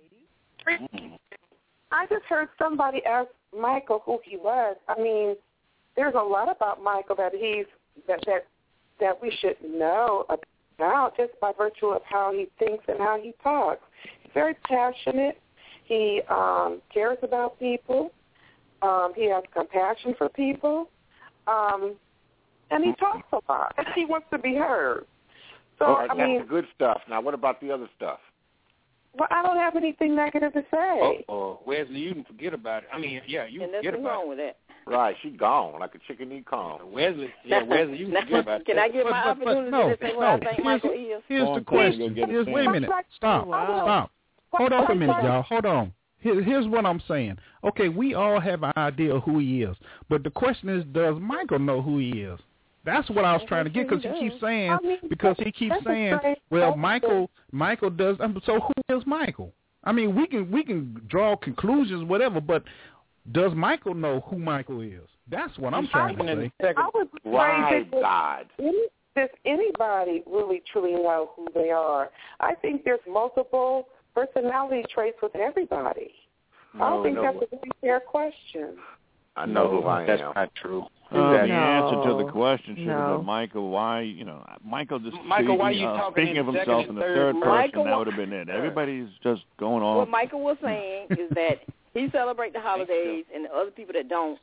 I just heard somebody ask Michael who he was. I mean, there's a lot about Michael that he's that that that we should know about just by virtue of how he thinks and how he talks. He's very passionate. He um, cares about people. Um, he has compassion for people, um, and he talks a lot. And he wants to be heard. So Oh, I that's mean, the good stuff. Now, what about the other stuff? well, I don't have anything negative to say. Oh, Wesley, you can forget about it. I mean, yeah, you And can forget nothing about wrong with that. Right, she gone like a chicken eat corn. it. Wesley, yeah, Wesley, you can forget about Can that. I get my But- but- but opportunity no, to say what no. I think Here's- Michael is? Here's Go the on, Quinn, question. go get a Here's, wait a pen. minute. Stop. Wow. Stop. Hold on for a minute, y'all. Hold on. Here, here's what I'm saying. Okay, we all have an idea of who he is. But the question is, does Michael know who he is? That's what I was trying to get because he keeps saying, I mean, because he keeps that's a saying, great well, question. Michael, Michael does. um, So who is Michael? I mean, we can we can draw conclusions, whatever, but does Michael know who Michael is? That's what I'm trying to say. I would say Right, that God. any, does anybody really truly know who they are? I think there's multiple personality traits with everybody. I No, don't think no. that's a very fair question. I know who I That's am. not true. Uh, no. the answer to the question should have No. been Michael. Why, you know, Michael just Michael, why speaking, you uh, talking speaking in of second himself and in the third third person? person. Michael That wa- would have been it. Everybody's just going What on. Michael was saying is that he celebrates the holidays, and the other people that don't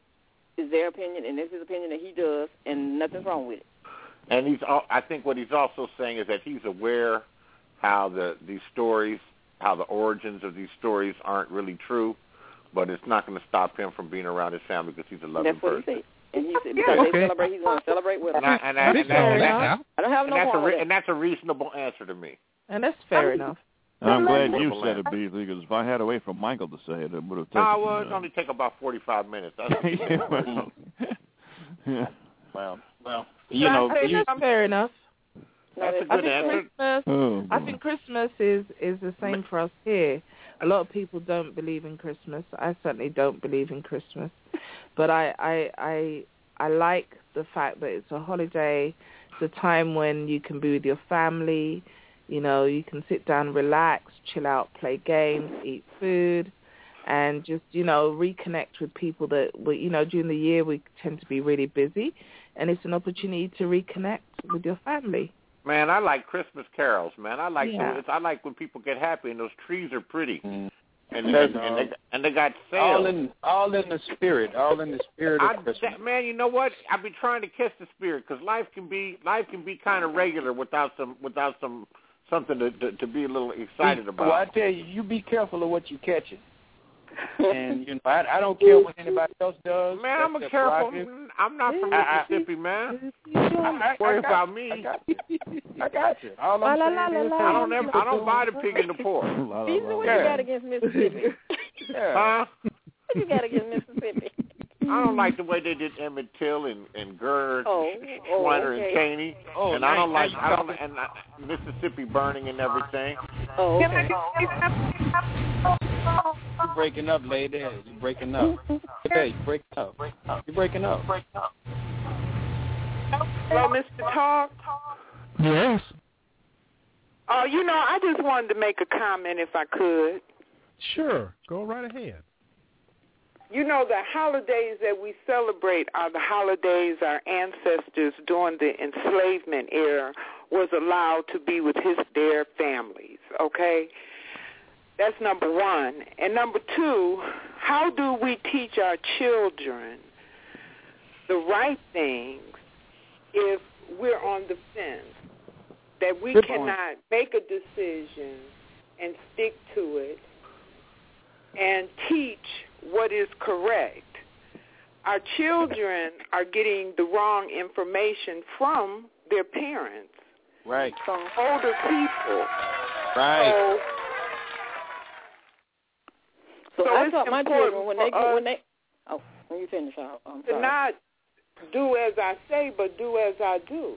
is their opinion, and it's his opinion that he does, and nothing's wrong with it. And he's, al- I think what he's also saying is that he's aware how the these stories, how the origins of these stories aren't really true, but it's not going to stop him from being around his family because he's a loving That's what person. he said. And he said because Okay. they celebrate, he's going to celebrate with them. And, I, and, I, and, that, and, that, I don't have no and, that's a problem re- with that. and that's a reasonable answer to me. And that's fair enough. I'm glad you Well, said it, Beasley, because if I had to wait for Michael to say it, it would have taken. No, well, it uh, only take about forty-five minutes. That's yeah, well, yeah. Well, well, You know, that's fair enough. That's a I good think answer. Christmas. Oh, I boy. think Christmas is is the same for us here. A lot of people don't believe in Christmas. I certainly don't believe in Christmas, but I I I, I like the fact that it's a holiday. It's a time when you can be with your family. You know, you can sit down, relax, chill out, play games, eat food, and just, you know, reconnect with people that, we, you know, during the year we tend to be really busy, and it's an opportunity to reconnect with your family. Man, I like Christmas carols, man. I like Yeah. the, it's, I like when people get happy and those trees are pretty, Mm. and And, and, uh, and, they, and they got all sales. in all in the spirit, all in the spirit of I, Christmas. that, man, you know what? I've been trying to catch the spirit because life can be life can be kind of regular without some without some something to to, to be a little excited about. Well, I tell you, you be careful of what you catching. And you know, I, I don't care what anybody else does. Man, I'm a That's their careful. prerogative. I'm not from I- Mississippi, man. I, I, Worry I got, about me. I got, I got you. All La, I'm la, saying la, la, is, la. I don't ever, I don't people buy the pig in the pork. Beasley, what Yeah. you got against Mississippi? Yeah. Huh? What you got against Mississippi? I don't like the way they did Emmett Till and and Gerner, Oh, oh, Schweiner okay. and Cheney, Oh, and I don't now like you I don't talking- and uh, Mississippi burning and everything. Oh, okay. You're breaking up, lady. You're breaking up. Hey, you're breaking up. You're breaking up. Hello, Mister Talk. Yes. Oh, you know, I just wanted to make a comment if I could. Sure. Go right ahead. You know, the holidays that we celebrate are the holidays our ancestors during the enslavement era was allowed to be with his their families, okay? That's number one. And number two, how do we teach our children the right things if we're on the fence? That we Good point. cannot make a decision and stick to it and teach what is correct. Our children are getting the wrong information from their parents, Right. from older people. Right. So, So, so I it's taught my important children when for they us when they oh when you finish, I'll, I'm to sorry. not do as I say, but do as I do.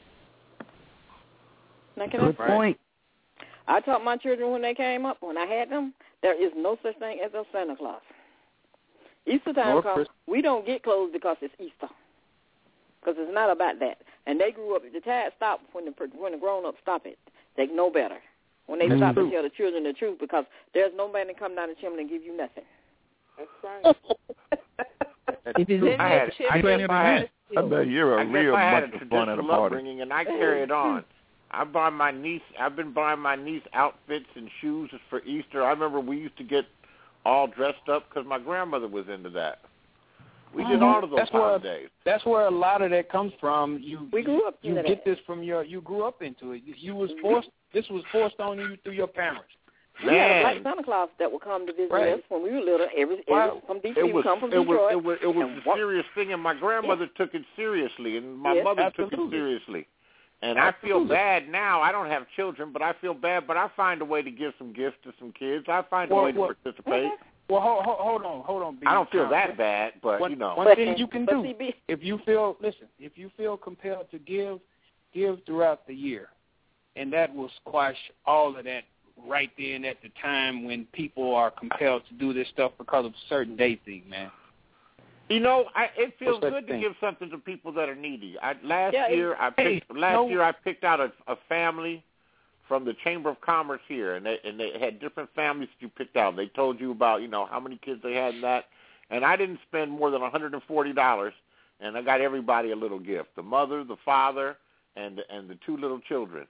Now, can Good I, point. I taught my children when they came up, when I had them, there is no such thing as a Santa Claus. Easter time Or comes, Christmas. we don't get clothes because it's Easter, because it's not about that. And they grew up, the tide stopped when the when the grown-ups stop it. They know better. When they That's stop true. to tell the children the truth, because there's no man that come down the chimney and give you nothing. That's right. If it's in I your had, chip, I, guess I, had, I bet you're I a guess real I had a bunch of fun at a traditional party. upbringing, and I carry it on. I buy my niece. I've been buying my niece outfits and shoes for Easter. I remember we used to get all dressed up because my grandmother was into that. We did all of those That's where- holidays. That's where a lot of that comes from. You We grew up you into get that. this from your you grew up into it. You, you was forced. This was forced on you through your parents. We had a Man. black Santa Claus that would come to visit Right. us when we were little. Every, every Wow. from D C, It we was come from it was Detroit. it was it was and a walk- serious thing, and my grandmother took it seriously, and my Yes, mother took it absolutely. seriously. And I feel Absolutely. bad now. I don't have children, but I feel bad. But I find a way to give some gifts to some kids. I find a Well, way to well, participate. Well, hold, hold, hold on, hold on. B. I don't feel Now, that bad, but one, you know. one thing you can but do see, B, if you feel listen, if you feel compelled to give, give throughout the year, and that will squash all of that right then at the time when people are compelled to do this stuff because of a certain day thing, man. You know, I, it feels What's that good to thing? give something to people that are needy. I, last Yeah, it- year, I Hey, picked last no- year I picked out a, a family from the Chamber of Commerce here, and they and they had different families that you picked out. They told you about you know how many kids they had and that, and I didn't spend more than one hundred and forty dollars, and I got everybody a little gift: the mother, the father, and and the two little children.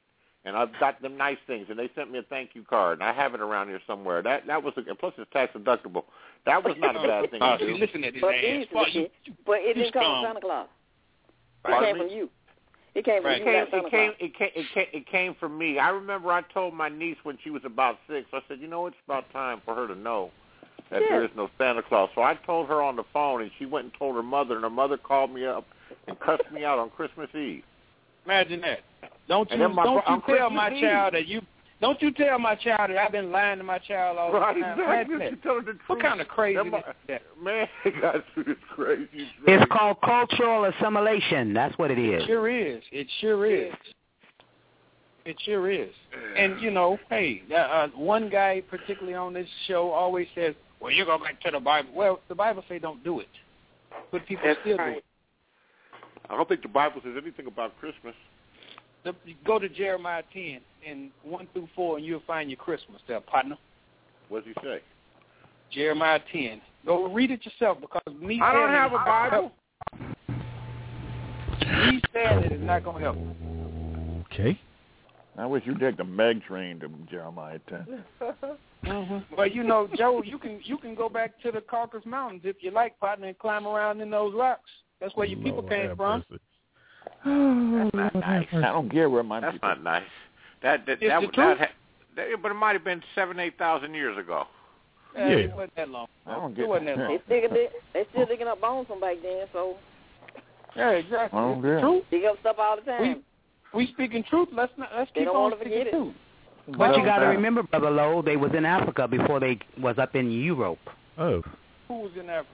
and I've got them nice things, and they sent me a thank you card, and I have it around here somewhere. That that was a, plus it's tax deductible. That was not a bad thing Uh, to do. listen to this But, ass. these, but it didn't come from Santa Claus. It Pardon came me? from you. It came from It you, came, not Santa it came, Claus. it came, it came, it came from me. I remember I told my niece when she was about six. I said, you know, it's about time for her to know that Yeah. there is no Santa Claus. So I told her on the phone, and she went and told her mother, and her mother called me up and cussed me out on Christmas Eve. Imagine that. Don't And you then my don't bro- you on tell Christmas my Eve. child that you don't you tell my child that I've been lying to my child all Right, the time. exactly. Imagine You that. tell her the truth. What kind of crazy That is my- that? Man, guys, it's crazy. It's It's called cultural assimilation. That's what it is. It sure is. It sure is. It sure is. And, you know, hey, uh, uh, one guy particularly on this show always says, well, you go back to the Bible. Well, the Bible say don't do it. But people That's still right. do it. I don't think the Bible says anything about Christmas. The, go to Jeremiah ten and one through four, and you'll find your Christmas there, partner. What does he say? Jeremiah ten. Go read it yourself because me I don't saying have it a is not Bible. help. Me saying it is not going to help. Okay. I wish you'd take the Meg train to Jeremiah ten. Mm-hmm. Well, you know, Joe, you can you can go back to the Caucasus Mountains if you like, partner, and climb around in those rocks. That's where your people Lord came have from. mercy. That's not nice. I don't care where my That's people. not nice. That that It's that, the that, truth. that, that but it might have been seven, eight thousand years ago. Yeah, Yeah. It wasn't that long. I don't It get wasn't that They long. still dig, they still digging up bones from back then, so Yeah, exactly. Oh, It's the yeah. truth. dig up stuff all the time. We speaking truth. Let's not let's They keep don't on wanna speaking forget it. truth. But you got to Well, remember, Brother Lowe, they was in Africa before they was up in Europe. Oh. Who was in Africa?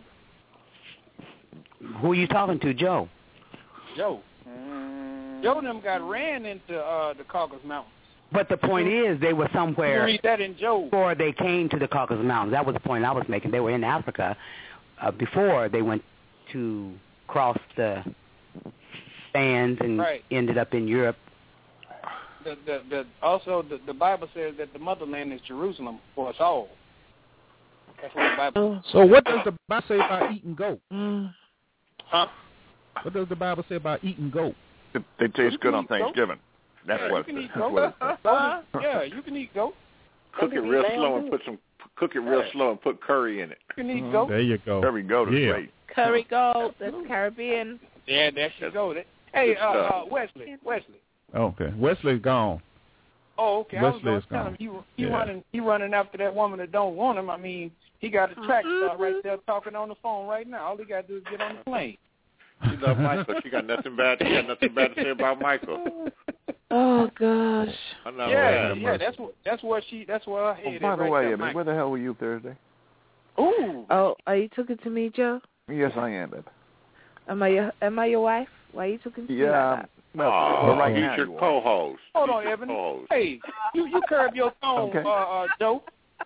Who are you talking to, Joe? Joe. Mm. Joe and them got ran into uh, the Caucasus Mountains. But the point is, they were You can somewhere read that in Job. before they came to the Caucasus Mountains. That was the point I was making. They were in Africa uh, before they went to cross the sands and Right. ended up in Europe. The, the, the, also, the, the Bible says that the motherland is Jerusalem for us all. That's what the Bible. So what does the Bible say about eating goat? Huh? What does the Bible say about eating goat? They, they taste good on can eat goat. Thanksgiving. That's Yeah, what. you can eat That's goat. what it says. Goat is- yeah, you can eat goat. Cook it can be real lamb, slow and too. put some cook it real slow and put curry in it. You can eat goat. There you go. Every goat is Yeah. great. Curry goat, that's Caribbean. Yeah, there you go. That- Hey, Good uh, stuff. uh, Wesley, Wesley. Okay. Wesley's gone. Oh, okay. I was Wesley going is to tell gone. him he he Yeah. running he running after that woman that don't want him. I mean, he got a track star right there talking on the phone right now. All he got to do is get on the plane. She loves Michael. She got nothing bad. She got nothing bad to say about Michael. Oh gosh. I know. yeah, that. yeah. That's what that's what she that's what I Oh, hated. by the right way, there, I mean, Mike. where the hell were you Thursday? Ooh. Oh, are you talking to me, Joe? Yes, I am, babe. Am I your Am I your wife? Why are you talking to me Yeah. like that? Well, Oh, well, right he's now your you are. co-host. Hold He's on, your Evan. co-host. Hey, you you curb your tone, Okay. uh, uh, Joe.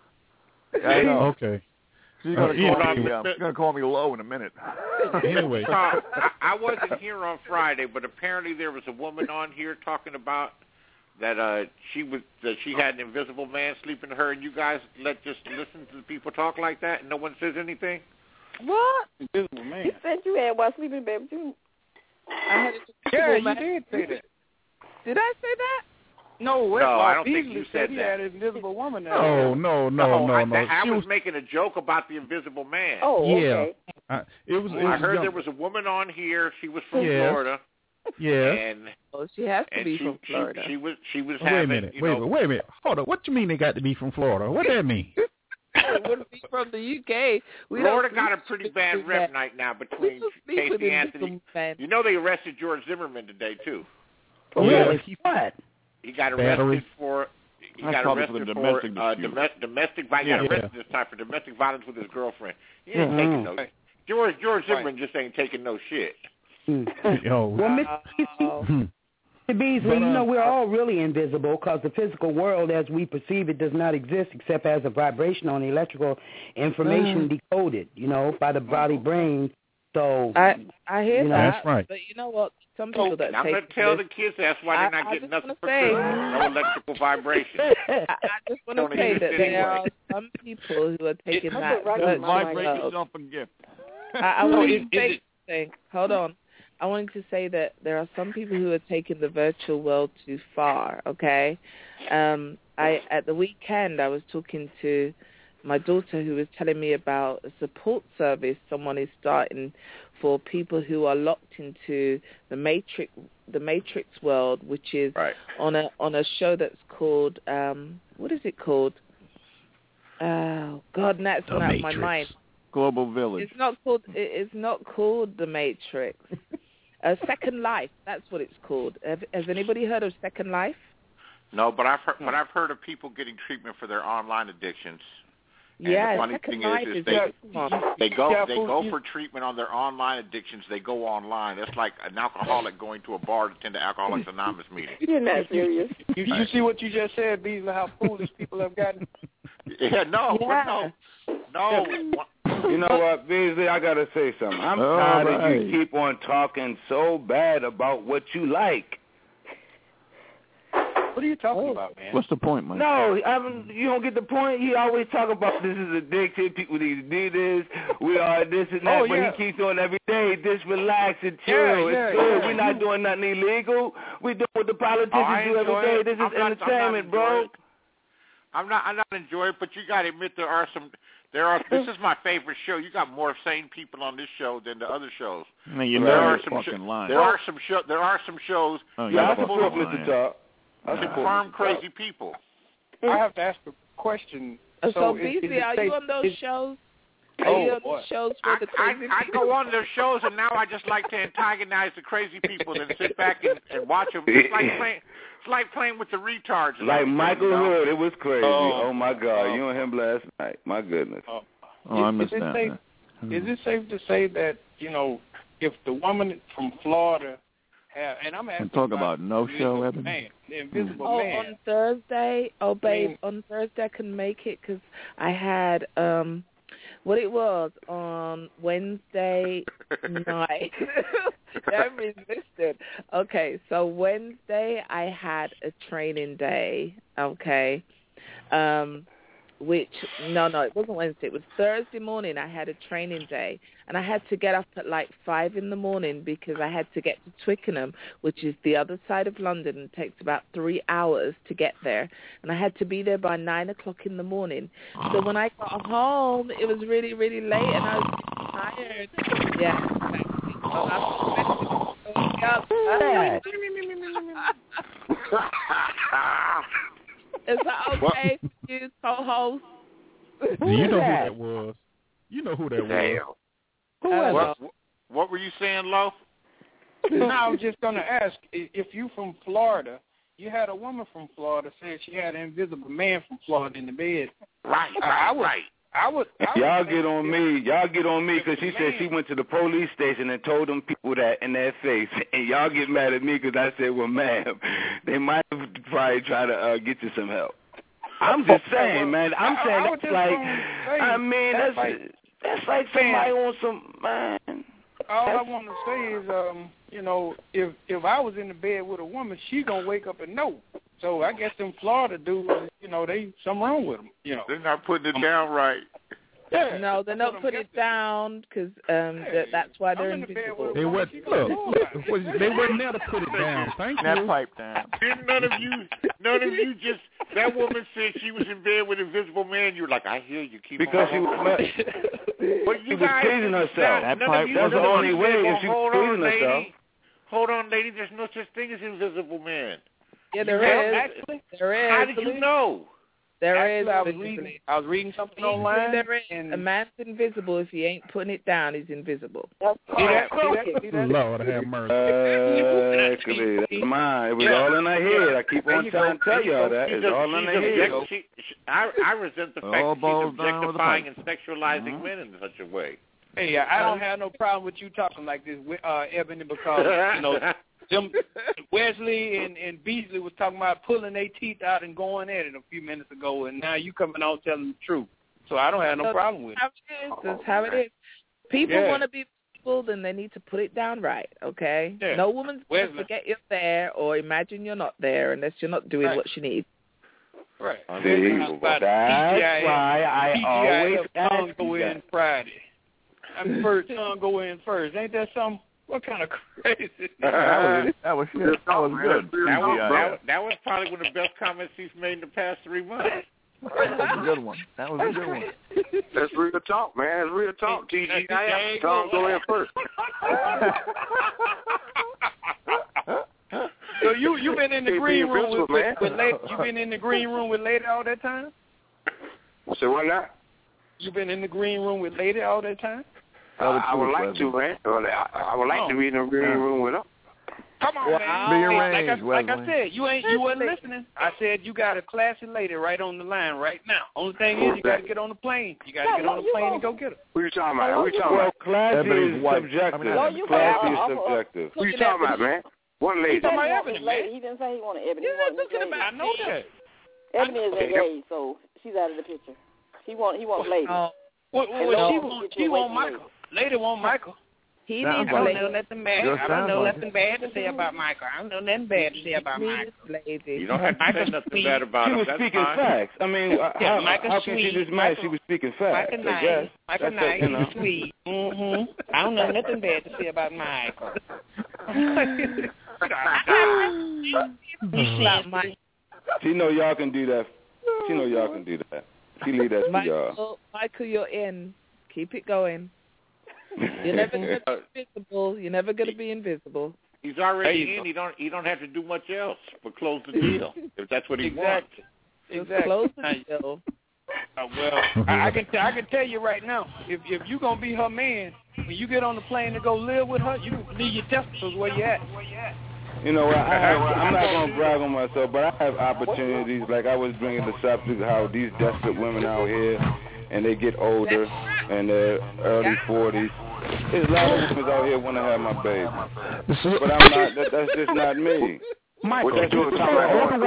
I know. Okay. She's gonna Uh, call anyway. me. Um, she's gonna call me low in a minute. Anyway. Uh, I, I wasn't here on Friday, but apparently there was a woman on here talking about that uh, she was that she had an invisible man sleeping with her, and you guys let just listen to people talk like that, and no one says anything. What? Invisible man. You said you had one sleeping baby. You, I had a Yeah, invisible you man. did say that. Did I say that? No, No, well, I don't think Beasley you said said he that. had an invisible woman there. No, no, no, no, I, no. I She was was, making a joke about the invisible man. oh, yeah. okay. I, it was. It I was heard young. there was a woman on here. She was from Yes. Florida, Yeah. and Oh, she has to and be she, from Florida. she she was she was Wait a having minute. you Wait a know minute. Wait a minute. Hold on. What you mean they got to be from Florida? What that mean? It wouldn't be from the U K. We Florida don't got a sleep pretty with bad invisible rep men. right now We between don't sleep with Casey Anthony. invisible men. You know they arrested George Zimmerman today too. Really? He, What? He got arrested Battery. for he That's got probably for arrested the for, domestic uh, dispute. domestic domestic violence. Yeah. He got arrested this time for domestic violence with his girlfriend. He ain't Mhm. taking no. George George Right. Zimmerman just ain't taking no shit. yo. Well, Miss Oh. Mister Beasley, But, you know, uh, we're all really invisible because the physical world as we perceive it does not exist except as a vibration on electrical information decoded, you know, by the body brain. So, I I hear You know, that. that's right. But you know what? Some people that And I'm take gonna tell the this, kids that's why they're I- not I getting just nothing wanna for say- Christmas. No electrical vibration. I, I just want Don't to say exist that there are anyway. some people who are taking Put that it right virtue on my Vibrate of- yourself a gift. I, I So want is- to say is it- something. Hold on. I wanted to say that there are some people who are taking the virtual world too far. Okay, um, I at the weekend I was talking to my daughter who was telling me about a support service someone is starting for people who are locked into the matrix the matrix world, which is right. on a on a show that's called um, what is it called? Oh God, that's not out of my mind. Global Village. It's not called. It's not called The Matrix. uh, Second Life. That's what it's called. Have, has anybody heard of Second Life? No, but I've heard, but I've heard of people getting treatment for their online addictions. And yeah, the funny Second thing Life is, is is they they go Yeah, they fool, go you- for treatment on their online addictions. They go online. It's like an alcoholic going to a bar to attend an Alcoholics Anonymous meeting. You're not serious. You, you see what you just said, Beasley, how foolish people have gotten? Yeah, no, Yeah. but no, no. You know what, Beasley? I gotta say something. I'm All tired right. of you keep on talking so bad about what you like. What are you talking about, man? What's the point, Mike? No, I haven't, you don't get the point. He always talk about this is addicted. People need to do this. We are this and that. Oh, but yeah. he keeps on every day. Just relax and chill. Yeah, yeah, it's good. yeah. We're not doing nothing illegal. We do what the politicians Oh, I do every enjoy day. it. This is I'm not- I'm not entertainment, bro. enjoying it. I'm not I'm not enjoying it, but you got to admit there are some. There are. This is my favorite show. You got more sane people on this show than the other shows. No, you there know are you're some fucking sho- lying. There are some show. There are some shows. Oh, Yeah, you're I fucking support lying. Mister Talk. I support Confirmed Mister Talk. crazy people. I have to ask a question. Uh, so, is- Beasley, is it are safe- you on those is- shows? Are Oh, you on boy. those shows I, for the I, crazy I people? go on those shows and now I just like to antagonize the crazy people and sit back and, and watch them. It's like playing. It's like playing with the retards. and Like everything, Michael you know? Hood, it was crazy. Oh. Oh, my God, Oh. you and him last night. My goodness. Oh. Oh, I Is- missed is it that. safe- man. Is it safe to say that, you know, if the woman from Florida have, and I'm asking talk about no the show, invisible Evan? man, the invisible Oh, man. on Thursday, oh babe, mean- on Thursday I couldn't make it because I had um, what it was on Wednesday night. That resisted. Okay, so Wednesday I had a training day. Okay, um, which no, no, it wasn't Wednesday. It was Thursday morning. I had a training day, and I had to get up at like five in the morning because I had to get to Twickenham, which is the other side of London. It takes about three hours to get there, and I had to be there by nine o'clock in the morning. So when I got home, it was really, really late, and I was tired. Yeah. So I was Is that okay for you, co-host? You know who that was. You know who that was. Who was what, what, what were you saying, Lo? No, I was just going to ask, i- if you from Florida, you had a woman from Florida saying she had an invisible man from Florida in the bed. Right, I, right, I would, right. I would, I would Y'all think get on if- me. Y'all get on me because she said she went to the police station and told them people that in their face. And y'all get mad at me because I said, well, ma'am, they might have probably try to uh, get you some help. I'm just saying, man. I'm I- saying I was that's just like, gonna say, I mean, that's that's like- that's like somebody on some, man. All I want to say is, um, you know, if if I was in the bed with a woman, she gonna wake up and know. So I guess them Florida dudes, you know, they something wrong with them. You know, They're not putting it down right. Yeah, No, they're not putting it down because um, that, that's why they're invisible. They wasn't look. was- They wasn't there to put it down. Thank That you. pipe down. Didn't none of you, none of you just, that woman said she was in bed with an invisible man. You were like, I hear you. Keep Because on. she was, But she you was guys, pleasing herself. None That of pipe you- That's none the of only you way said, if well, she was hold pleasing on, lady. herself. Hold on, lady. There's no such thing as invisible man. Yeah, there Well, is. actually, There is. How did you know? There is. actually, I was visibly. reading, I was reading something Beasley, online. there is. and A man's invisible if he ain't putting it down. He's invisible. see that? See that? See that? Lord have mercy. Exactly. That's mine. It was Yeah. all in her head. I keep There on you trying go. to tell There you y'all go. that. She's It's a- all in she's her head. object- she, she, I, I resent the fact All that balls she's down with the objectifying pipe. and sexualizing Uh-huh. men in such a way. Hey, I don't have no problem with you talking like this, uh, Ebony, because you know them Wesley and, and Beasley was talking about pulling their teeth out and going at it a few minutes ago, and now you coming on telling the truth. So I don't have no So problem with it. That's how it is. That's how it is. People Yeah. want to be people, then they need to put it down right, okay? Yeah. No woman's going to Wesley. forget you're there or imagine you're not there unless you're not doing Right. what she needs. Right. See, About that's T G I F. why I T G I F always tongue ask go you in that. Friday. I'm first tongue go in first. Ain't that something? What kind of crazy? that was that was good. That was good. That was, Yeah. that, that was probably one of the best comments he's made in the past three months. That was a good one. That was a good one. That's real talk, man. That's real talk. T G I M. Tom, go in first. So you you been in the Hey, green be room with, invincible, with, man. with lady, you been in the green room with lady all that time? So what now? You been in the green room with lady all that time? Uh, I would like to, man. Well, I, I would like Oh. to be in the green room with her. Come on, Well, man. be Like, arranged, I, like I Wesley. said, you ain't you wasn't listening. I said you got a classy lady right on the line right now. Only thing is you got to get on the plane. You got to get on the plane and go get her. Who you talking about? Who you talking Well, about? classy Ebony's is wife. subjective. I mean, No, you Classy got- is uh, uh, subjective. Who you talking about, man? What He lady? said he my wanted Ebony, his lady. man. He didn't say he wanted Ebony. Yeah, he wanted looking his about. I lady. know that. Ebony is engaged, so she's out of the picture. He want he wants lady. Oh. What, what, And what no, she we'll want? get She you away want from Michael. Lady want Michael. He Sounds needs I don't like know lady. nothing bad. Sure I don't sounds know like nothing bad to say about Michael. I don't know nothing bad to say about He Michael. needs lady. You don't have to say Michael's nothing sweet. bad about She him. was That's speaking fine. facts. I mean, Yeah, how, Michael's how can she sweet. just mad? Michael- She was speaking facts. Michael I nice. guess. Michael That's nice. it, you know. Sweet. Mm-hmm. I don't know nothing bad to say about Michael. He slapped Mike. She know y'all can do that. She know y'all can do that. She leave that to y'all. Michael, Michael, you're in. Keep it going. You're never going to be invisible. You're never going to be invisible. He's already There you in. go. He don't. He don't have to do much else but close the deal if that's what he wants. Exactly. Just Exactly. close the deal. Uh, well, I, I can t- I can tell you right now, if if you gonna be her man, when you get on the plane to go live with her, you can leave your testicles where you at. You know, I, I have, I'm not going to brag on myself, but I have opportunities. Like I was bringing the subject how these desperate women out here, and they get older, in their early forties. There's a lot of women out here want to have my baby, but I'm not. That, that's just not me. Michael, That's just a fact.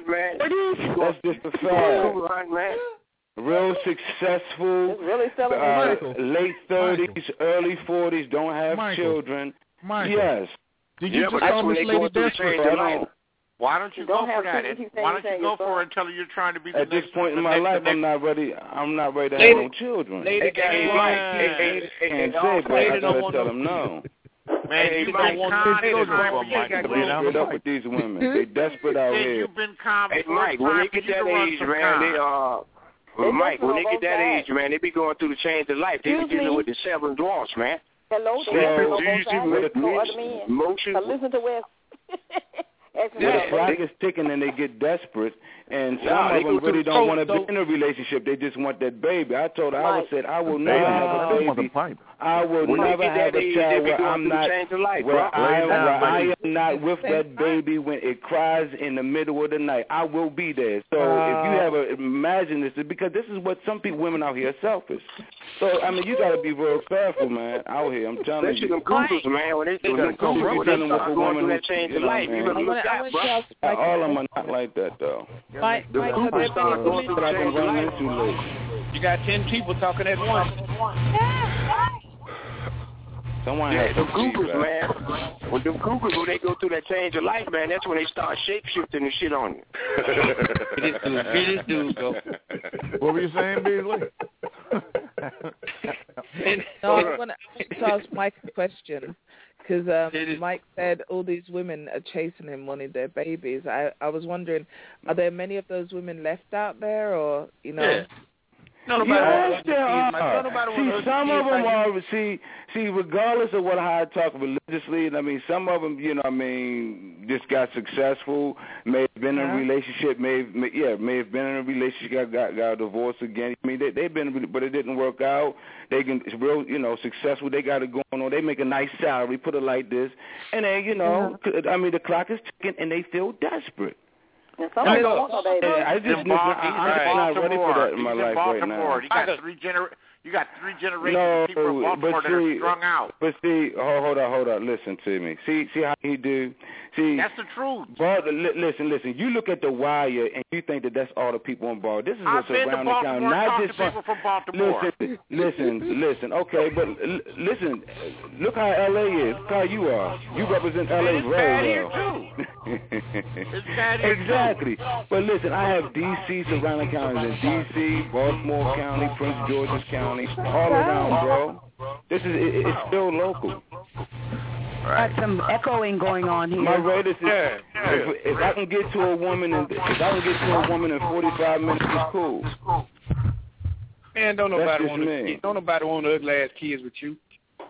That's just a fact. man. Real successful, really uh, late thirties, early forties, don't have Michael. children. Michael. Yes. Did you Yeah, but just that's call when this they lady go through desperate? change I their don't- life. Why don't you You don't go have for that? to. And You say why you don't say you go your for son. it until you're trying to be the At this next, point in the my next, life, the I'm next, not ready. I'm not ready to Lady- have no children. Lady got Hey, one. Mike, hey, hey, hey, Can't hey, say, but I Lady don't gotta want tell no- them no. Man, Hey, you've Mike, been want calm two this children time for for you Mike got to Be get going. on straight up with these women. They desperate out Said here. you've been calm Hey, before. Mike, It's when time they for get you to that run age, some man, calm. they uh, They Mike, when they desperate on get that both age, man, they be going through the change of life. They be Excuse dealing me? with the seven dwarfs, man. Hello, they Sleep, desperate on easy, both sides. with No other men. motion. So listen to Wes. Asking Well, about the clock lady. is ticking and they get desperate, and some Nah, of they them go through really the don't so- want to so- be in a relationship. They just want that baby. I told her, I Mike. would said, I will Baby. never have I a want the baby. pipe. I will When they never get have that a age, child they be where going I'm through the not, change of life, where bro. I am, Lay down, where I baby. am not with that baby when it cries in the middle of the night. I will be there. So if you have a, imagine this, because this is what some people, women out here are selfish. So, I mean, you got to be real careful, man, out here. I'm telling Especially you. them cougars, man. When they when them Come cougars, on, when they dealing with start a going woman through who- that change you of know, life, you man. better I look want, I out, want bro. to ask Mike, All of them are not like that, though. Mike, The Mike, cougars have there start been going through But the I can change of run life. into late. You got ten people talking at once. Someone Yeah, has them to cougars, feedback. man. When them cougars, when they go through that change of life, man, that's when they start shape-shifting and shit on you. It is do, it is do, go. What were you saying, Beasley? No, I want to ask Mike a question because um, It is- Mike said all these women are chasing him, wanting their babies. I, I was wondering, are there many of those women left out there, or you know? Yeah. No, nobody Yes, wants to there see my- are. no, nobody See, wants to some see of them like you. are, see, see, regardless of what how I talk religiously, and I mean, some of them, you know, I mean, just got successful, may have been in Uh-huh. a relationship, may, have, may, yeah, may have been in a relationship, got, got, got a divorce again. I mean, they, they've been, but it didn't work out. They can, it's real, you know, successful. They got it going on. They make a nice salary, put it like this, and then, you know, I mean, the clock is ticking, and they feel desperate. And some people I, don't want no baby. I just, in Bal- I, he's I'm in just not ready for Baltimore. that in my He's life in right Baltimore. now. You got three gener- You got three generations No, of people in Baltimore but that are see, strung out. but see, hold, hold on, hold on. Listen to me. See, see how he do. See, That's the truth. Bal- li- listen, listen. You look at the wire and you think that that's all the people in Baltimore. This is I've a been to surrounding county, Baltimore and not talked just to people from Baltimore. Listen, listen, listen. Okay, but l- listen. Look how L A is. Look how you are. You represent L A It's bad very here well. It's bad here too. Exactly. But listen, I have D C surrounding counties in D C, Baltimore County, Prince George's County, all around, bro. This is it, it's still local. Got some echoing going on here. My rate is yeah, yeah. If, if I can get to a woman in if I can get to a woman in forty-five minutes, it's cool. Man, don't That's nobody just want me. to don't nobody want ugly ass kids with you.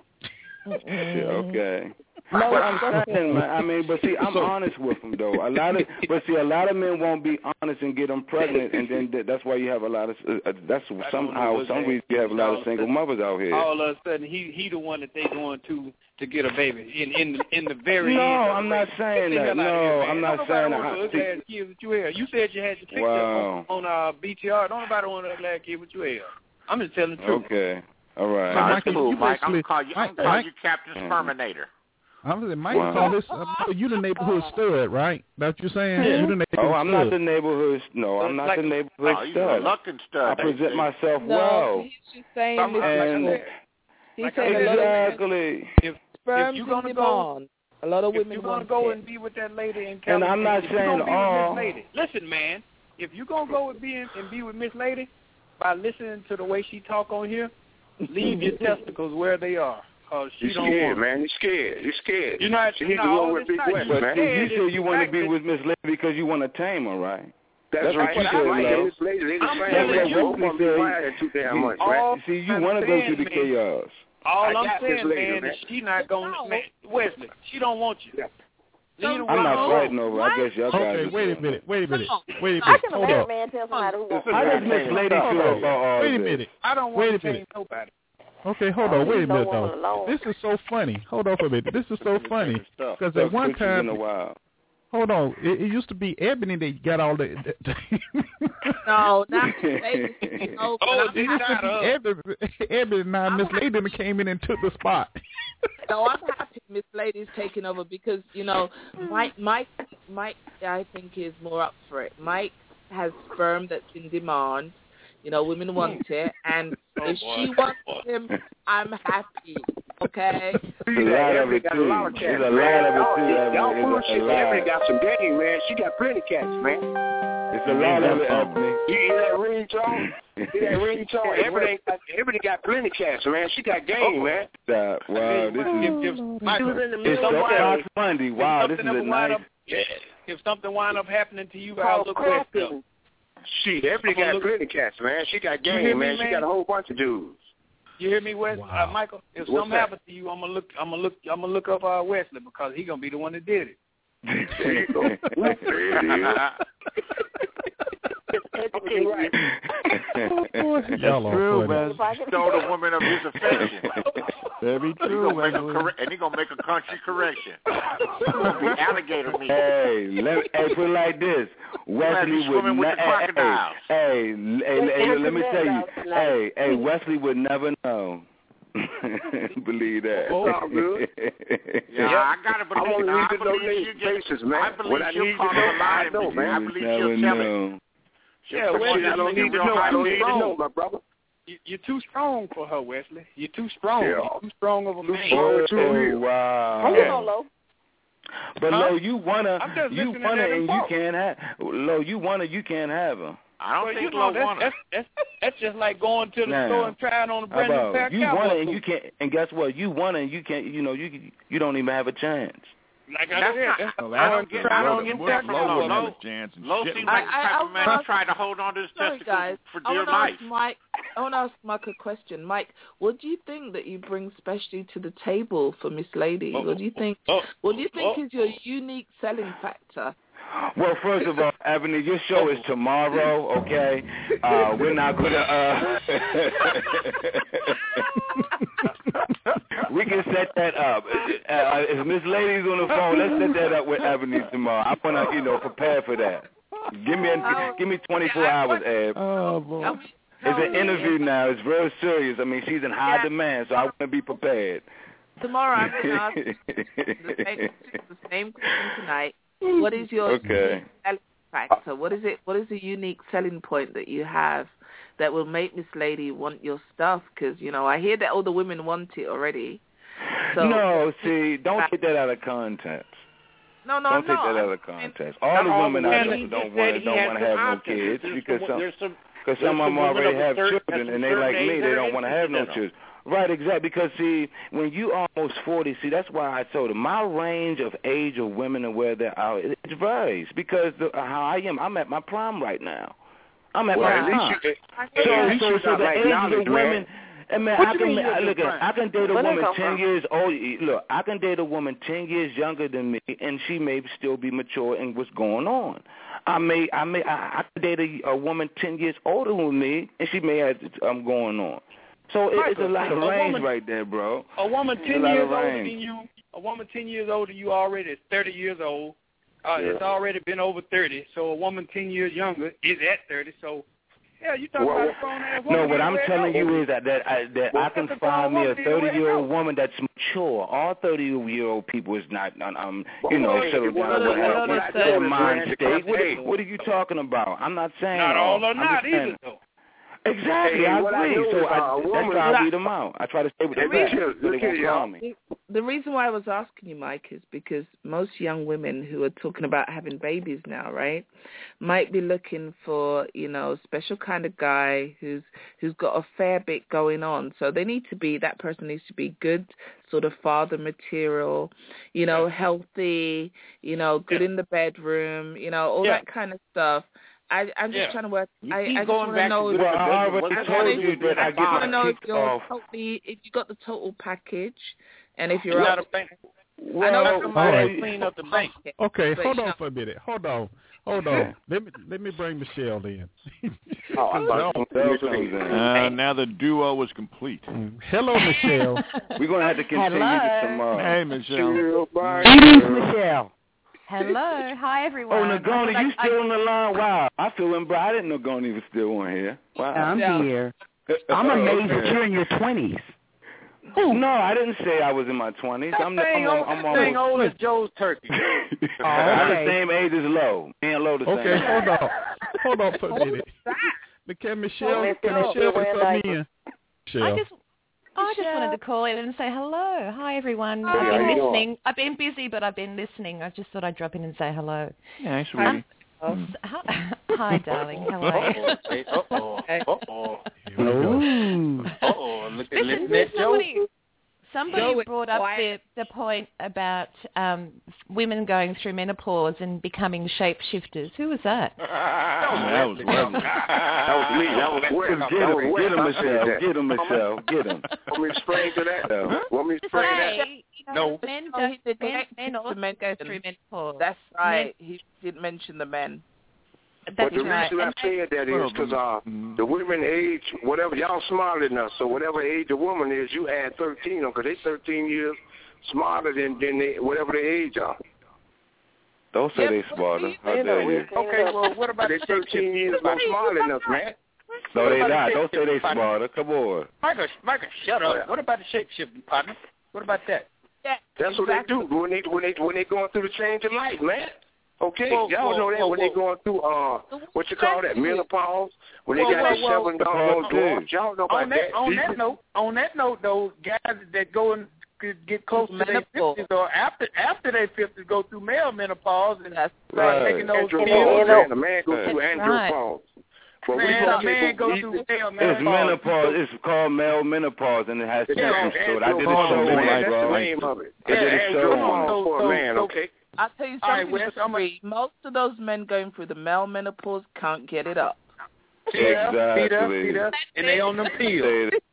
Yeah, okay. No, I'm saying, man. I mean, but see, I'm honest with them though. A lot of, but see, a lot of men won't be honest and get them pregnant, and then th- that's why you have a lot of. Uh, that's somehow some reason you have a lot of single mothers out here. All of a sudden, he he the one that they going to to get a baby in in in the very. No, end I'm not saying that. No, here, I'm not don't saying that. that. Ugly ass kids with you here. You said you had your picture Wow. on, on uh, B T R. Don't nobody want an ugly ass kid with you here. I'm just telling the truth. Okay. All right. No, Mike, that's cool, you Mike. I'm basically- gonna call you. I'm Mike- gonna call Mike- you Captain Sperminator. I was Mike Wow. call this uh, you the neighborhood stud, right? That's what you're saying? You the neighborhood Oh, I'm not stud. the neighborhood. No, I'm not Like- the neighborhood Oh, you're a stud. reluctant I stud. they present say. myself No, well. he's just saying I'm- this. And like, he like said I a lot of exactly. If sperms if you in gonna go, demand. A lot of if women you gonna want go it. and be with that lady in And California, I'm not if you saying gonna be all. with Miss Lady. Listen, man, if you gonna go and be in, and be with Miss Lady by listening to the way she talk on here, leave your testicles where they are. Cause she You're don't scared, want man. You're scared. You're scared. You're not. She You're needs not to all go with this Big time. West, You're But man. see, scared you is said you the want to fact be that- with Miss Lady because you want to tame her, right? That's, That's right. what you That's said, right. love. This lady, they the I'm same telling way. you, Both of them be wired too damn much, all right? See, you want to go saying, through the man, chaos. All I I'm got this saying, lady, man, man. is she not gonna. Man, Wesley, she don't want you. Yeah. Leave the I'm not woman fighting over. I guess y'all guys. Okay, are wait a doing minute, wait a minute, wait a How minute, can a hold married up. man tell somebody who wants How does Miss Lady Hold feel on. about all Wait a this? minute. I don't Wait want a to change minute. nobody. Okay, hold on, Leave wait a no minute woman though. alone. This is so funny. Hold on for a minute. This is so funny because Those at one creatures in time, the wild. hold on, it, it used to be Ebony that got all the. the No, not Lady. No, Oh, it used to be Ebony, Ebony now Miss Lady came in and took the spot. no, I'm happy Miss Lady's taking over because you know Mike, Mike, Mike, I think is more up for it. Mike has sperm that's in demand. You know, women want it, and Oh, if boy. she wants him, I'm happy. Okay. There's a lot of Ebony it got a too. lot of cats, There's a man. lot of it Y'all- too. Y'all Ebony. bullshit. There's a Ebony lot. got some game, man. She got plenty cats, man. It's a lot of it, Ebony. You hear that ringtone? You hear that ringtone? Ebony, Ebony got plenty cats, man. She got game, man. Stop. Wow, this is. If, if, Michael, was in the if It's so middle of somebody- Fox Monday. if Wow, this something is a ever wind nice. up, if something wind up happening to you, I'll called look west up. crossing. Shit, Ebony I'm gonna got look- plenty cats, man. She got You hear game, me, man. She man? got a whole bunch of dudes. You hear me, Wes? Wow. Uh, Michael, if What's something that? happens to you, I'm gonna look. I'm gonna look. I'm gonna look up uh, Wesley because he gonna be the one that did it. There you go. There it is. Okay, right. Y'all are True, funny. man. Stole the woman of his affection. Very He true, gonna make a Wesley. corre- and he gonna make a country correction. It's gonna be alligator meat. Hey, let me, hey, put it like this. Wesley would swimming with ne- the hey, crocodiles. hey, hey, hey, hey, let me tell you. Hey, hey, Wesley would never know. Believe that. Oh, all good. Yeah, I gotta I believe. want I to know believe these she'll get. bases, man. I believe What I she'll need call to him know, a lie I know, to me. I man. believe Never she'll tell it. know. She'll Yeah, put Wesley, you I don't need to know. I don't need to know, my brother. You, you're too strong for her, Wesley. You're too strong. Yeah. You're too strong of a man. strong. Oh, oh, wow. How you know, Lo? But Huh? Lo, you wanna, I'm just you listening wanna, to them and you talk. can't have. Lo, you wanna, you can't have her. I don't Well, think you know, Lo that's, want that's, that's, that's just like going to the Now, store and trying on a How brand new about pair of you cowboy wanna and boots. you can't, and guess what? You wanna and you can't. You know, you you don't even have a chance. Like I That's said, not- that's I don't get. I don't get that. Low Lo, wouldn't have Lo, a chance and Lo shit. seems like the I- I- type I of man wanna who tried to hold on to his Sorry, testicles guys. for I dear want to life. ask Mike. I want to ask Mike a question. Mike, what do you think that you bring specially to the table for Miss Lady? Oh, what do you think? oh, what do you think oh. is your unique selling factor? Well, first of all, Ebony, your show is tomorrow, okay? Uh, we're not gonna. Uh, we can set that up. Uh, if Miss Lady's on the phone, let's set that up with Ebony tomorrow. I wanna, you know, prepare for that. Give me, a, give me twenty-four hours, Eb. Oh boy. It's an interview now. It's very serious. I mean, she's in high Yeah. demand, so I want to be prepared. Tomorrow I'm going to ask the same, the same question tonight. What is your Okay. unique selling factor? What is it? What is the unique selling point that you have that will make Miss Lady want your stuff? Because you know I hear that all the women want it already. So, no, see, don't take that out of context. no, no, Don't no. take that out I'm- of context. All Not the all women the out women. there He don't just want said he don't has want to some have no options. kids There's because some- some there's some- because there's some of some them women already of a have certain- children at and some they like certain me. age They they're don't want to have no interested in children. Right, exactly. Because see, when you almost forty, see, that's why I told him my range of age of women and where they're out, it, it varies because the, how I am. I'm at my prime right now. I'm at well, my at prime. least you, so, at least so, you so got the like age knowledge, of women. man. And man, What I you can mean I, look. prime? I can date a Where woman that come ten from? years old. Look, I can date a woman ten years younger than me, and she may still be mature in what's going on. I may, I may, I, I can date a, a woman ten years older than me, and she may have um going on. So it, it's a lot of a range woman, right there, bro. A woman It's ten a lot years of older range. than you, a woman ten years older than you already is thirty years old. Uh, Yeah. It's already been over thirty. So a woman ten years younger is at thirty. So, yeah, you talking Well, about a grown ass woman. No, what either I'm way it telling goes. you is that that I, that Well, I can that's a find grown me a woman either way it thirty-year-old goes. woman that's mature. All thirty-year-old people is not, um, you know, Well, settled well, down well, with well, have well, with I their know is, mind man, state. What, hey. what are you talking about? I'm not saying Not all or I'm not just saying, either, though. Exactly, Hey, I what I agree. know so is, I, uh, a that's woman- how I weed them out. I try to stay with the Hey, facts, look so they here, won't y'all. call me. The reason why I was asking you, Mike, is because most young women who are talking about having babies now, right, might be looking for, you know, special kind of guy who's who's got a fair bit going on. So they need to be, that person needs to be good sort of father material, you know, healthy, you know, good Yeah. in the bedroom, you know, all Yeah. that kind of stuff. I, I'm just Yeah. trying to work. You I, keep I just going want back to know. to good Well, in the I bedroom. already What's I the told bedroom you that I I get just want to my know if kicks you're off. totally, if you got the total package, and if you're You up got to think. Well, I know Let somebody all right. clean up the bank. Okay, But, hold you on know- for a minute. Hold on. Hold on. let me let me bring Michelle in. Oh, I thought No, you no, were comes saying- in. Uh, now the duo is complete. Hello, Michelle. We're going to have to continue Hello. this tomorrow. Hey, Michelle. Chill, bye, Greetings, girl. Michelle. Hello. Hi, everyone. Oh, I Nagoni, thought you I- still on the line? Wow, I feel embarrassed. I didn't know Nagoni was still on here. Wow. I'm Yeah. here. I'm amazed that Okay. you're in your twenties. No, I didn't say I was in my twenties. That I'm, thing I'm, old, I'm, that thing almost. old as Joe's turkey. I'm okay. the same age as Low. Me and Low the Okay, same. hold on. Hold on for a minute. But can Michelle, Well, can Michelle, Michelle put Joanne something Diaper. in? Michelle. I just, I just wanted to call in and say hello. Hi, everyone. Hey, I've how been you doing? listening. I've been busy, but I've been listening. I just thought I'd drop in and say hello. Yeah, sweetie. Um, hi, hi, darling. How are you? Uh-oh. Uh-oh. Ooh. Uh-oh. Look at Listen, listen at Joe. somebody, somebody Joe is brought up the, quiet. the point about um, women going through menopause and becoming shapeshifters. Who was that? That was lovely. That was me. That was Wes. Get That him, was Wes. get him, I said Michelle. that. Get him, Michelle. Get him. Want me to explain to that? Huh? Want me to explain that? Say, you know, No. men Oh, don't. he did Men, mention men the also men go go through menopause. That's right. He didn't mention the men. That's But the right. reason I And said that Well, is because uh, mm. the women age, whatever, y'all smarter than us, so whatever age a woman is, you add thirteen on because they thirteen years smarter than, than they, whatever their age are. Don't say they smarter. How dare you? Okay, well, what about They the thirteen years more smarter than us, man. No, they What about not. the Don't say they shape-shifting smarter. Come on. Michael, Michael, shut up. What about the shape-shifting partner? What about that? Yeah, That's exactly. what they do when they when they when they going through the change of life, man. Okay, Whoa, y'all whoa, know that whoa, when whoa. they going through uh what you call that menopause, when they Whoa, got that whoa, whoa. seven doggone Uh, dwarfs. Y'all know about On that, on that that. note, on that note, though, guys that go and get- get close to their Menopause. fifties or after after their fifties go through male menopause and That's Right. right. taking those Andropause, pills. man, the man go through That's andropause. But we Man, gonna a man take go we- through male It's menopause. menopause. It's called male menopause, and it has Yeah, symptoms to it. I did a andropause, show man, on it, that's the bro. name of it. I did a Yeah, show on andropause it. for So- a man, so- okay? I'll tell you All right, something. Wes, for I'm a- free. Most of those men going through the male menopause can't get it up. Yeah, Exactly. Peter, Peter, and they on them pills. Say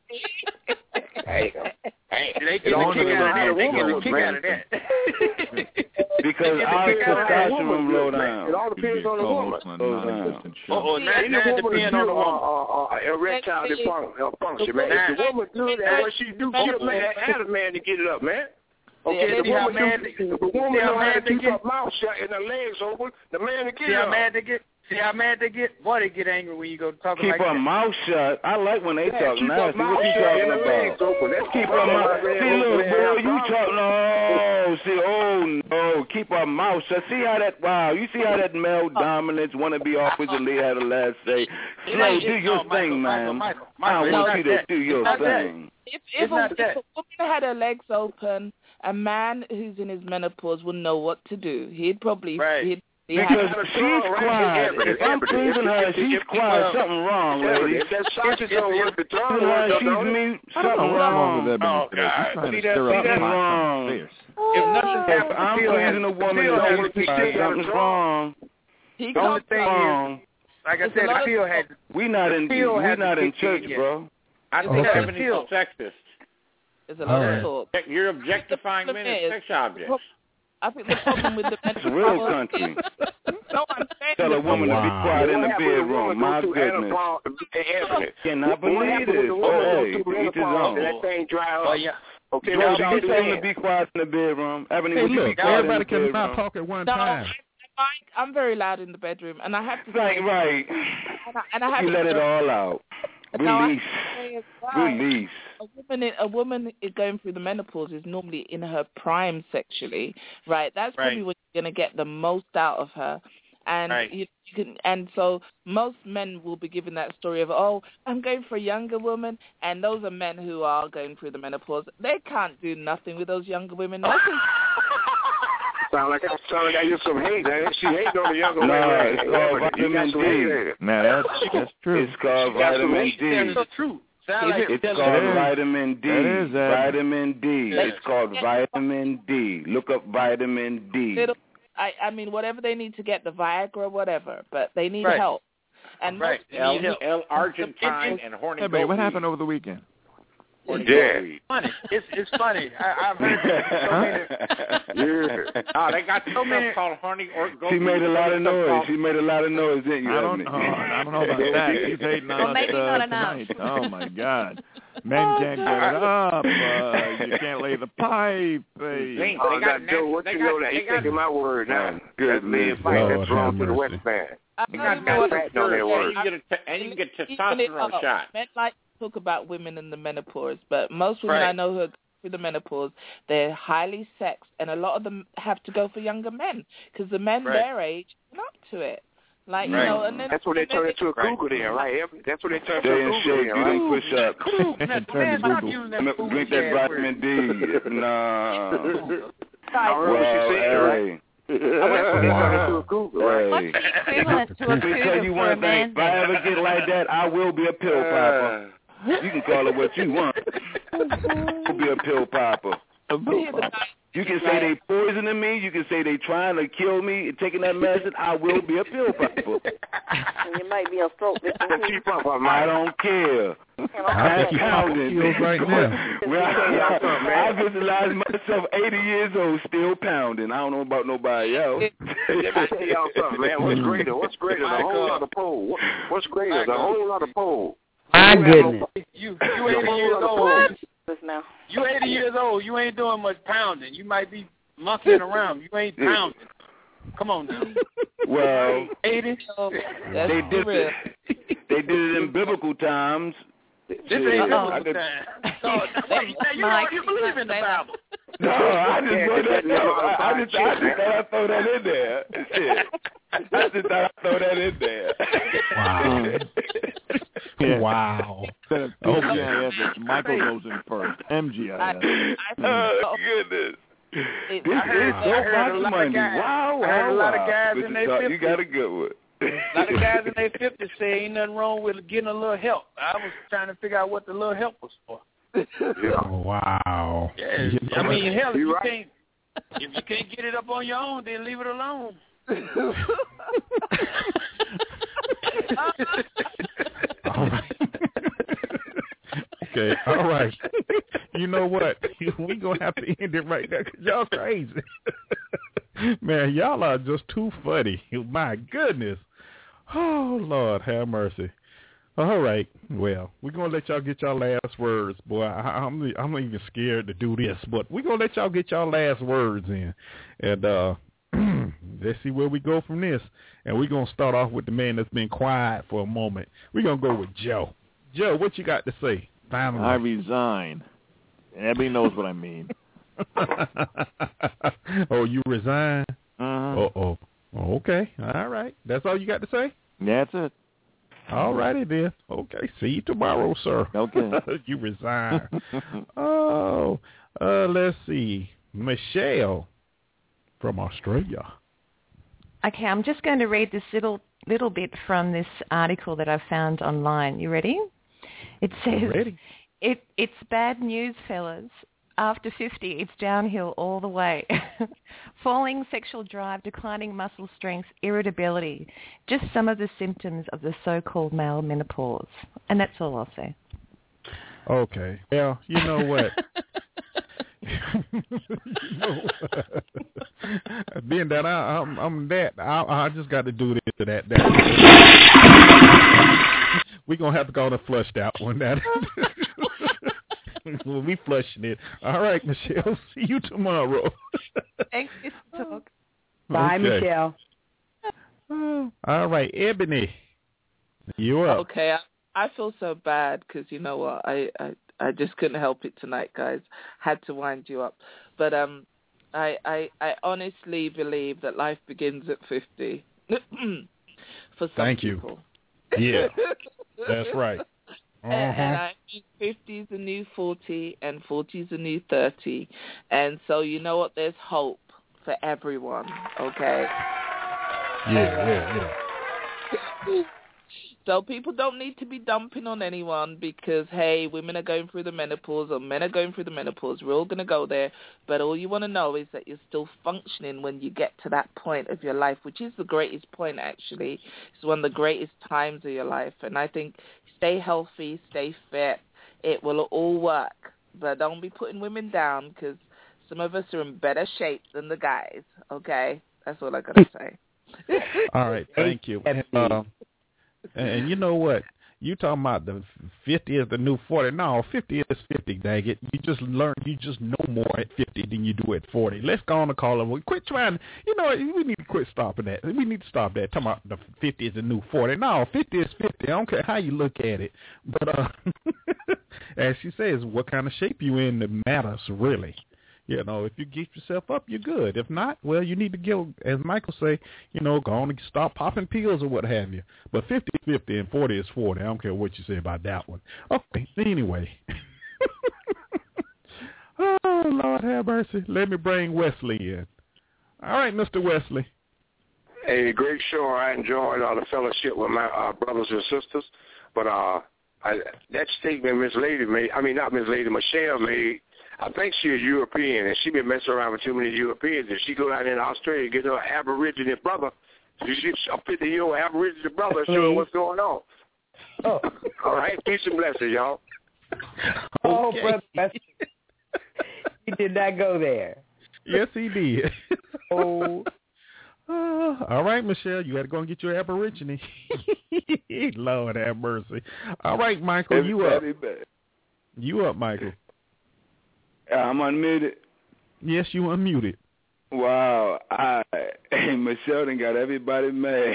Hey, Hey, they It get a all kick depends out of on that. the They get a woman, kick man. out of that. Because They get our a kick out of that. testosterone low down. It all depends on the woman. Goes down. Oh, See, now Any that woman depends on the do woman. uh, uh, uh, erectile Let's see. dysfun- uh, function, man. If the woman good at what she do, she a man, add a man to get it up, man. Okay, See the how woman, mad do, they- the woman see how know how to mad they keep get? her mouth shut and her legs open. The man to get See it how up. mad they get? See how mad they get? Boy, they get angry when you go talking Keep like her that. mouth shut. I like when they Yeah, talk keep her nasty. mouth What you shut talking and her legs about? open. That's Keep her mouth. See, look, boy, you talk. No, see, oh no, keep her mouth shut. See how that? Wow, you see how that male dominance want to be oppositely had a last say. Slow, do your thing, man. I want you to do your thing. If It's if a, not if that. a woman had her legs open, a man who's in his menopause will know what to do. He'd probably Right. he'd Because she's quiet. If I'm pleasing her, she's quiet. Something wrong, lady. If that sausage don't work, the tongue her, works, she's don't me. it? Something wrong. with that Oh, being God. trying See to that? stir See up that a pot, wrong. something fierce. If nothing If happens, I'm still pleasing has- a woman, still has something's to say something's something. wrong. He The only comes thing wrong. is, like I It's a said, lot the of- pill had We not in Still we hasn't not in kicked in church, yet. bro. I It's think a lot that's of so sexist. There's a lot All of right. talk. You're objectifying The men problem as is- sex objects. I think the problem with the It's a real country. No, I'm saying Tell a woman to be Wow. quiet in the What happened when the bedroom. woman My go through goodness. anapau- Anthony? Cannot What believe happened when this. the woman Hey, go each through his menopause own. and that thing dry up? Oh yeah. Okay, George, what y'all you do tell him to then? be quiet in the bedroom. Ebony, Hey, would you be look, quiet in the everybody bedroom? cannot talk at one No, time. I, I'm very loud in the bedroom, and I have to Right, say, right. and I, and I have You to let it say- all out. No, I Release. have to say as well, Release. A woman, in- a woman is going through the menopause is normally in her prime sexually, right? That's probably Right. when you're going to get the most out of her, and Right. you, you can. And so most men will be given that story of, oh, I'm going for a younger woman, and those are men who are going through the menopause. They can't do nothing with those younger women. Nothing. Sound like I sound like I get some hate. Man. She hating on the younger No, women. it's called You got vitamin some D. hate there. Now that's that's true. It's called She got some vitamin hate D. there. The truth. Sound like It's telling called the truth. vitamin D. That is, uh, Vitamin D. They- It's called vitamin D. Look up vitamin D. Little, I, I mean, whatever they need to get, the Viagra, whatever, but they need Right. help. And Right. most L, need help. L Argentine and horny Hey, babe, what goat happened weed. over the weekend? Horny Yeah. goat weed. Funny. It's it's funny. I, I've heard that so many. Yeah. Oh, they got So so many- stuff called horny or goat She weed. made a lot of Some stuff noise. called- She made a lot of noise, didn't you, I don't, Ebony? oh, I don't know about that. She's hating on Well, us maybe uh, not enough. tonight. Oh my God, men can't get it up. Uh, you can't lay the pipe. Uh, They- Oh, they got that Joe, what they you got- know that? they You got- taking my word now. That's Goodness, me and fight. Lord That's wrong have to the mercy. West man. I You don't got know got what fat on their Yeah, word. And you get a, and you get even it testosterone up. shot. Men like to talk about women in the menopause, but most women Right. I know who are going through the menopause, they're highly sexed, and a lot of them have to go for younger men because the men Right. their age are up to it. Like Right. you know, and then That's when they turn into a Right. cougar then, right? That's when they turn Stay into a in cougar shape. then, Do them right? push-ups. Cool. Man, Turn to man, stop Google. using that Drink foolish that ass vitamin word. D. No. I heard what Well, she said, right? hey. That's when they turn into a cougar, right? What's the equivalent to a Let me tell cougar you for a one thing. man? If I ever get like that, I will be a pill popper. You can call it what you want. I'll be a pill popper. You can say they poisoning me. You can say they trying to kill me. Taking that medicine, I will be a pill popper. And you might be a stroke. This Keep up, I man. don't care. I think he's popping pills right now. Well, I, I visualize myself eighty years old, still pounding. I don't know about nobody else. Let me tell y'all something, man. What's greater? What's greater? The whole lot of pole. What- What's greater? The whole lot of pole. My goodness. You you eighty years old. What? Now. You eighty years old. You ain't doing much pounding. You might be monkeying around. You ain't pounding. Come on now. Well, eighty. That's they did real. it. They did it in biblical times. This ain't Uh-oh. biblical time. So, now you know you believe in the Bible. No, I just want that. No, I, I just, I just thought I'd throw that in there. Shit. I just thought I'd throw that in there. Wow. Yeah. Wow. Instead of P G I S, it's Michael goes in first. M G I S. Oh, goodness. It- This I heard- is I so heard Fox a lot of Monday. guys- Wow, I heard wow, a lot of wow. guys in Mister their Tuck, you fifties. got a good one. A lot of guys in their fifties say ain't nothing wrong with getting a little help. I was trying to figure out what the little help was for. Oh, wow. Yeah, You I know mean, what? hell, if You you right. can't if you can't get it up on your own, then leave it alone. All right. Okay, all right. You know what? We gonna have to end it right there because y'all crazy. Man, y'all are just too funny. My goodness. Oh, Lord, have mercy. All right. Well, we're gonna let y'all get y'all last words, boy. I, I'm I'm even scared to do this, but we're gonna let y'all get y'all last words in, and uh, let's see where we go from this. And we're gonna start off with the man that's been quiet for a moment. We're gonna go with Joe. Joe, what you got to say? Finally. I resign. And everybody knows what I mean. Oh, you resign? Uh-huh. Uh-oh. Okay. All right. That's all you got to say? That's it. All righty then. Okay. See you tomorrow, sir. Okay. You resign. Oh, uh, let's see. Michelle from Australia. Okay, I'm just going to read this little little bit from this article that I found online. You ready? It says, ready. It, it's bad news, fellas. After fifty, it's downhill all the way. Falling sexual drive, declining muscle strength, irritability. Just some of the symptoms of the so-called male menopause. And that's all I'll say. Okay. Well, you know what? you know what? Being that I, I'm, I'm that, I, I just got to do this to that. that. We're going to have to go on and flush that one. That Well, we flushing it. All right, Michelle. See you tomorrow. Thanks for talk. Bye, Okay. Michelle. All right, Ebony. You up? Okay, I, I feel so bad because you know what, I, I I just couldn't help it tonight, guys. Had to wind you up, but um, I I I honestly believe that life begins at fifty. For some Thank you. people. Yeah, that's right. Uh-huh. And, and I think fifty is the new forty, and forty is the new thirty. And so, you know what? There's hope for everyone, okay? Yeah, yeah, yeah. So people don't need to be dumping on anyone because, hey, women are going through the menopause or men are going through the menopause. We're all going to go there. But all you want to know is that you're still functioning when you get to that point of your life, which is the greatest point, actually. It's one of the greatest times of your life. And I think stay healthy, stay fit. It will all work. But don't be putting women down because some of us are in better shape than the guys, okay? That's all I got to say. All right, thank you. Uh, and you know what? You talking about the fifty is the new forty. No, fifty is fifty, dang it. You just learn, you just know more at fifty than you do at forty. Let's go on and call them. Quit trying, you know, we need to quit stopping that. We need to stop that. Talking about the fifty is the new forty. No, fifty is fifty. I don't care how you look at it. But uh, as she says, what kind of shape you in that matters, really. You know, if you get yourself up, you're good. If not, well, you need to get, as Michael say, you know, go on and stop popping pills or what have you. But fifty is fifty and forty is forty. I don't care what you say about that one. Okay, anyway. Oh, Lord have mercy. Let me bring Wesley in. All right, Mister Wesley. Hey, great show. I enjoyed all the fellowship with my uh, brothers and sisters. But uh, I, that statement Miss Lady made, I mean, not Miss Lady, Michelle made, I think she is European, and she been messing around with too many Europeans. If she go out in Australia and get her Aboriginal brother, she a fifty-year-old Aboriginal brother, show her what's going on. Oh. All right, peace and blessings, y'all. Oh, Okay. brother, he did not go there. Yes, he did. Oh. Uh, all right, Michelle, you got to go and get your Aborigine. Lord have mercy. All right, Michael, you up. You up, Michael. I'm unmuted. Yes, you unmuted. Wow. I, hey, Michelle done got everybody mad.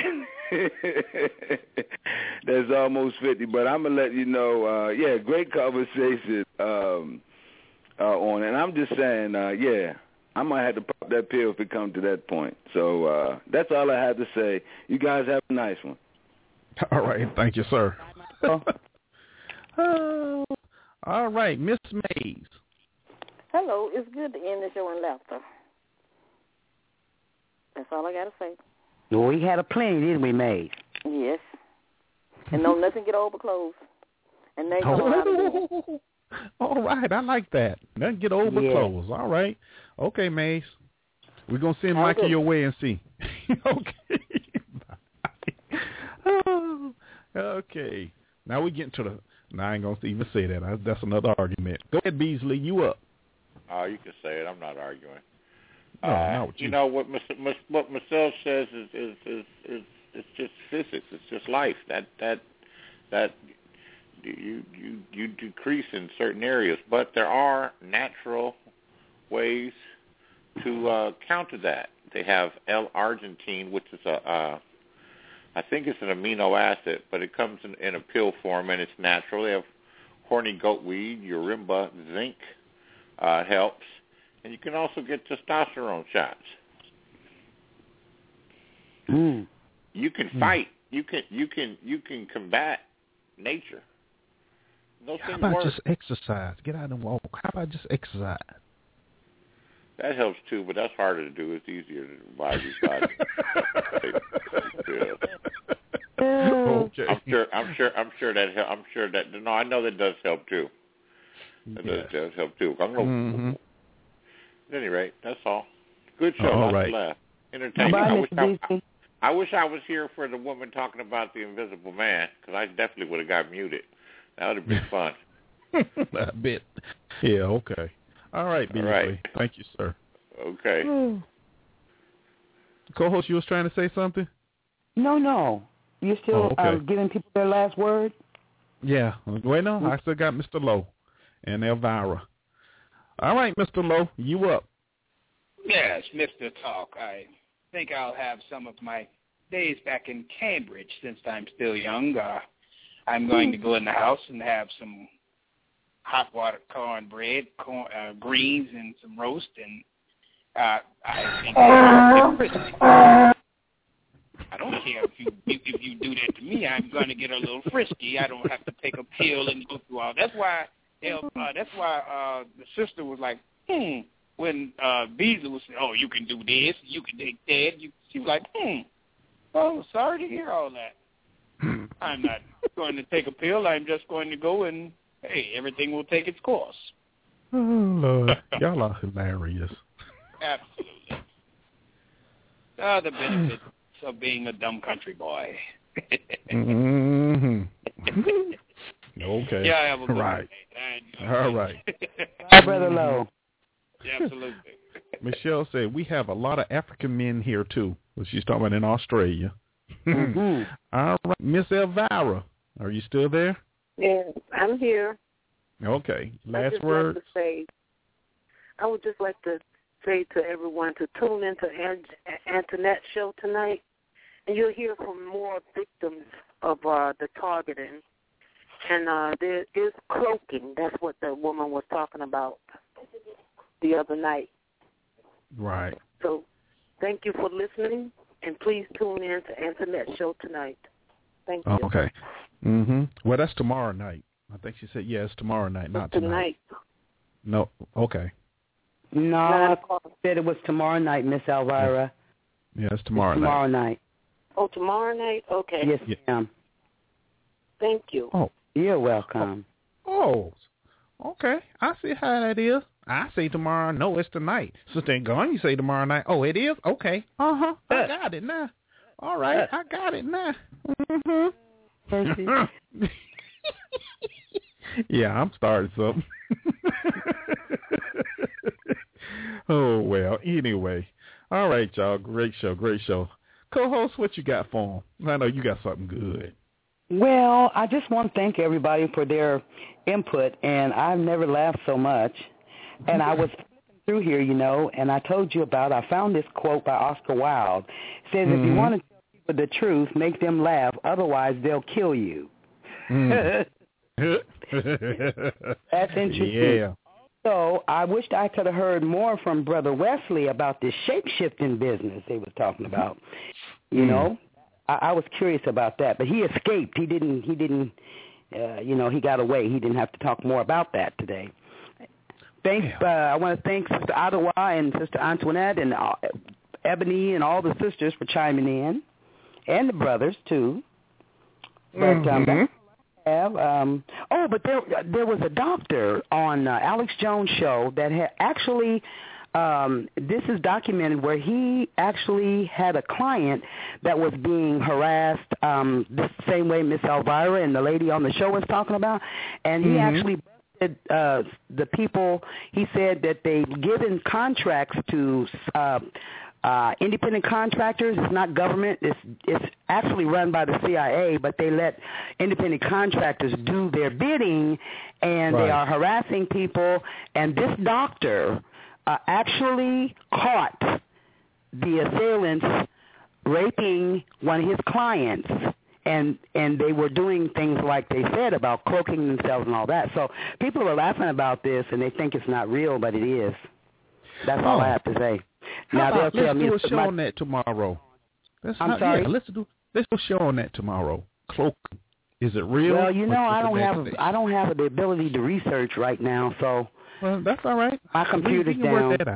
That's almost fifty, but I'm going to let you know, uh, yeah, great conversation um, uh, on it. And I'm just saying, uh, yeah, I might have to pop that pill if it comes to that point. So uh, that's all I have to say. You guys have a nice one. All right. Thank you, sir. Oh, all right. Miss Mays. Hello. It's good to end the show in laughter. That's all I got to say. Well, we had a plenty, didn't we, Mays? Yes. And don't nothing get over clothes. And they go out of it. All right. I like that. Nothing get over Yeah. clothes. All right. Okay, Mays. We're going to send Have a Michael good your way and see. Okay. Oh, okay. Now we get to the, now I ain't going to even say that. I, that's another argument. Go ahead, Beasley. You up. Oh, you can say it. I'm not arguing. No, uh, not with you you. know what Miss, Miss, what Michelle says is is, is is it's just physics. It's just life. That that that you you you decrease in certain areas, but there are natural ways to uh, counter that. They have L-arginine, which is a uh, I think it's an amino acid, but it comes in, in a pill form and it's natural. They have horny goatweed, Urimba, zinc uh, helps. And you can also get testosterone shots. Mm. You can fight. You can you can you can combat nature. Those How things about work. just exercise? Get out and walk. How about just exercise? That helps too, but that's harder to do. It's easier to buy these bodies. Okay. I'm sure. I'm sure. I'm sure that. I'm sure that. No, I know that does help too. That Yes. does, does help too. I'm gonna, Mm-hmm. At any rate, that's all. Good show. All Lots right. of laugh. Entertaining. Bye, I wish Mister I, I wish I was here for the woman talking about the Invisible Man, because I definitely would have got muted. That would have been fun. I bet. Yeah, okay. All right, Beasley. All right. Thank you, sir. Okay. Co-host, you was trying to say something? No, no. You're still Oh, okay. um, giving people their last word? Yeah. Wait, no, I still got Mister Lowe and Elvira. All right, Mister Lowe, you up. Yes, Mister Talk. I think I'll have some of my days back in Cambridge since I'm still young. Uh, I'm going to go in the house and have some hot water cornbread, corn, uh, greens, and some roast, and uh, I think it's Christmas. I don't care if you if you do that to me. I'm going to get a little frisky. I don't have to take a pill and go through all. That's why. Uh, that's why uh, the sister was like, hmm. When uh, Beasley was saying, "Oh, you can do this, you can take that," you, she was like, "Hmm. Oh, sorry to hear all that. I'm not going to take a pill. I'm just going to go and hey, everything will take its course." Oh, Lord. Y'all are hilarious. Absolutely. Ah, the benefits of being a dumb country boy. Mm-hmm. Okay. Yeah, I have a good right. day. All right. Bye, Brother Lowe. Absolutely. Michelle said, we have a lot of African men here, too. Well, she's talking about in Australia. Mm-hmm. All right. Miss Elvira, are you still there? Yeah, I'm here. Okay. I Last just word. like to say, I would just like to say to everyone to tune into An- Antoinette's show tonight, and you'll hear from more victims of uh, the targeting. And uh, there is cloaking. That's what the woman was talking about the other night. Right. So thank you for listening, and please tune in to Antoinette's show tonight. Thank you. Oh, okay. Mm-hmm. Well, that's tomorrow night. I think she said, yeah, it's tomorrow night, not tonight. Tonight. No. Okay. No, I said it was tomorrow night, Miss Elvira. Yeah, it's tomorrow, it's tomorrow night. night. Oh, tomorrow night? Okay. Yes, Yeah. ma'am. Thank you. Oh. You're welcome. Oh, okay. I see how that is. I say tomorrow. No, it's tonight. Sister Gone, you say tomorrow night. Oh, it is? Okay. Uh-huh. I got it now. All right. I got it now. Mm-hmm. Yeah, I'm starting something. Oh, well, anyway. All right, y'all. Great show. Great show. Co-host, what you got for them? I know you got something good. Well, I just want to thank everybody for their input, and I've never laughed so much. And I was flipping through here, you know, and I told you about, I found this quote by Oscar Wilde. It says, mm-hmm. if you want to tell people the truth, make them laugh, otherwise they'll kill you. Mm. That's interesting. Yeah. So I wished I could have heard more from Brother Wesley about this shape-shifting business they was talking about, you mm. know. I, I was curious about that, but he escaped. He didn't. He didn't. Uh, you know, he got away. He didn't have to talk more about that today. Thanks. Uh, I want to thank Sister Ottawa and Sister Antoinette and uh, Ebony and all the sisters for chiming in, and the brothers too. But um, mm-hmm. that's all I have. Um, oh, but there there was a doctor on uh, Alex Jones' show that had actually. Um, this is documented where he actually had a client that was being harassed um, the same way Miss Elvira and the lady on the show was talking about, and he mm-hmm. actually busted uh, the people. He said that they've given contracts to uh, uh, independent contractors. It's not government. It's it's actually run by the C I A, but they let independent contractors do their bidding, and right. they are harassing people. And this doctor Uh, actually caught the assailants raping one of his clients, and and they were doing things like they said about cloaking themselves and all that. So people are laughing about this, and they think it's not real, but it is. That's all oh. I have to say. How now about, they'll tell let's me do a show my, on that tomorrow. Let's I'm not, sorry? Yeah, let's do let's do a show on that tomorrow. Cloaking. Is it real? Well, you know, I don't have station? I don't have the ability to research right now, so. Well, that's all right. My computer's we, we can down. work that out.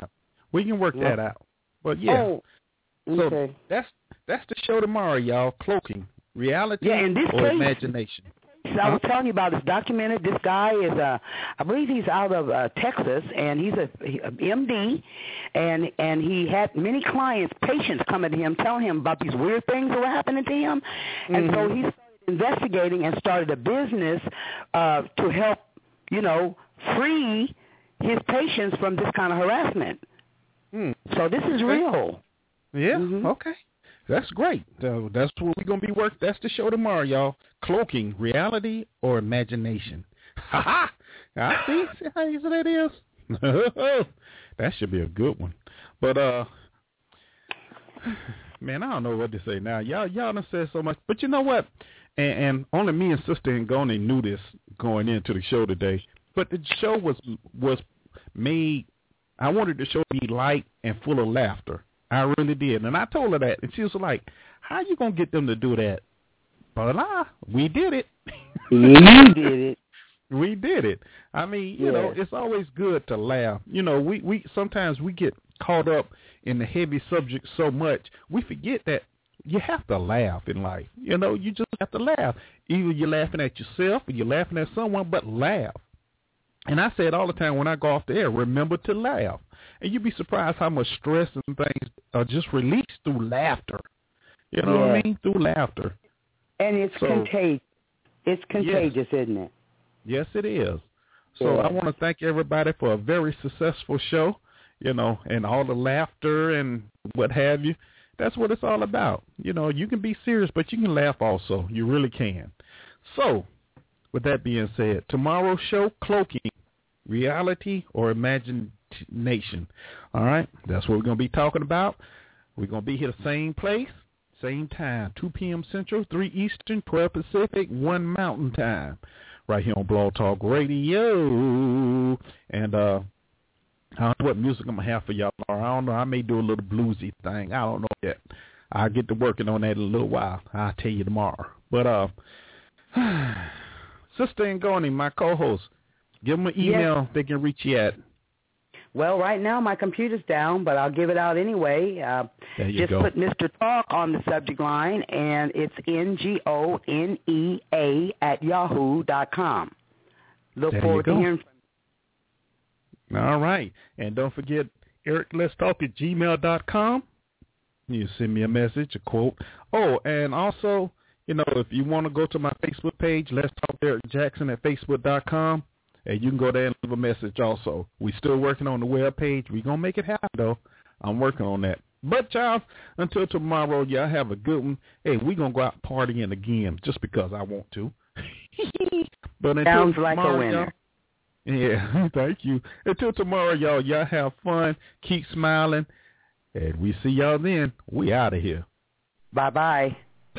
We can work Yeah. that out. But yeah, Oh, so okay. that's that's the show tomorrow, y'all. Cloaking, reality Yeah, in this or case- imagination. So I was telling you about this documented. This guy is, uh, I believe he's out of uh, Texas, and he's a, he, a M D, and and he had many clients, patients coming to him, telling him about these weird things that were happening to him, and so he started investigating and started a business uh, to help, you know, free his patients from this kind of harassment. Hmm. So this is real. Yeah. Okay. That's great. Uh, that's what we're going to be working. That's the show tomorrow, y'all. Cloaking, reality or imagination. Ha ha! I see. See how easy that is? That should be a good one. But, uh, man, I don't know what to say now. Y'all y'all done said so much. But you know what? And, and only me and Sister Ngoni knew this going into the show today. But the show was was made, I wanted the show to be light and full of laughter. I really did. And I told her that. And she was like, how you going to get them to do that? But ah, we did it. You did it. We did it. I mean, you Yeah. know, it's always good to laugh. You know, we, we sometimes we get caught up in the heavy subject so much, we forget that you have to laugh in life. You know, you just have to laugh. Either you're laughing at yourself or you're laughing at someone, but laugh. And I say it all the time when I go off the air, remember to laugh. And you'd be surprised how much stress and things are just released through laughter. You know what I Yeah. mean? Through laughter. And it's So- contagious. It's contagious, isn't it? Yes, it is. So Yeah. I want to thank everybody for a very successful show, you know, and all the laughter and what have you. That's what it's all about. You know, you can be serious, but you can laugh also. You really can. So, with that being said, tomorrow's show, Cloaking, reality or imagination. All right? That's what we're going to be talking about. We're going to be here the same place, same time, two p.m. Central, three Eastern, twelve Pacific, one Mountain Time, right here on Blog Talk Radio. And uh, I don't know what music I'm going to have for y'all. I don't know. I may do a little bluesy thing. I don't know yet. I'll get to working on that in a little while. I'll tell you tomorrow. But uh, Sister Ngoni, my co-host, give them an email Yes. they can reach you at. Well, right now my computer's down, but I'll give it out anyway. Uh, There you just go. put Mister Talk on the subject line, and it's N G O N E A at yahoo dot com. Look There you forward to go. hearing from All right. And don't forget, Eric Let's Talk at gmail dot com. You send me a message, a quote. Oh, and also, you know, if you want to go to my Facebook page, Let's Talk Eric Jackson at facebook dot com, and you can go there and leave a message also. We're still working on the web page. We're going to make it happen, though. I'm working on that. But, y'all, until tomorrow, y'all have a good one. Hey, we're going to go out partying again just because I want to. But until Sounds like a tomorrow, winner. y'all- Yeah, thank you. Until tomorrow, y'all, y'all have fun. Keep smiling. And we see y'all then. We out of here. Bye-bye.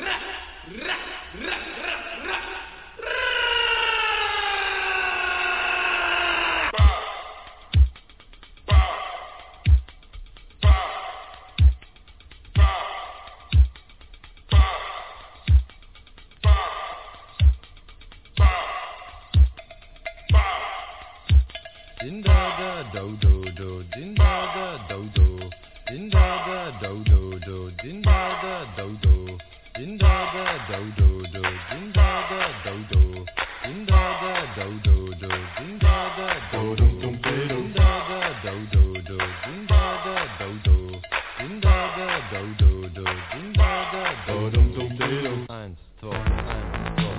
Din da da do do do, din da da do do, din da da do do do, din da da do do, din da da do do do, din da da do do, din da da do do do, din da da do do, din da da do do do, din da da do do, din da da do do do, din da da do do do. Eins, zwei, eins, zwei.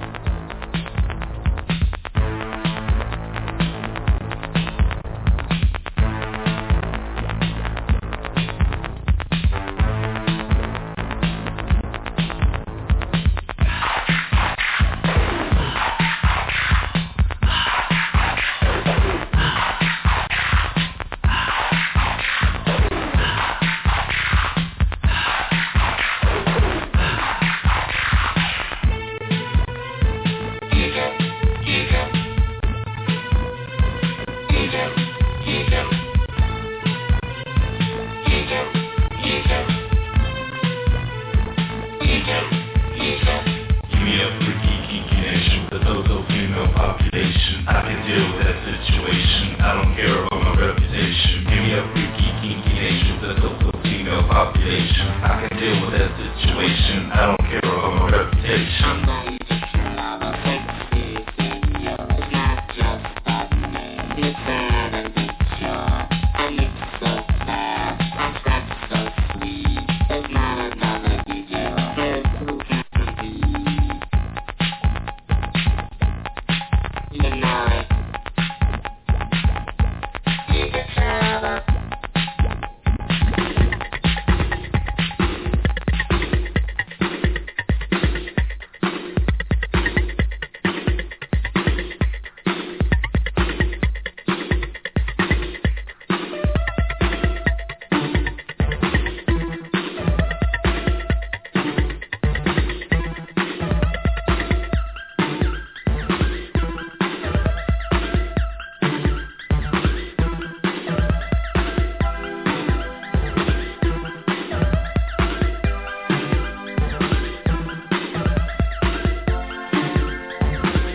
Give me a freaky, geeky nation, the total female population. I can deal with that situation. I don't care about my reputation. Give me a freaky, kinky nation with a total female population. I can deal with that situation. I don't care about my reputation.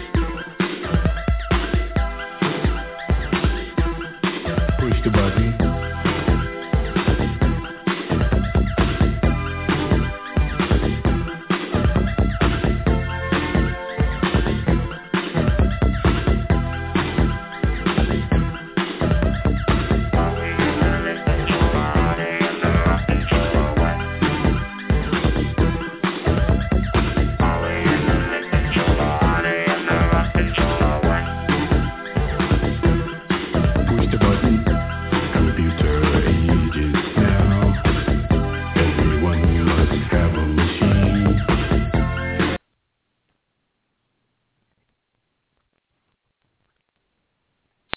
Push the button.